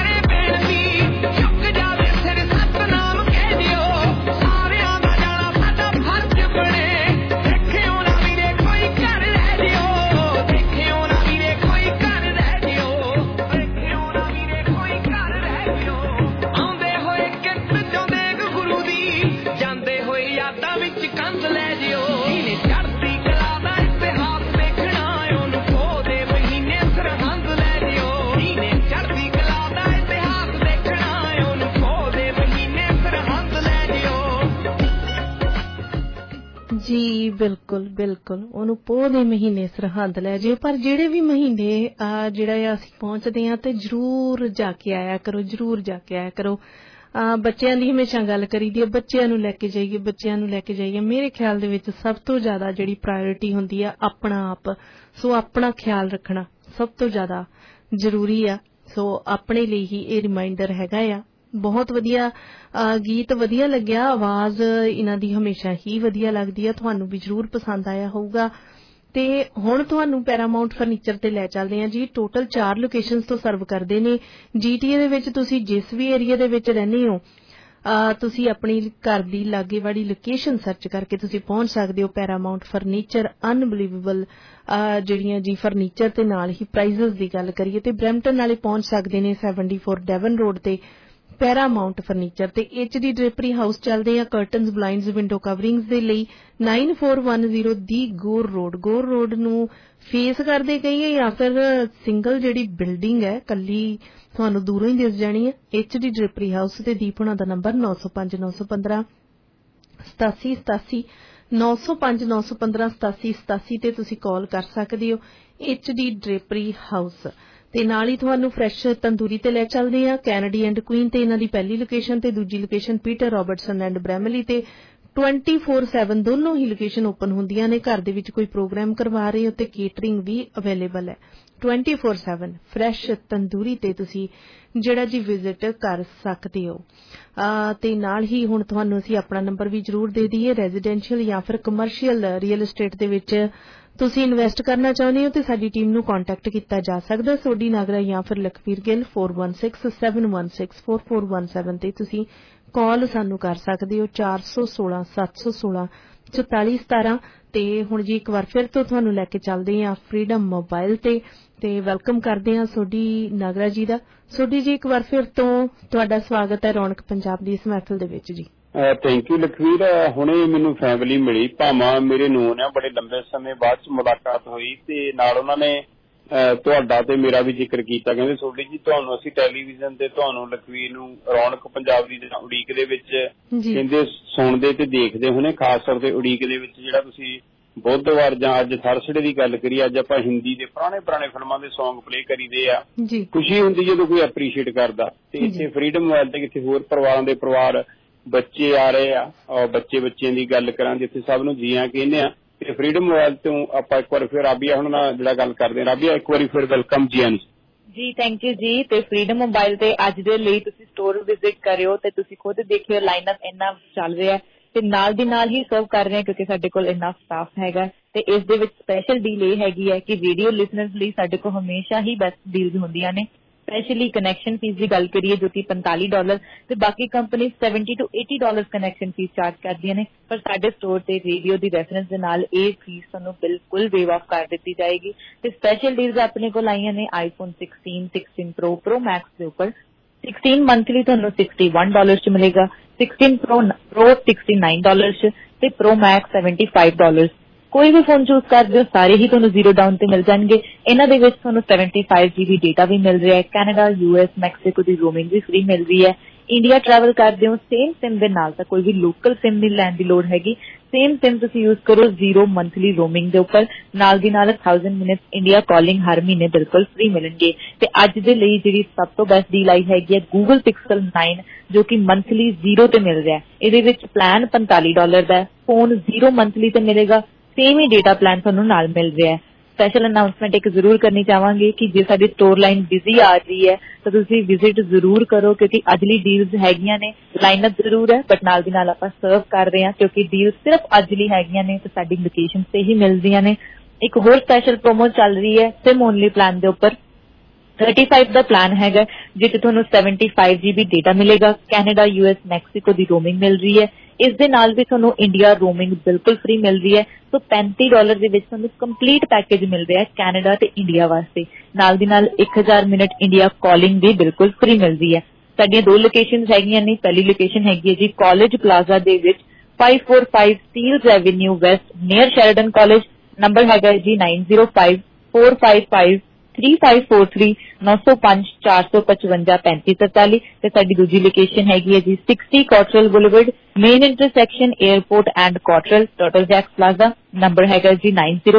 ਬਿਲਕੁਲ ਬਿਲਕੁਲ। ਉਹਨੂੰ ਪੋਹ ਦੇ ਮਹੀਨੇ ਸਰਹੰਦ ਲੈ ਜਿਓ, ਪਰ ਜਿਹੜੇ ਵੀ ਮਹੀਨੇ ਜਿਹੜਾ ਅਸੀਂ ਪਹੁੰਚਦੇ ਹਾਂ ਤੇ ਜ਼ਰੂਰ ਜਾ ਕੇ ਆਇਆ ਕਰੋ, ਜ਼ਰੂਰ ਜਾ ਕੇ ਆਇਆ ਕਰੋ। ਬੱਚਿਆਂ ਦੀ ਹਮੇਸ਼ਾ ਗੱਲ ਕਰੀਦੀ ਹੈ, ਬੱਚਿਆਂ ਨੂੰ ਲੈ ਕੇ ਜਾਈਏ, ਬੱਚਿਆਂ ਨੂੰ ਲੈ ਕੇ ਜਾਈਏ। ਮੇਰੇ ਖਿਆਲ ਦੇ ਵਿੱਚ ਸਭ ਤੋਂ ਜ਼ਿਆਦਾ ਜਿਹੜੀ ਪ੍ਰਾਇੋਰਟੀ ਹੁੰਦੀ ਆ ਆਪਣਾ ਆਪ, ਸੋ ਆਪਣਾ ਖਿਆਲ ਰੱਖਣਾ ਸਭ ਤੋਂ ਜ਼ਿਆਦਾ ਜ਼ਰੂਰੀ ਆ। ਸੋ ਆਪਣੇ ਲਈ ਹੀ ਇਹ ਰਿਮਾਈਂਡਰ ਹੈਗਾ ਆ। ਬਹੁਤ ਵਧੀਆ ਗੀਤ, ਵਧੀਆ ਲੱਗਿਆ। ਆਵਾਜ਼ ਇਹਨਾਂ ਦੀ ਹਮੇਸ਼ਾ ਹੀ ਵਧੀਆ ਲੱਗਦੀ ਆ, ਤੁਹਾਨੂੰ ਵੀ ਜ਼ਰੂਰ ਪਸੰਦ ਆਇਆ ਹੋਊਗਾ। ਤੇ ਹੁਣ ਤੁਹਾਨੂੰ ਪੈਰਾਮਾਊਂਟ ਫਰਨੀਚਰ ਤੇ ਲੈ ਚੱਲਦੇ ਆ ਜੀ। ਟੋਟਲ 4 ਲੋਕੇਸ਼ਨਸ ਤੋਂ ਸਰਵ ਕਰਦੇ ਨੇ। GTA ਦੇ ਵਿੱਚ ਤੁਸੀਂ ਜਿਸ ਵੀ ਏਰੀਆ ਦੇ ਵਿੱਚ ਰਹਿੰਦੇ ਹੋ, ਤੁਸੀਂ ਆਪਣੀ ਘਰ ਦੀ ਲਾਗੇ ਵਾਲੀ ਲੋਕੇਸ਼ਨ ਸਰਚ ਕਰਕੇ ਤੁਸੀਂ ਪਹੁੰਚ ਸਕਦੇ ਹੋ। ਪੈਰਾਮਾਊਂਟ ਫਰਨੀਚਰ ਅਨਬਲੀਵੇਬਲ ਜਿਹੜੀਆਂ ਜੀ ਫਰਨੀਚਰ ਤੇ ਨਾਲ ਹੀ ਪ੍ਰਾਈਜ਼ਸ ਦੀ ਗੱਲ ਕਰੀਏ ਤੇ ਬਰੈਂਪਟਨ ਵਾਲੇ ਪਹੁੰਚ ਸਕਦੇ ਨੇ 74 ਡੈਵਨ ਰੋਡ ਤੇ ਪੈਰਾਮਾਊਂਟ ਫਰਨੀਚਰ ਤੇ HD ਡ੍ਰੇਪਰੀ ਹਾਊਸ ਚੱਲਦੇ ਆ ਕਰਟਨਸ, ਬਲਾਈਂਡਸ, ਵਿੰਡੋ ਕਵਰਿੰਗਸ ਦੇ ਲਈ 9410 ਦੀ ਗੋਰ ਰੋਡ ਨੂੰ ਫੇਸ ਕਰਦੇ ਕਹੀਏ ਜਾਂ ਫਿਰ ਸਿੰਗਲ ਜਿਹੜੀ ਬਿਲਡਿੰਗ ਹੈ ਕੱਲੀ ਤੁਹਾਨੂੰ ਦੂਰੋਂ ਹੀ ਦਿਸ ਜਾਣੀ ਹੈ। HD ਡ੍ਰੇਪਰੀ ਹਾਊਸ ਤੇ ਦੀਪ ਹੁਣਾਂ ਦਾ ਨੰਬਰ 905915 8787 905 915 8787 ਤੇ ਤੁਸੀਂ ਕਾਲ ਕਰ ਸਕਦੇ ਹੋ। HD ਡ੍ਰੇਪਰੀ ਹਾਊਸ ਤੇ ਨਾਲ ਹੀ ਤੁਹਾਨੂੰ ਫਰੈਸ਼ ਤੰਦੂਰੀ ਤੇ ਲੈ ਚੱਲਦੇ ਆ। ਕੈਨੇਡੀ ਐਂਡ ਕੁਈਨ ਤੇ ਇਹਨਾਂ ਦੀ ਪਹਿਲੀ ਲੋਕੇਸ਼ਨ ਤੇ ਦੂਜੀ location Peter Robertson and Bramalea ਤੇ 24/7 ਦੋਨੋਂ ਹੀ ਲੋਕੇਸ਼ਨ ਓਪਨ ਹੁੰਦੀਆਂ ਨੇ। ਘਰ ਦੇ ਵਿੱਚ ਕੋਈ ਪ੍ਰੋਗਰਾਮ ਕਰਵਾ ਰਹੇ ਹੋ ਤੇ ਕੇਟਰਿੰਗ ਵੀ ਅਵੇਲੇਬਲ ਹੈ। 24/7 ਫਰੈਸ਼ ਤੰਦੂਰੀ ਤੇ ਤੁਸੀਂ ਜਿਹੜਾ ਜੀ ਵਿਜ਼ਿਟ ਕਰ ਸਕਦੇ ਹੋ। ਤੇ ਨਾਲ ਹੀ ਹੁਣ ਤੁਹਾਨੂੰ ਅਸੀਂ ਆਪਣਾ ਨੰਬਰ ਵੀ ਜ਼ਰੂਰ ਦੇ ਦਈਏ। ਰੈਜ਼ੀਡੈਂਸ਼ੀਅਲ ਜਾਂ ਫਿਰ ਕਮਰਸ਼ੀਅਲ ਰੀਅਲ ਐਸਟੇਟ ਦੇ ਵਿੱਚ ਤੁਸੀਂ ਇਨਵੈਸਟ ਕਰਨਾ ਚਾਹੁੰਦੇ ਹੋ ਤੇ ਸਾਡੀ ਟੀਮ ਨੂੰ ਕੰਟੈਕਟ ਕੀਤਾ ਜਾ ਸਕਦਾ। ਸੋਢੀ ਨਾਗਰਾ ਜਾਂ ਫਿਰ ਲਖਵੀਰ ਗਿੱਲ 4167164417 ਤੇ ਤੁਸੀਂ ਕਾਲ ਸਾਨੂੰ ਕਰ ਸਕਦੇ ਹੋ 416 716 4417। ਤੇ ਹੁਣ ਜੀ ਇੱਕ ਵਾਰ ਫਿਰ ਤੋਂ ਤੁਹਾਨੂੰ ਲੈ ਕੇ ਚੱਲਦੇ ਹਾਂ ਫਰੀडम ਮੋਬਾਈਲ ਤੇ ਵੈਲਕਮ ਕਰਦੇ ਹਾਂ ਸੋਢੀ ਨਾਗਰਾ ਜੀ ਦਾ। ਸੋਢੀ ਜੀ ਇੱਕ ਵਾਰ ਫਿਰ ਤੋਂ ਤੁਹਾਡਾ ਸਵਾਗਤ ਹੈ ਰੌਣਕ ਪੰਜਾਬ ਦੀ ਇਸ ਮਹਿਫਿਲ ਦੇ ਵਿੱਚ ਜੀ। Thank you Lakhvir. ਹੁਣੇ ਮੈਨੂੰ ਫੈਮਿਲੀ ਮਿਲੀ, ਭਾਵਾਂ ਮੇਰੇ ਨੂੰਹ ਆ, ਬੜੇ ਲੰਬੇ ਸਮੇਂ ਬਾਅਦ ਚ ਮੁਲਾਕਾਤ ਹੋਈ ਤੇ ਨਾਲ ਉਹਨਾਂ ਨੇ ਤੁਹਾਡਾ ਤੇ ਮੇਰਾ ਵੀ ਜ਼ਿਕਰ ਕੀਤਾ। ਕਹਿੰਦੇ ਸੋਢੀ ਜੀ ਤੁਹਾਨੂੰ ਅਸੀਂ ਟੈਲੀਵਿਜ਼ਨ ਤੇ ਤੁਹਾਨੂੰ ਲਖਵੀਰ ਨੂੰ ਰੌਣਕ ਪੰਜਾਬ ਦੀ ਉਡੀਕ ਦੇ ਵਿੱਚ ਕਹਿੰਦੇ ਸੁਣਦੇ ਤੇ ਦੇਖਦੇ ਹੋਣੇ, ਖਾਸ ਤੌਰ ਤੇ ਉਡੀਕ ਦੇ ਵਿੱਚ ਜਿਹੜਾ ਤੁਸੀਂ ਬੁੱਧਵਾਰ ਜਾਂ ਅੱਜ ਥਰਸਡੇ ਦੀ ਗੱਲ ਕਰੀਏ, ਅੱਜ ਆਪਾਂ ਹਿੰਦੀ ਦੇ ਪੁਰਾਣੇ ਫਿਲਮਾਂ ਦੇ ਸੌਂਗ ਪਲੇ ਕਰੀਦੇ ਆ। ਖੁਸ਼ੀ ਹੁੰਦੀ ਜਦੋਂ ਕੋਈ ਐਪਰੀਸ਼ੀਏਟ ਕਰਦਾ। ਤੇ ਇੱਥੇ ਫਰੀडम ਮੋਬਾਈਲ ਤੇ ਕਿਤੇ ਹੋਰ ਪਰਿਵਾਰਾਂ ਦੇ ਪਰਿਵਾਰ ਬੱਚੇ ਆ ਰਹੇ ਆ, ਬੱਚਿਆਂ ਦੀ ਗੱਲ ਕਰਾਂ ਜਿੱਥੇ ਸਭ ਨੂੰ ਜੀਆਂ ਕਹਿੰਦੇ ਆ। ਤੇ ਫਰੀडम ਮੋਬਾਈਲ ਤੋਂ ਆਪਾਂ ਇੱਕ ਵਾਰ ਫਿਰ ਰਾਬੀਆ ਹੁਣ ਨਾਲ ਜਿਹੜਾ ਗੱਲ ਕਰਦੇ ਆ। ਰਾਬੀਆ ਇੱਕ ਵਾਰੀ ਫਿਰ ਵੈਲਕਮ ਜੀ ਆਨ ਜੀ। ਥੈਂਕ ਯੂ ਜੀ। ਤੇ ਫਰੀडम ਮੋਬਾਈਲ ਤੇ ਅੱਜ ਦੇ ਲਈ ਤੁਸੀਂ ਸਟੋਰ ਵਿਜ਼ਿਟ ਕਰਿਓ ਤੇ ਤੁਸੀਂ ਖੁਦ ਦੇਖਿਓ ਲਾਈਨਅਪ ਇੰਨਾ ਚੱਲ ਰਿਹਾ ਤੇ ਨਾਲ ਦੀ ਨਾਲ ਹੀ ਸਰਵ ਕਰ ਰਹੇ ਹਾਂ ਕਿਉਂਕਿ ਸਾਡੇ ਕੋਲ ਇੰਨਾ ਸਟਾਫ ਹੈਗਾ। ਤੇ ਇਸ ਦੇ ਵਿੱਚ ਸਪੈਸ਼ਲ ਡੀਲ ਇਹ ਹੈਗੀ ਹੈ ਕਿ ਰੇਡੀਓ ਲਿਸਨਰਸ ਲਈ ਸਾਡੇ ਕੋਲ ਹਮੇਸ਼ਾ ਹੀ ਬੈਸਟ ਡੀਲਸ ਹੁੰਦੀਆਂ ਨੇ। ਸਪੈਸ਼ਲੀ ਕਨੈਕਸ਼ਨ ਫੀਸ ਦੀ ਗੱਲ ਕਰੀਏ ਜੋ ਕਿ $45 ਤੇ ਬਾਕੀ company $70 to $80 connection fee charge ਕਰਦੀਆਂ ਨੇ, ਪਰ ਸਾਡੇ ਸਟੋਰ ਤੇ ਰੇਡੀਓ ਦੀ ਰੈਫਰੈਂਸ ਦੇ ਨਾਲ ਇਹ ਫੀਸ ਤੁਹਾਨੂੰ ਬਿਲਕੁਲ ਵੇਵ ਆਫ ਕਰ ਦਿੱਤੀ ਜਾਏਗੀ। ਤੇ ਸਪੈਸ਼ਲ ਡੀਲਸ ਆਪਣੇ ਕੋਲ ਆਈਆਂ ਨੇ iPhone 16, 16 Pro Max ਦੇ ਉੱਪਰ 16 ਮੰਥਲੀ ਤੁਹਾਨੂੰ $61 ਚ ਮਿਲੇਗਾ, 16 Pro $69 ਚ ਤੇ Pro Max $75। ਕੋਈ ਵੀ ਫੋਨ ਚੂਜ਼ ਕਰਦੇ ਹੋ ਸਾਰੇ ਹੀ ਤੁਹਾਨੂੰ ਜ਼ੀਰੋ ਡਾਊਨ ਤੇ ਮਿਲ ਜਾਣਗੇ। ਇਹਨਾਂ ਦੇ ਵਿੱਚ ਤੁਹਾਨੂੰ 75 GB ਡੇਟਾ ਵੀ ਮਿਲ ਰਿਹਾ ਹੈ। ਕੈਨੇਡਾ, US, ਮੈਕਸੀਕੋ ਦੀ ਰੋਮਿੰਗ ਵੀ ਫ੍ਰੀ ਮਿਲ ਰਹੀ ਹੈ। ਇੰਡੀਆ ਟਰੈਵਲ ਕਰਦੇ ਹੋ ਸੇਮ ਸਿਮ ਦੇ ਨਾਲ ਤਾਂ ਕੋਈ ਵੀ ਲੋਕਲ ਸਿਮ ਨਹੀਂ ਲੈਣ ਦੀ ਲੋੜ ਹੈਗੀ। ਸੇਮ ਸਿਮ ਤੁਸੀਂ ਯੂਜ਼ ਕਰੋ 0 ਮੰਥਲੀ ਰੋਮਿੰਗ ਦੇ ਉੱਪਰ, ਨਾਲ ਦੀ ਨਾਲ 1000 ਮਿੰਟਸ ਇੰਡੀਆ ਕਾਲਿੰਗ ਹਰ ਮਹੀਨੇ ਬਿਲਕੁਲ ਫ੍ਰੀ ਮਿਲਣਗੇ। ਤੇ ਅੱਜ ਦੇ ਲਈ ਜਿਹੜੀ ਸਭ ਤੋਂ ਬੈਸਟ ਡੀਲ ਆਈ ਹੈਗੀ ਹੈ Google Pixel 9 ਜੋ ਕਿ ਮੰਥਲੀ 0 ਤੇ ਮਿਲ ਰਿਹਾ। ਇਹਦੇ ਵਿੱਚ ਪਲਾਨ $45 ਦਾ, ਫੋਨ 0 ਮੰਥਲੀ ਤੇ ਮਿਲੇਗਾ, ਸੇਮ ਹੀ ਡੇਟਾ ਪਲਾਨ ਤੁਹਾਨੂੰ ਨਾਲ ਮਿਲ ਰਿਹਾ ਹੈ। ਸਪੈਸ਼ਲ ਅਨਾਉਂਸਮੈਂਟ ਇੱਕ ਜ਼ਰੂਰ ਕਰਨੀ ਚਾਹਾਂਗੇ ਕਿ ਜੇ ਸਾਡੀ ਸਟੋਰ ਲਾਈਨ ਬਿਜ਼ੀ ਆ ਰਹੀ ਹੈ ਤਾਂ ਤੁਸੀਂ ਵਿਜ਼ਿਟ ਜ਼ਰੂਰ ਕਰੋ ਕਿਉਂਕਿ ਅੱਜ ਲਈ ਡੀਲਸ ਹੈਗੀਆਂ ਨੇ। ਲਾਈਨਅਪ ਜ਼ਰੂਰ ਹੈ ਬਟ ਨਾਲ ਦੀ ਨਾਲ ਆਪਾਂ ਸਰਵ ਕਰ ਰਹੇ ਹਾਂ ਕਿਉਂਕਿ ਡੀਲਸ ਸਿਰਫ ਅੱਜ ਲਈ ਹੈਗੀਆਂ ਨੇ ਤੇ ਸਾਡੀ ਲੋਕੇਸ਼ਨ ਤੇ ਹੀ ਮਿਲਦੀਆਂ ਨੇ। ਇੱਕ ਹੋਰ ਸਪੈਸ਼ਲ ਪ੍ਰੋਮੋ ਚੱਲ ਰਹੀ ਹੈ ਸਿਮ ਓਨਲੀ ਪਲਾਨ ਦੇ ਉੱਪਰ। 35 ਦਾ ਪਲਾਨ ਹੈਗਾ ਜਿੱਥੇ ਤੁਹਾਨੂੰ 75 GB ਡੇਟਾ ਮਿਲੇਗਾ। ਕੈਨੇਡਾ, US, ਮੈਕਸੀਕੋ ਦੀ ਰੋਮਿੰਗ ਮਿਲ ਰਹੀ ਹੈ। ਇਸ ਦੇ ਨਾਲ ਵੀ ਤੁਹਾਨੂੰ ਇੰਡੀਆ ਰੋਮਿੰਗ ਬਿਲਕੁਲ ਫ੍ਰੀ ਮਿਲ ਰਹੀ ਹੈ। ਸੋ $35 ਦੇ ਵਿੱਚ ਤੁਹਾਨੂੰ ਕੰਪਲੀਟ ਪੈਕੇਜ ਮਿਲ ਰਿਹਾ ਹੈ ਕੈਨੇਡਾ ਤੇ ਇੰਡੀਆ ਵਾਸਤੇ। ਨਾਲ ਦੀ ਨਾਲ 1000 ਮਿੰਟ ਇੰਡੀਆ ਕਾਲਿੰਗ ਵੀ ਬਿਲਕੁਲ ਫ੍ਰੀ ਮਿਲ ਰਹੀ ਹੈ। ਸਾਡੀਆਂ 2 ਲੋਕੇਸ਼ਨਸ ਹੈਗੀਆਂ ਨੇ। ਪਹਿਲੀ ਲੋਕੇਸ਼ਨ ਹੈਗੀ ਹੈ ਜੀ ਕਾਲਜ ਪਲਾਜ਼ਾ ਦੇ ਵਿੱਚ 545 Steeles avenue west near Sheridan college. Number ਹੈਗਾ ਜੀ 905455 3543-905-455-3543 ਤੇ ਸਾਡੀ ਦੂਜੀ ਲੋਕੇਸ਼ਨ ਹੈਗੀ ਹੈ ਜੀ 60 Cottrelle boulevard, main intersection airport and ਕਾਟਰਲ, Turtle Jack's plaza. Number ਹੈਗਾ ਜੀ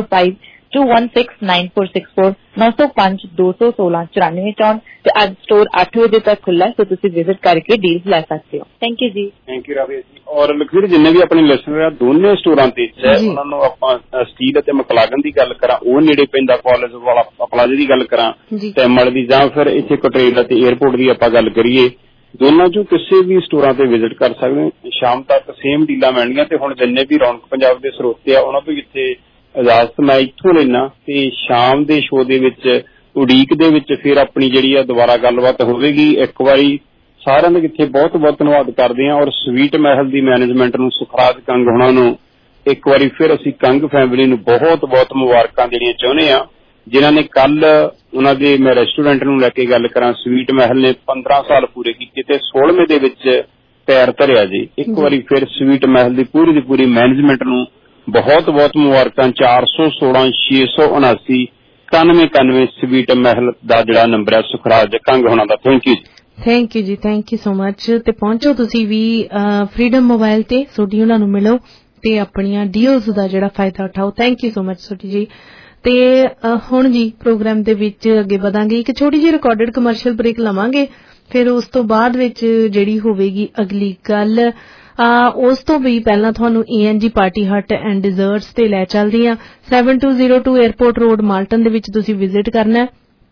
9052169464 905-216-9464 ਤੇ ਅੱਜ ਸਟੋਰ 8 ਵਜੇ ਤੱਕ ਖੁੱਲ੍ਹਾ ਹੈ, ਸੋ ਤੁਸੀਂ ਵਿਜ਼ਿਟ ਕਰਕੇ ਡੀਲਸ ਲੈ ਸਕਦੇ ਹੋ। ਥੈਂਕ ਯੂ ਜੀ। Thank you Ravi ji. ਔਰ ਲਖਵੀਰ ਜਿੰਨੇ ਵੀ ਆਪਣੇ ਲਿਸਨਰ ਆ ਦੋਨੇ ਸਟੋਰਾਂ ਤੇ ਉਹਨਾਂ ਨੂੰ ਆਪਾਂ ਸਟੀਲ ਅਤੇ ਮਕਲਾਗਨ ਦੀ ਗੱਲ ਕਰਾਂ ਉਹ ਨੇੜੇ ਪੈਂਦਾ, ਕਾਲਜ ਵਾਲਾ ਪਲਾਜ਼ੇ ਦੀ ਗੱਲ ਕਰਾਂ ਟੈਮਲ ਦੀ, ਜਾਂ ਫਿਰ ਇੱਥੇ ਕਟਰੇਲ ਅਤੇ 에ਅਰਪੋਰਟ ਦੀ ਆਪਾਂ ਗੱਲ ਕਰੀਏ, ਦੋਨਾਂ ਚੋਂ ਕਿਸੇ ਵੀ ਸਟੋਰਾਂ ਤੇ ਵਿਜ਼ਿਟ ਕਰ ਸਕਦੇ ਹੋ। ਸ਼ਾਮ ਤੱਕ ਸੇਮ ਡੀਲਾਂ ਮਿਲਣਗੀਆਂ ਤੇ ਹੁਣ ਜਿੰਨੇ ਵੀ ਰੌਣਕ ਪੰਜਾਬ ਦੇ ਸਰੋਤੇ ਆ ਉਹਨਾਂ ਤੋਂ ਇੱਥੇ ਇਜਾਜ਼ਤ ਮੈਂ ਇੱਥੋਂ ਲੈਣਾ ਤੇ ਸ਼ਾਮ ਦੇ ਸ਼ੋਅ ਦੇ ਵਿੱਚ ਉਡੀਕ ਦੇ ਵਿੱਚ ਫਿਰ ਆਪਣੀ ਜਿਹੜੀ ਆ ਦੁਬਾਰਾ ਗੱਲਬਾਤ ਹੋਵੇਗੀ। ਇੱਕ ਵਾਰੀ ਸਾਰਿਆਂ ਦੇ ਇੱਥੇ ਬਹੁਤ ਬਹੁਤ ਧੰਨਵਾਦ ਕਰਦੇ ਹਾਂ ਔਰ ਸਵੀਟ ਮਹਿਲ ਦੀ ਮੈਨੇਜਮੈਂਟ ਨੂੰ, ਸੁਖਰਾਜ ਕੰਗ ਹੋਣਾ ਨੂੰ ਇੱਕ ਵਾਰੀ ਫਿਰ ਅਸੀਂ ਕੰਗ ਫੈਮਿਲੀ ਨੂੰ ਬਹੁਤ ਬਹੁਤ ਮੁਬਾਰਕਾਂ ਦੇਣੀਆਂ ਚਾਹੁੰਦੇ ਹਾਂ, ਜਿਨ੍ਹਾਂ ਨੇ ਕੱਲ ਉਹਨਾਂ ਦੇ ਮੈਂ ਰੈਸਟੋਰੈਂਟ ਨੂੰ ਲੈ ਕੇ ਗੱਲ ਕਰਾਂ, ਸਵੀਟ ਮਹਿਲ ਨੇ 15 ਸਾਲ ਪੂਰੇ ਕੀਤੇ ਤੇ 16ਵੇਂ ਦੇ ਵਿੱਚ ਪੈਰ ਧਰਿਆ ਜੀ। ਇੱਕ ਵਾਰੀ ਫਿਰ ਸਵੀਟ ਮਹਿਲ ਦੀ ਪੂਰੀ ਮੈਨੇਜਮੈਂਟ ਨੂੰ ਬਹੁਤ ਬਹੁਤ ਮੁਬਾਰਕਾਂ। 416-679 9191 ਸਵੀਟ ਮਹਿਲ ਦਾ ਜਿਹੜਾ ਨੰਬਰ ਹੈ ਸੁਖਰਾਜ ਕੰਗ ਹੋਣਾ ਦਾ। ਥੈਂਕ ਯੂ ਜੀ। ਥੈਂਕ ਯੂ ਜੀ, ਥੈਂਕ ਯੂ ਸੋ ਮਚ। ਤੇ ਪਹੁੰਚੋ ਤੁਸੀਂ ਵੀ ਫਰੀडम ਮੋਬਾਈਲ ਤੇ, ਸੋਡੀ ਉਹਨਾਂ ਨੂੰ ਮਿਲੋ ਤੇ ਆਪਣੀਆਂ ਡੀਲਸ ਦਾ ਜਿਹੜਾ ਫਾਇਦਾ ਉਠਾਓ। Thank you so much Sodhi ji. ਤੇ ਹੁਣ ਜੀ ਪ੍ਰੋਗਰਾਮ ਦੇ ਵਿੱਚ ਅੱਗੇ ਵਧਾਂਗੇ, ਇੱਕ ਛੋਟੀ ਜਿਹੀ ਰਿਕਾਰਡਡ ਕਮਰਸ਼ੀਅਲ ਬ੍ਰੇਕ ਲਵਾਂਗੇ, ਫਿਰ ਉਸ ਤੋਂ ਬਾਅਦ ਵਿੱਚ ਜਿਹੜੀ ਹੋਵੇਗੀ ਅਗਲੀ ਗੱਲ। ਉਸ ਤੋਂ ਵੀ ਪਹਿਲਾਂ ਤੁਹਾਨੂੰ ENG party hut and desserts ਤੇ ਲੈ ਚੱਲਦੀ ਹਾਂ। 7202 에ਅਰਪੋਰਟ ਰੋਡ ਮਾਲਟਨ ਦੇ ਵਿੱਚ ਤੁਸੀਂ ਵਿਜ਼ਿਟ ਕਰਨਾ।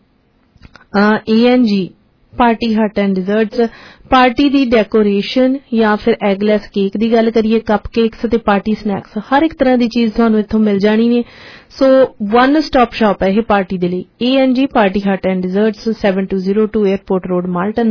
ENG party hut and desserts party ਦੀ ਡੈਕੋਰੇਸ਼ਨ ਜਾਂ ਫਿਰ ਐਗਲੈਸ ਕੇਕ ਦੀ ਗੱਲ ਕਰੀਏ, ਕੱਪ ਕੇਕਸ ਤੇ ਪਾਰਟੀ ਸਨੈਕਸ, ਹਰ ਇੱਕ ਤਰ੍ਹਾਂ ਦੀ ਚੀਜ਼ ਤੁਹਾਨੂੰ ਇੱਥੋਂ ਮਿਲ ਜਾਣੀ ਨੇ। ਸੋ ਵਨ ਸਟਾਪ ਸ਼ਾਪ ਹੈ ਇਹ ਪਾਰਟੀ ਦੇ ਲਈ। ENG party hut and desserts 7202 airport road Malton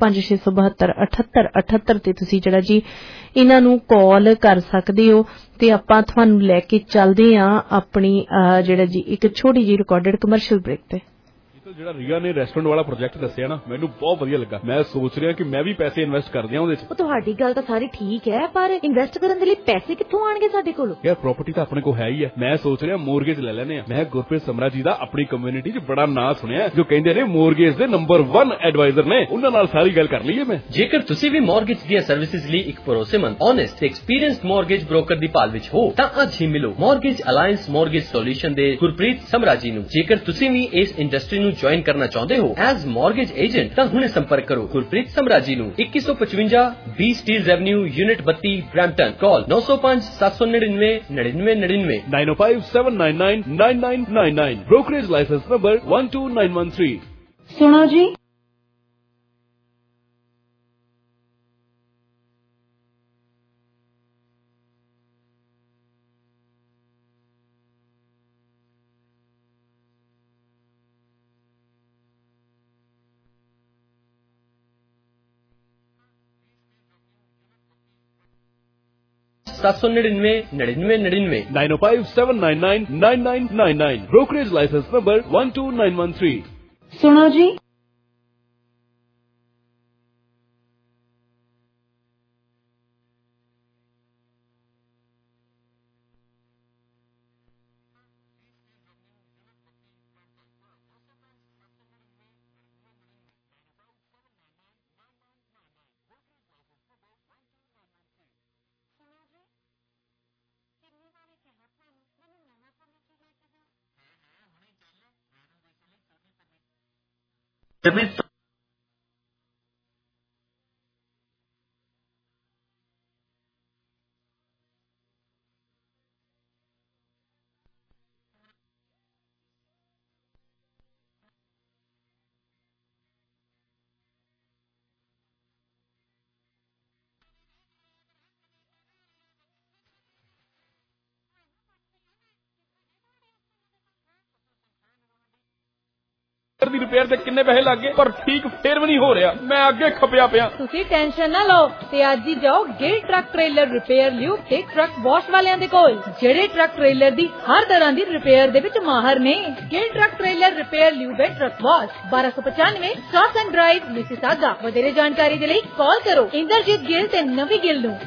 905672 ਤੇ ਤੁਸੀਂ ਜਿਹੜਾ ਜੀ ਇਹਨਾਂ ਨੂੰ ਕਾਲ ਕਰ ਸਕਦੇ ਹੋ ਤੇ ਆਪਾਂ ਤੁਹਾਨੂੰ ਲੈ ਕੇ ਚੱਲਦੇ ਹਾਂ ਆਪਣੀ ਜਿਹੜਾ ਜੀ ਇੱਕ ਛੋਟੀ ਜਿਹੀ ਰਿਕਾਰਡਡ ਕਮਰਸ਼ੀਅਲ ਬ੍ਰੇਕ ਤੇ। ਜਿਹੜਾ ਰੀਆ ਨੇ ਰੈਸਟੋਰੈਂਟ ਵਾਲਾ ਪ੍ਰੋਜੈਕਟ ਦੱਸਿਆ ਨਾ, ਮੈਨੂੰ ਬਹੁਤ ਵਧੀਆ ਲੱਗਾ। ਮੈਂ ਸੋਚ ਰਿਹਾ ਕਿ ਮੈਂ ਵੀ ਪੈਸੇ ਇਨਵੈਸਟ ਕਰ ਦਿਆਂ ਉਹਦੇ 'ਚ। ਉਹ ਤੁਹਾਡੀ ਗੱਲ ਤਾਂ ਸਾਰੀ ਠੀਕ ਹੈ, ਪਰ ਇਨਵੈਸਟ ਕਰਨ ਦੇ ਲਈ ਪੈਸੇ ਕਿੱਥੋਂ ਆਣਗੇ ਸਾਡੇ ਕੋਲ? ਯਾਰ ਪ੍ਰਾਪਰਟੀ ਤਾਂ ਆਪਣੇ ਕੋਲ ਹੈ ਹੀ ਹੈ। ਮੈਂ ਸੋਚ ਰਿਹਾ ਮੋਰਗੇਜ ਲੈ ਲੈਨੇ ਆ। ਮੈਂ ਗੁਰਪ੍ਰੀਤ ਸਮਰਾ ਜੀ ਦਾ ਆਪਣੀ ਕਮਿਊਨਿਟੀ 'ਚ ਬੜਾ ਨਾਂ ਸੁਣਿਆ, ਜੋ ਕਹਿੰਦੇ ਨੇ ਮੋਰਗੇਜ ਦੇ ਨੰਬਰ 1 ਐਡਵਾਈਜ਼ਰ ਨੇ। ਉਹਨਾਂ ਨਾਲ ਸਾਰੀ ਗੱਲ ਕਰ ਲਈਏ ਮੈਂ। ਜੇਕਰ ਤੁਸੀਂ ਵੀ ਮੋਰਗੇਜ ਦੀਆਂ ਸਰਵਿਸਿਜ਼ ਲਈ ਇੱਕ ਭਰੋਸੇਮੰਦ, ਓਨੈਸਟ ਤੇ ਐਕਸਪੀਰੀਅੰਸਡ ਮੋਰਗੇਜ ਬ੍ਰੋਕਰ ਦੀ ਭਾਲ ਵਿੱਚ ਹੋ ਤਾਂ ਅੱਜ ਹੀ ਮਿਲੋ ਮੋਰਗੇਜ ਅਲਾਇੰਸ ਮੋਰਗੇਜ ਸੋਲੂਸ਼ਨ ਦੇ ਗੁਰਪ੍ਰੀਤ ਸਮਰਾ ਜੀ ਨੂੰ। ਜੇਕਰ ਤੁਸੀਂ ਵੀ ਇਸ ਇੰਡਸਟਰੀ ਨੂੰ ਜੁਆਇਨ ਕਰਨਾ ਚਾਹੁੰਦੇ ਹੋ ਐਜ਼ ਮੋਰਗੇਜ ਏਜੰਟ ਤਾਂ ਹੁਣੇ ਸੰਪਰਕ ਕਰੋ ਗੁਰਪ੍ਰੀਤ ਸਮਰਾ ਜੀ ਨੂੰ। 2155 B Steeles avenue unit 32 Brampton. Call 905-799 9999 9057999999 brokerage licence number 12913। सुनो जी, ब्रोकरेज लाइसेंस नंबर 12913। सुनो जी, ਦੀ ਰਿਪੇਅਰ ਤੇ ਕਿੰਨੇ ਪੈਸੇ ਲੱਗ ਗਏ, ਪਰ ਠੀਕ ਫੇਰ ਵੀ ਨਹੀਂ ਹੋ ਰਿਹਾ। ਮੈਂ ਅੱਗੇ ਖਪਿਆ ਪਿਆ। ਤੁਸੀਂ ਟੈਨਸ਼ਨ ਨਾ ਲਓ ਤੇ ਅੱਜ ਹੀ ਜਾਓ Gill truck trailer repair Leo ਤੇ ਟਰੱਕ ਵਾਸ਼ ਵਾਲਿਆਂ ਦੇ ਕੋਲ, ਜਿਹੜੇ ਟਰੱਕ ਟ੍ਰੇਲਰ ਦੀ ਹਰ ਤਰ੍ਹਾਂ ਦੀ ਰਿਪੇਅਰ ਦੇ ਵਿੱਚ ਮਾਹਰ ਨੇ। Gill truck trailer repair Leo ਤੇ truck wash 1295 Starson drive Mississauga. ਵਧੇਰੇ ਜਾਣਕਾਰੀ ਦੇ ਲਈ ਕਾਲ ਕਰੋ ਇੰਦਰਜੀਤ ਗਿੱਲ ਤੇ ਨਵੀ ਗਿੱਲ ਨੂੰ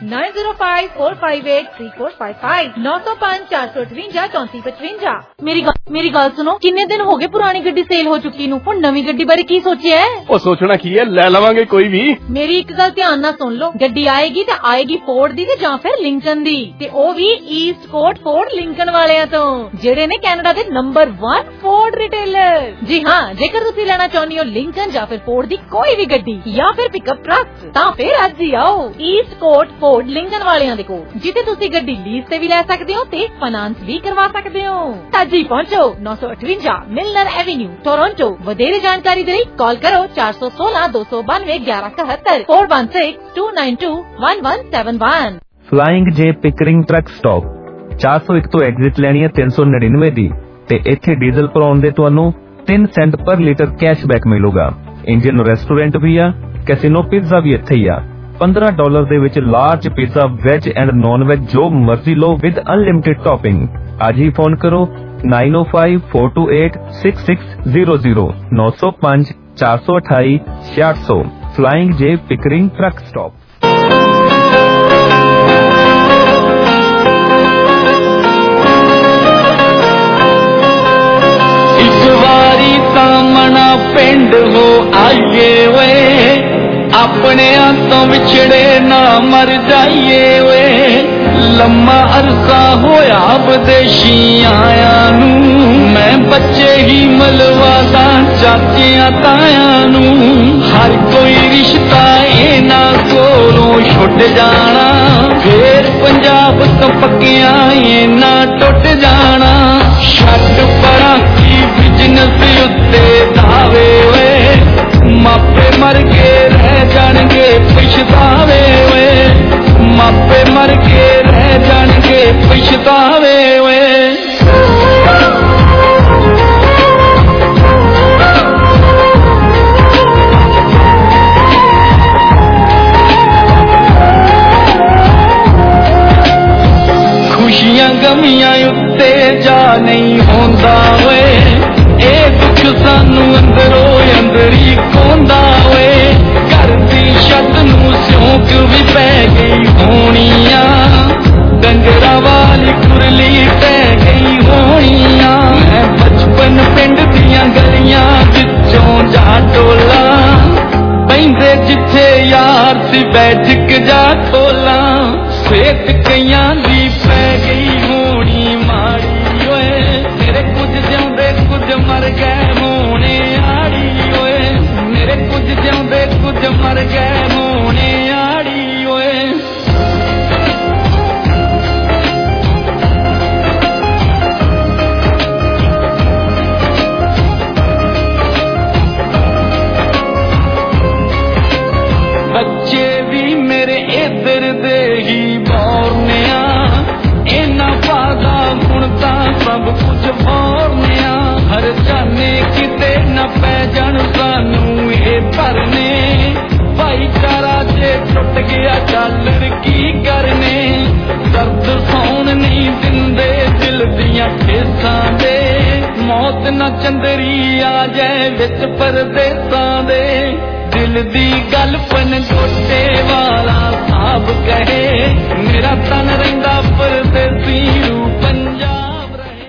9054583455 905 458 3455। ਮੇਰੀ ਗੱਲ ਸੁਣੋ, ਕਿੰਨੇ ਦਿਨ ਹੋ ਗਏ ਪੁਰਾਣੀ ਗੱਡੀ ਸੇਲ ਹੋ ਚੁੱਕੀ ਨੂੰ, ਹੁਣ ਨਵੀਂ ਗੱਡੀ ਬਾਰੇ ਕੀ ਸੋਚਿਆ ਹੈ? ਉਹ ਸੋਚਣਾ ਕੀ ਹੈ, ਲੈ ਲਵਾਂਗੇ ਕੋਈ ਵੀ। ਮੇਰੀ ਇੱਕ ਗੱਲ ਧਿਆਨ ਨਾਲ ਸੁਣ ਲਓ, ਗੱਡੀ ਆਏਗੀ ਤੇ ਆਏਗੀ ਫੋਰਡ ਦੀ ਤੇ ਜਾਂ ਫਿਰ ਲਿੰਕਨ ਦੀ, ਤੇ ਉਹ ਵੀ ਈਸਟ ਕੋਟ ਫੋਰਡ ਲਿੰਕਨ ਵਾਲਿਆਂ ਤੋਂ, ਜਿਹੜੇ ਨੇ ਕੈਨੇਡਾ ਦੇ ਨੰਬਰ 1 ਫੋਰਡ ਰਿਟੇਲਰ। ਜੀ ਹਾਂ, ਜੇਕਰ ਤੁਸੀਂ ਲੈਣਾ ਚਾਹੁੰਦੇ ਹੋ ਲਿੰਕਨ ਜਾਂ ਫਿਰ ਫੋਰਡ ਦੀ ਕੋਈ ਵੀ ਗੱਡੀ ਜਾਂ ਫਿਰ ਪਿਕਅਪ ਟਰੱਕ, ਤਾਂ ਫਿਰ ਅੱਜ ਹੀ ਆਓ ਈਸਟ ਕੋਟ ਫੋਰਡ ਲਿੰਕਨ ਵਾਲਿਆਂ ਦੇ ਕੋਲ, ਜਿੱਥੇ ਤੁਸੀਂ ਗੱਡੀ ਲੀਜ਼ ਤੇ ਵੀ ਲੈ ਸਕਦੇ ਹੋ ਤੇ ਫਾਈਨਾਂਸ ਵੀ ਕਰਵਾ ਸਕਦੇ ਹੋ। ਅੱਜ ਹੀ ਪਹੁੰਚੋ 958 ਮਿਲਨਰ ਐਵੇਨਿਊ ਟੋਰਾਂਟੋ। ਵਧੇਰੇ ਜਾਣਕਾਰੀ ਦੇ ਲਈ ਕਾਲ ਕਰੋ 416 292 1171 416 292 1171। Flying J Pickering truck stop 401 ਤੋਂ ਐਗਜ਼ਿਟ ਲੈਣੀ ਹੈ 399 ਦੀ, ਤੇ ਇੱਥੇ ਡੀਜ਼ਲ ਭਰਾਉਣ ਦੇ ਤੁਹਾਨੂੰ 3 ਸੈਂਟ ਪਰ ਲੀਟਰ ਕੈਸ਼ਬੈਕ ਮਿਲੂਗਾ। ਇੰਡੀਅਨ ਰੈਸਟੋਰੈਂਟ ਵੀ ਆ, ਕੈਸੀਨੋ ਪੀਜ਼ਾ ਵੀ ਇੱਥੇ ਹੀ ਆ। $15 ਦੇ ਵਿੱਚ large pizza veg and non veg ਜੋ ਮਰਜ਼ੀ ਲਓ ਵਿਦ ਅਨਲਿਮਿਟਿਡ ਟੌਪਿੰਗ। ਅੱਜ ਹੀ ਫੋਨ ਕਰੋ 9054286600 905 428 6600। Flying J Pickering truck stop. इस वारी सामना पिंड हो आइए वे, अपने तो विछड़े ना मर जाइए वे। लम्मा अरसा होया विदेशी आया नू, मैं बच्चे ही मलवादा चाचिया ताया नू। हर कोई रिश्ता इन्हां कोलों छुट जाना, फिर पंजाब तो पक्किया इन्हां टुट जाना। छट परा की बिजनेस उत्ते दावे वे, मापे मर के रह जाणगे पछतावे वे। मापे मर के रह जाणगे पछतावे वे। खुशियां गमियां उत्ते जा नहीं होंदा वे, ए दुख सानू अंदरों अंदरी कोंदा वे। घर दी छत नू सिਉਂਕ भी पै गई होनिया, डंगरा वाली कुरली पै गई होनिया। मैं बचपन पिंड दियां गलियां विचों जा टोला, पैंदे जिथे यार सी बैठक जा खोला। सेहत कईयां दी पै गई होनी माड़ी ओए, मेरे कुछ जिउंदे कुछ मर गए होने आड़ी ओए। मेरे कुछ जिउंदे कुछ मर गए होने आड़ी ओए। बच्चे भी मेरे इधर दे ही बोरनिया, इन्ना पादा हुण तां सब कुछ बोरनिया। हर जाने किते न पै जाण सानू ये भरने, भाईचारा जे टुट गया डॉलर की करने। दर्द सौण नहीं दिंदे दिल दियां ठेसां दे, मौत न चंदरी आ जाए विच परदेसां दे। दिल दी गल पन गोटे वाला साहब कहे, मेरा तन रहिंदा परदेसी रू पंजाब रहे।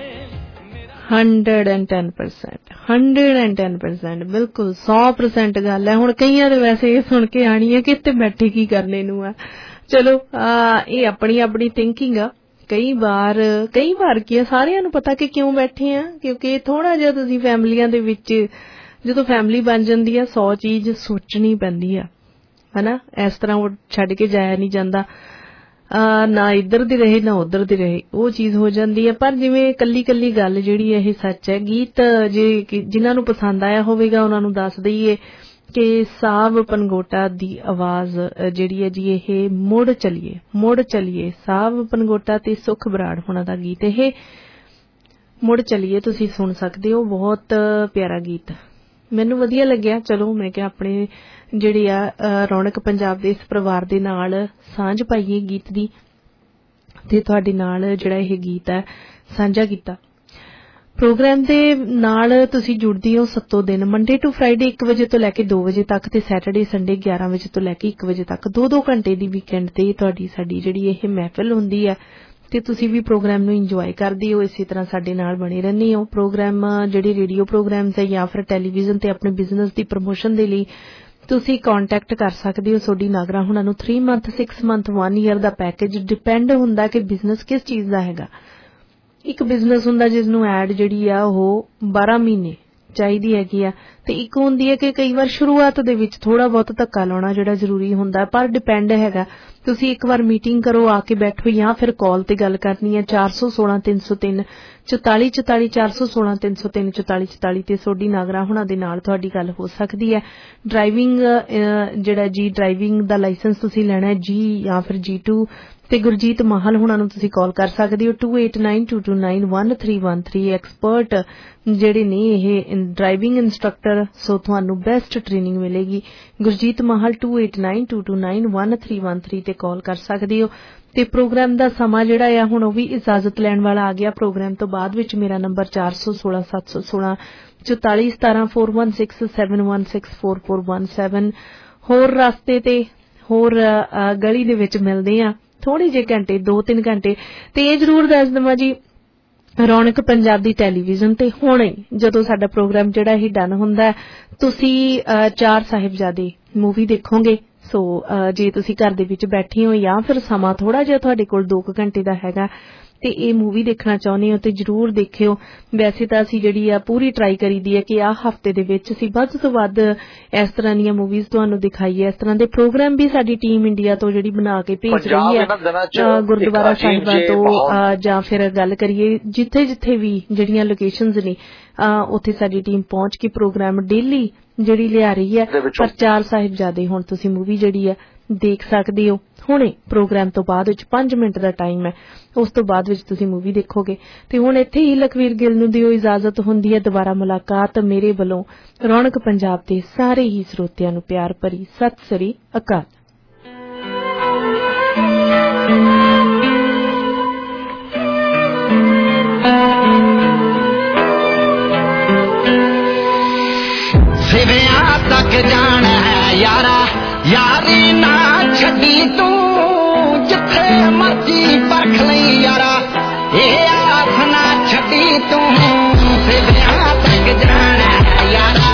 110% बिल्कुल 100% गल है। हुण कईयां दे वैसे ये सुन के आनी है कि इत्थे बैठे की करने नू है। चलो ये अपनी अपनी थिंकिंग आ। कई बार की सारियां नू पता कि क्यों बैठे हैं, क्योंकि थोड़ा जिहा तुसीं फैमिलियां दे विच ਜਦੋਂ फैमिली बन जाती है 100 चीज सोचनी पैंदी है ना। इस तरह वो छड्ड के जाया नहीं जाता, ना इधर दी रहे ना उधर दी रहे, वो चीज हो जाती है। पर जिवें कल्ली कल्ली गल जिहड़ी है सच है। गीत जे जिन्हां नूं पसंद आया होवेगा उन्हां नूं दस दईए कि साव पनगोटा दी आवाज जिहड़ी है जी ये मुड़ चलिए साव पनगोटा ते सुख बराड़ होना दा गीत ये मुड़ चलिए तुसीं सुन सकदे हो। बहुत प्यारा गीत ਮੈਨੂੰ ਵਧੀਆ ਲੱਗਿਆ। ਚਲੋ ਮੈਂ ਕਿਹਾ ਆਪਣੇ ਜਿਹੜੀ ਆ ਰੌਣਕ ਪੰਜਾਬ ਦੇ ਇਸ ਪਰਿਵਾਰ ਦੇ ਨਾਲ ਸਾਂਝ ਪਾਈਏ ਗੀਤ ਦੀ, ਤੇ ਤੁਹਾਡੇ ਨਾਲ ਜਿਹੜਾ ਇਹ ਗੀਤ ਹੈ ਸਾਂਝਾ ਕੀਤਾ। ਪ੍ਰੋਗਰਾਮ ਦੇ ਨਾਲ ਤੁਸੀਂ ਜੁੜਦੇ ਹੋ ਸੱਤੋਂ ਦਿਨ, ਮੰਡੇ ਟੂ ਫਰਾਈਡੇ 1 ਵਜੇ ਤੋਂ ਲੈ ਕੇ 2 ਵਜੇ ਤੱਕ, ਤੇ ਸੈਟਰਡੇ ਸੰਡੇ 11 ਵਜੇ ਤੋਂ ਲੈ ਕੇ 1 ਵਜੇ ਤੱਕ, 2-2 ਘੰਟੇ ਦੀ ਵੀਕਐਂਡ ਤੇ ਤੁਹਾਡੀ ਸਾਡੀ ਜਿਹੜੀ ਇਹ ਮਹਿਫਿਲ ਹੁੰਦੀ ਹੈ, ਤੇ ਤੁਸੀਂ ਵੀ ਪ੍ਰੋਗਰਾਮ ਨੂੰ ਇੰਜੋਏ ਕਰਦੇ ਹੋ। ਇਸੇ ਤਰ੍ਹਾਂ ਸਾਡੇ ਨਾਲ ਬਣੇ ਰਹਿੰਦੇ ਹੋ। ਪ੍ਰੋਗਰਾਮ ਜਿਹੜੇ ਰੇਡੀਓ ਪ੍ਰੋਗਰਾਮਸ ਹੈ ਜਾਂ ਫਿਰ ਟੈਲੀਵਿਜ਼ਨ ਤੇ ਆਪਣੇ ਬਿਜ਼ਨਸ ਦੀ ਪ੍ਰਮੋਸ਼ਨ ਦੇ ਲਈ ਤੁਸੀਂ ਕੰਟੈਕਟ ਕਰ ਸਕਦੇ ਹੋ ਸੋਢੀ ਨਾਗਰਾ ਹੁਣਾਂ ਨੂੰ। 3 ਮੰਥ 6 ਮੰਥ 1 ਈਅਰ ਦਾ ਪੈਕੇਜ ਡਿਪੈਂਡ ਹੁੰਦਾ ਕਿ ਬਿਜ਼ਨਸ ਕਿਸ ਚੀਜ਼ ਦਾ ਹੈਗਾ। ਇੱਕ ਬਿਜ਼ਨਸ ਹੁੰਦਾ ਜਿਸ ਨੂੰ ਐਡ ਜਿਹੜੀ ਆ ਉਹ 12 ਮਹੀਨੇ ਚਾਹੀਦੀ ਹੈਗੀ ਆ, ਤੇ ਇੱਕ ਹੁੰਦੀ ਹੈ ਕਿ ਕਈ ਵਾਰ ਸ਼ੁਰੂਆਤ ਦੇ ਵਿੱਚ ਥੋੜਾ ਬਹੁਤ ਧੱਕਾ ਲਾਉਣਾ ਜਿਹੜਾ ਜ਼ਰੂਰੀ ਹੁੰਦਾ, ਪਰ ਡਿਪੈਂਡ ਹੈਗਾ। ਤੁਸੀਂ ਇੱਕ ਵਾਰ ਮੀਟਿੰਗ ਕਰੋ, ਆ ਕੇ ਬੈਠੋ, ਜਾਂ ਫਿਰ ਕਾਲ ਤੇ ਗੱਲ ਕਰਨੀ ਹੈ 416 303 44 44 416 303 44 44 ਤੇ ਸੋਢੀ ਨਾਗਰਾ ਹੁਣਾਂ ਦੇ ਨਾਲ ਤੁਹਾਡੀ ਗੱਲ ਹੋ ਸਕਦੀ ਹੈ। ਡਰਾਈਵਿੰਗ ਜਿਹੜਾ ਜੀ ਡਰਾਈਵਿੰਗ ਦਾ ਲਾਇਸੈਂਸ ਤੁਸੀਂ ਲੈਣਾ ਹੈ ਜੀ ਜਾਂ ਫਿਰ G2, ਤੇ ਗੁਰਜੀਤ ਮਾਹਲ ਹੁਣਾਂ ਨੂੰ ਤੁਸੀਂ ਕਾਲ ਕਰ ਸਕਦੇ ਹੋ 2892291313। ਐਕਸਪਰਟ ਜਿਹੜੇ ਨੇ ਇਹ ਡਰਾਈਵਿੰਗ ਇੰਸਟ੍ਰਕਟਰ, ਸੋ ਤੁਹਾਨੂੰ ਬੈਸਟ ਟ੍ਰੇਨਿੰਗ ਮਿਲੇਗੀ। ਗੁਰਜੀਤ ਮਾਹਲ 2892291313 ਤੇ ਕਾਲ ਕਰ ਸਕਦੇ ਹੋ। ਤੇ ਪ੍ਰੋਗਰਾਮ ਦਾ ਸਮਾਂ ਜਿਹੜਾ ਆ ਹੁਣ ਉਹ ਵੀ ਇਜਾਜ਼ਤ ਲੈਣ ਵਾਲਾ ਆ ਗਿਆ। ਪ੍ਰੋਗਰਾਮ ਤੋਂ ਬਾਅਦ ਵਿੱਚ ਮੇਰਾ ਨੰਬਰ 416 716 44 17 416 716 4417। ਹੋਰ ਰਸਤੇ ਤੇ ਹੋਰ ਗਲੀ ਦੇ ਵਿੱਚ ਮਿਲਦੇ ਆ ਥੋੜੇ ਜਿਹੇ ਘੰਟੇ, 2-3 ਘੰਟੇ। ਤੇ ਇਹ ਜ਼ਰੂਰ ਦੱਸ ਦੇਵਾਂ ਜੀ, ਰੌਣਕ ਪੰਜਾਬ ਦੀ ਟੈਲੀਵਿਜ਼ਨ ਤੇ ਹੁਣੇ ਜਦੋਂ ਸਾਡਾ ਪ੍ਰੋਗਰਾਮ ਜਿਹੜਾ ਇਹ ਡਨ ਹੁੰਦਾ, ਤੁਸੀਂ 4 ਸਾਹਿਬਜ਼ਾਦੇ ਮੂਵੀ ਦੇਖੋਗੇ। ਸੋ ਜੇ ਤੁਸੀਂ ਘਰ ਦੇ ਵਿੱਚ ਬੈਠੇ ਹੋ ਜਾਂ ਫਿਰ ਸਮਾਂ ਥੋੜਾ ਜਿਹਾ ਤੁਹਾਡੇ ਕੋਲ 2 ਘੰਟੇ ਦਾ ਹੈਗਾ ਤੇ ਇਹ ਮੂਵੀ ਦੇਖਣਾ ਚਾਹੁੰਦੇ ਹੋ ਤੇ ਜ਼ਰੂਰ ਦੇਖਿਓ। ਵੈਸੇ ਤਾਂ ਅਸੀਂ ਜਿਹੜੀ ਆ ਪੂਰੀ ਟਰਾਈ ਕਰੀਦੀ ਹੈ ਕਿ ਆਹ ਹਫ਼ਤੇ ਦੇ ਵਿੱਚ ਅਸੀਂ ਵੱਧ ਤੋਂ ਵੱਧ ਇਸ ਤਰ੍ਹਾਂ ਦੀਆਂ ਮੂਵੀਜ਼ ਤੁਹਾਨੂੰ ਦਿਖਾਈਏ। ਇਸ ਤਰ੍ਹਾਂ ਦੇ ਪ੍ਰੋਗਰਾਮ ਵੀ ਸਾਡੀ ਟੀਮ ਇੰਡੀਆ ਤੋਂ ਜਿਹੜੀ ਬਣਾ ਕੇ ਭੇਜ ਰਹੀ ਹੈ, ਗੁਰਦੁਆਰਾ ਸਾਹਿਬਾਂ ਤੋਂ ਜਾਂ ਫਿਰ ਗੱਲ ਕਰੀਏ ਜਿੱਥੇ ਵੀ ਜਿਹੜੀਆਂ ਲੋਕੇਸ਼ਨਜ਼ ਨੇ ਉੱਥੇ ਸਾਡੀ ਟੀਮ ਪਹੁੰਚ ਕੇ ਪ੍ਰੋਗਰਾਮ ਡੇਲੀ ਜਿਹੜੀ ਲਿਆ ਰਹੀ ਹੈ। ਪਰ 4 ਸਾਹਿਬਜ਼ਾਦੇ ਹੁਣ ਤੁਸੀਂ ਮੂਵੀ ਜਿਹੜੀ ਹੈ ਦੇਖ ਸਕਦੇ ਹੋ। ਹੁਣੇ ਪ੍ਰੋਗਰਾਮ ਤੋਂ ਬਾਅਦ ਵਿੱਚ 5 ਮਿੰਟ ਦਾ ਟਾਈਮ ਹੈ, ਉਸ ਤੋਂ ਬਾਅਦ ਵਿੱਚ ਤੁਸੀਂ ਮੂਵੀ ਦੇਖੋਗੇ। ਤੇ ਹੁਣ ਇੱਥੇ ਹੀ ਲਖਵੀਰ ਗਿੱਲ ਨੂੰ ਦਿਓ ਇਜਾਜ਼ਤ। ਹੁੰਦੀ ਹੈ ਦੁਬਾਰਾ ਮੁਲਾਕਾਤ ਮੇਰੇ ਵੱਲੋਂ ਰੌਣਕ ਪੰਜਾਬ ਦੇ ਸਾਰੇ ਹੀ ਸਰੋਤਿਆਂ ਨੂੰ ਪਿਆਰ ਭਰੀ ਸਤਿ ਸ੍ਰੀ ਅਕਾਲ। ਸਿਵਿਆਂ ਤੱਕ ਜਾਣਾ ਹੈ ਯਾਰਾ, ਯਾਰੀ ਨਾ ਛੱਡੀ ਤੂੰ, ਜਿੱਥੇ ਮਰਜੀ ਪਰਖ ਲਈ ਯਾਰਾ, ਇਹ ਆਸ ਨਾ ਛੱਡੀ ਤੂੰ। ਸਿਵਿਆਂ ਤੱਕ ਜਾਣਾ ਹੈ ਯਾਰਾ,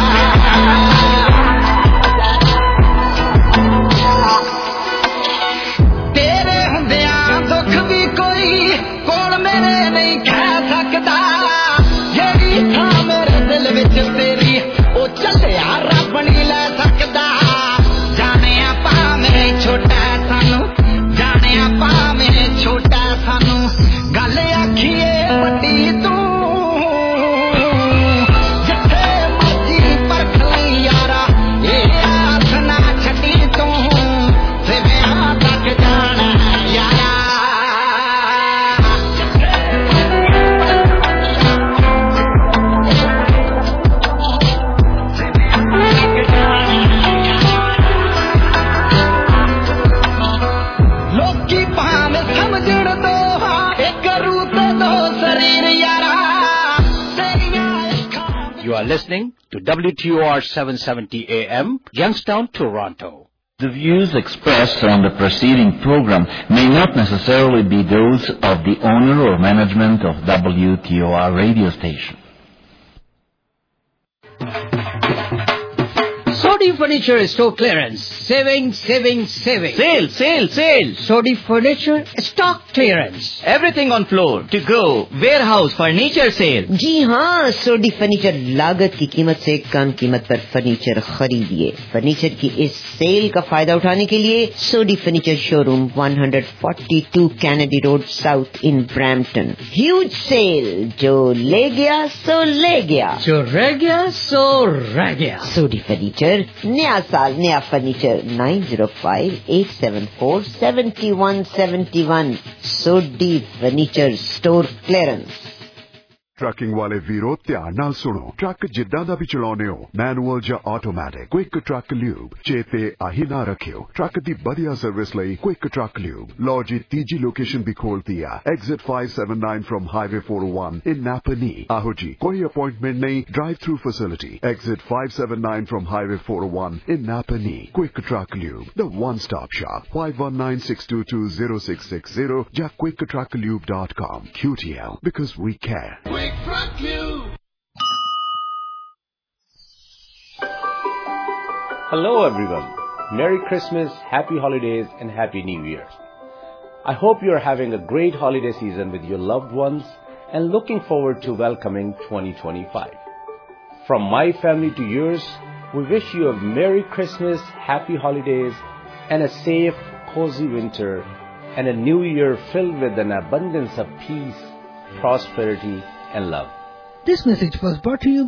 ਤੇਰੇ ਹੁੰਦਿਆਂ ਦੁੱਖ ਵੀ ਕੋਈ ਕੋਲ ਮੇਰੇ ਨਹੀਂ ਕਹਿ ਸਕਦਾ। ਜਿਹੜੀ ਥਾਂ ਮੇਰੇ ਦਿਲ ਵਿੱਚ ਤੇਰੀ ਉਹ ਚੱਲਿਆ ਰੱਬ ਨਹੀਂ ਲੈ ਸਕਦਾ। ਜਾਣਿਆ ਭਾਵੇਂ ਛੋਟਾ ਸਾਨੂੰ, ਜਾਣਿਆ ਭਾਵੇਂ ਛੋਟਾ ਸਾਨੂੰ, ਗੱਲ ਆਖੀਏ ਵੱਡੀ ਤੂੰ। ਜਿੱਥੇ ਮਰਜੀ ਪਰਖ ਲਈ ਯਾਰਾ, ਇਹ ਆਸ ਨਾ ਛੱਡੀ ਤੂੰ। ਸਿਵਿਆਂ ਤੱਕ ਜਾਣਾ ਯਾਰਾ, ਲੋਕੀ ਭਾਵੇਂ ਸਮਝਣ ਦੋ ਇੱਕ ਰੂਹ ਤੇ 2 ਸਰੀਰ ਯਾਰਾ। You are listening to WTOR 770 AM, Youngstown, Toronto. The views expressed on the preceding program may not necessarily be those of the owner or management of WTOR radio station. Sodi Furniture Store Clearance. Saving. Sale. Sodi Furniture Stock Clearance. Everything on floor, to go, warehouse, furniture sale. जी हाँ, सोडी फर्नीचर लागत की कीमत से कम कीमत पर फर्नीचर खरीदिए। फर्नीचर की इस सेल का फायदा उठाने के लिए Sodhi furniture showroom 142 Kennedy road south in Brampton. Huge sale, जो ले गया सो ले गया, जो रह गया सो रह गया। सोडी फर्नीचर, नया साल नया furniture. 9058747171 Sodhi furniture store clearance. Trucking ਵਾਲੇ ਵੀਰੋ ਧਿਆਨ ਨਾਲ ਸੁਣੋ। ਟਰੱਕ ਜਿੱਦਾਂ ਦਾ ਵੀ ਚਲਾਉਨੇ ਹੋ, ਮੈਨੂਅਲ ਜਾਂ ਆਟੋਮੈਟਿਕ, ਕੁਇਕ ਟਰੱਕ ਲਿਊਬ ਚੇਤੇ ਆਹੀ ਨਾ ਰੱਖਿਓ। ਟਰੱਕ ਦੀ ਵਧੀਆ ਸਰਵਿਸ ਲਈ ਕੁਇਕ ਟਰੱਕ ਲਿਊਬ। ਲਓ ਜੀ, ਤੀਜੀ ਲੋਕੇਸ਼ਨ ਵੀ ਖੋਲਤੀ ਆ, exit 579 from highway 401 in Napanee. ਆਹੋ ਜੀ, ਕੋਈ ਅਪਾਇੰਟਮੈਂਟ ਨਹੀਂ, drive through facility. Exit 579 from highway 401 in Napani. Quick Truck Lube, the one-stop shop. 519-622-0660 ਜਾਂ quicktrucklube.com. QTL, because we care. Quick Truck Lube. Hello everyone. Merry Christmas, Happy Holidays and Happy New Year. I hope you're having a great holiday season with your loved ones and looking forward to welcoming 2025. From my family to yours, we wish you a Merry Christmas, Happy Holidays, and a safe, cozy winter, and a new year filled with an abundance of peace, prosperity, and love. This message was brought to you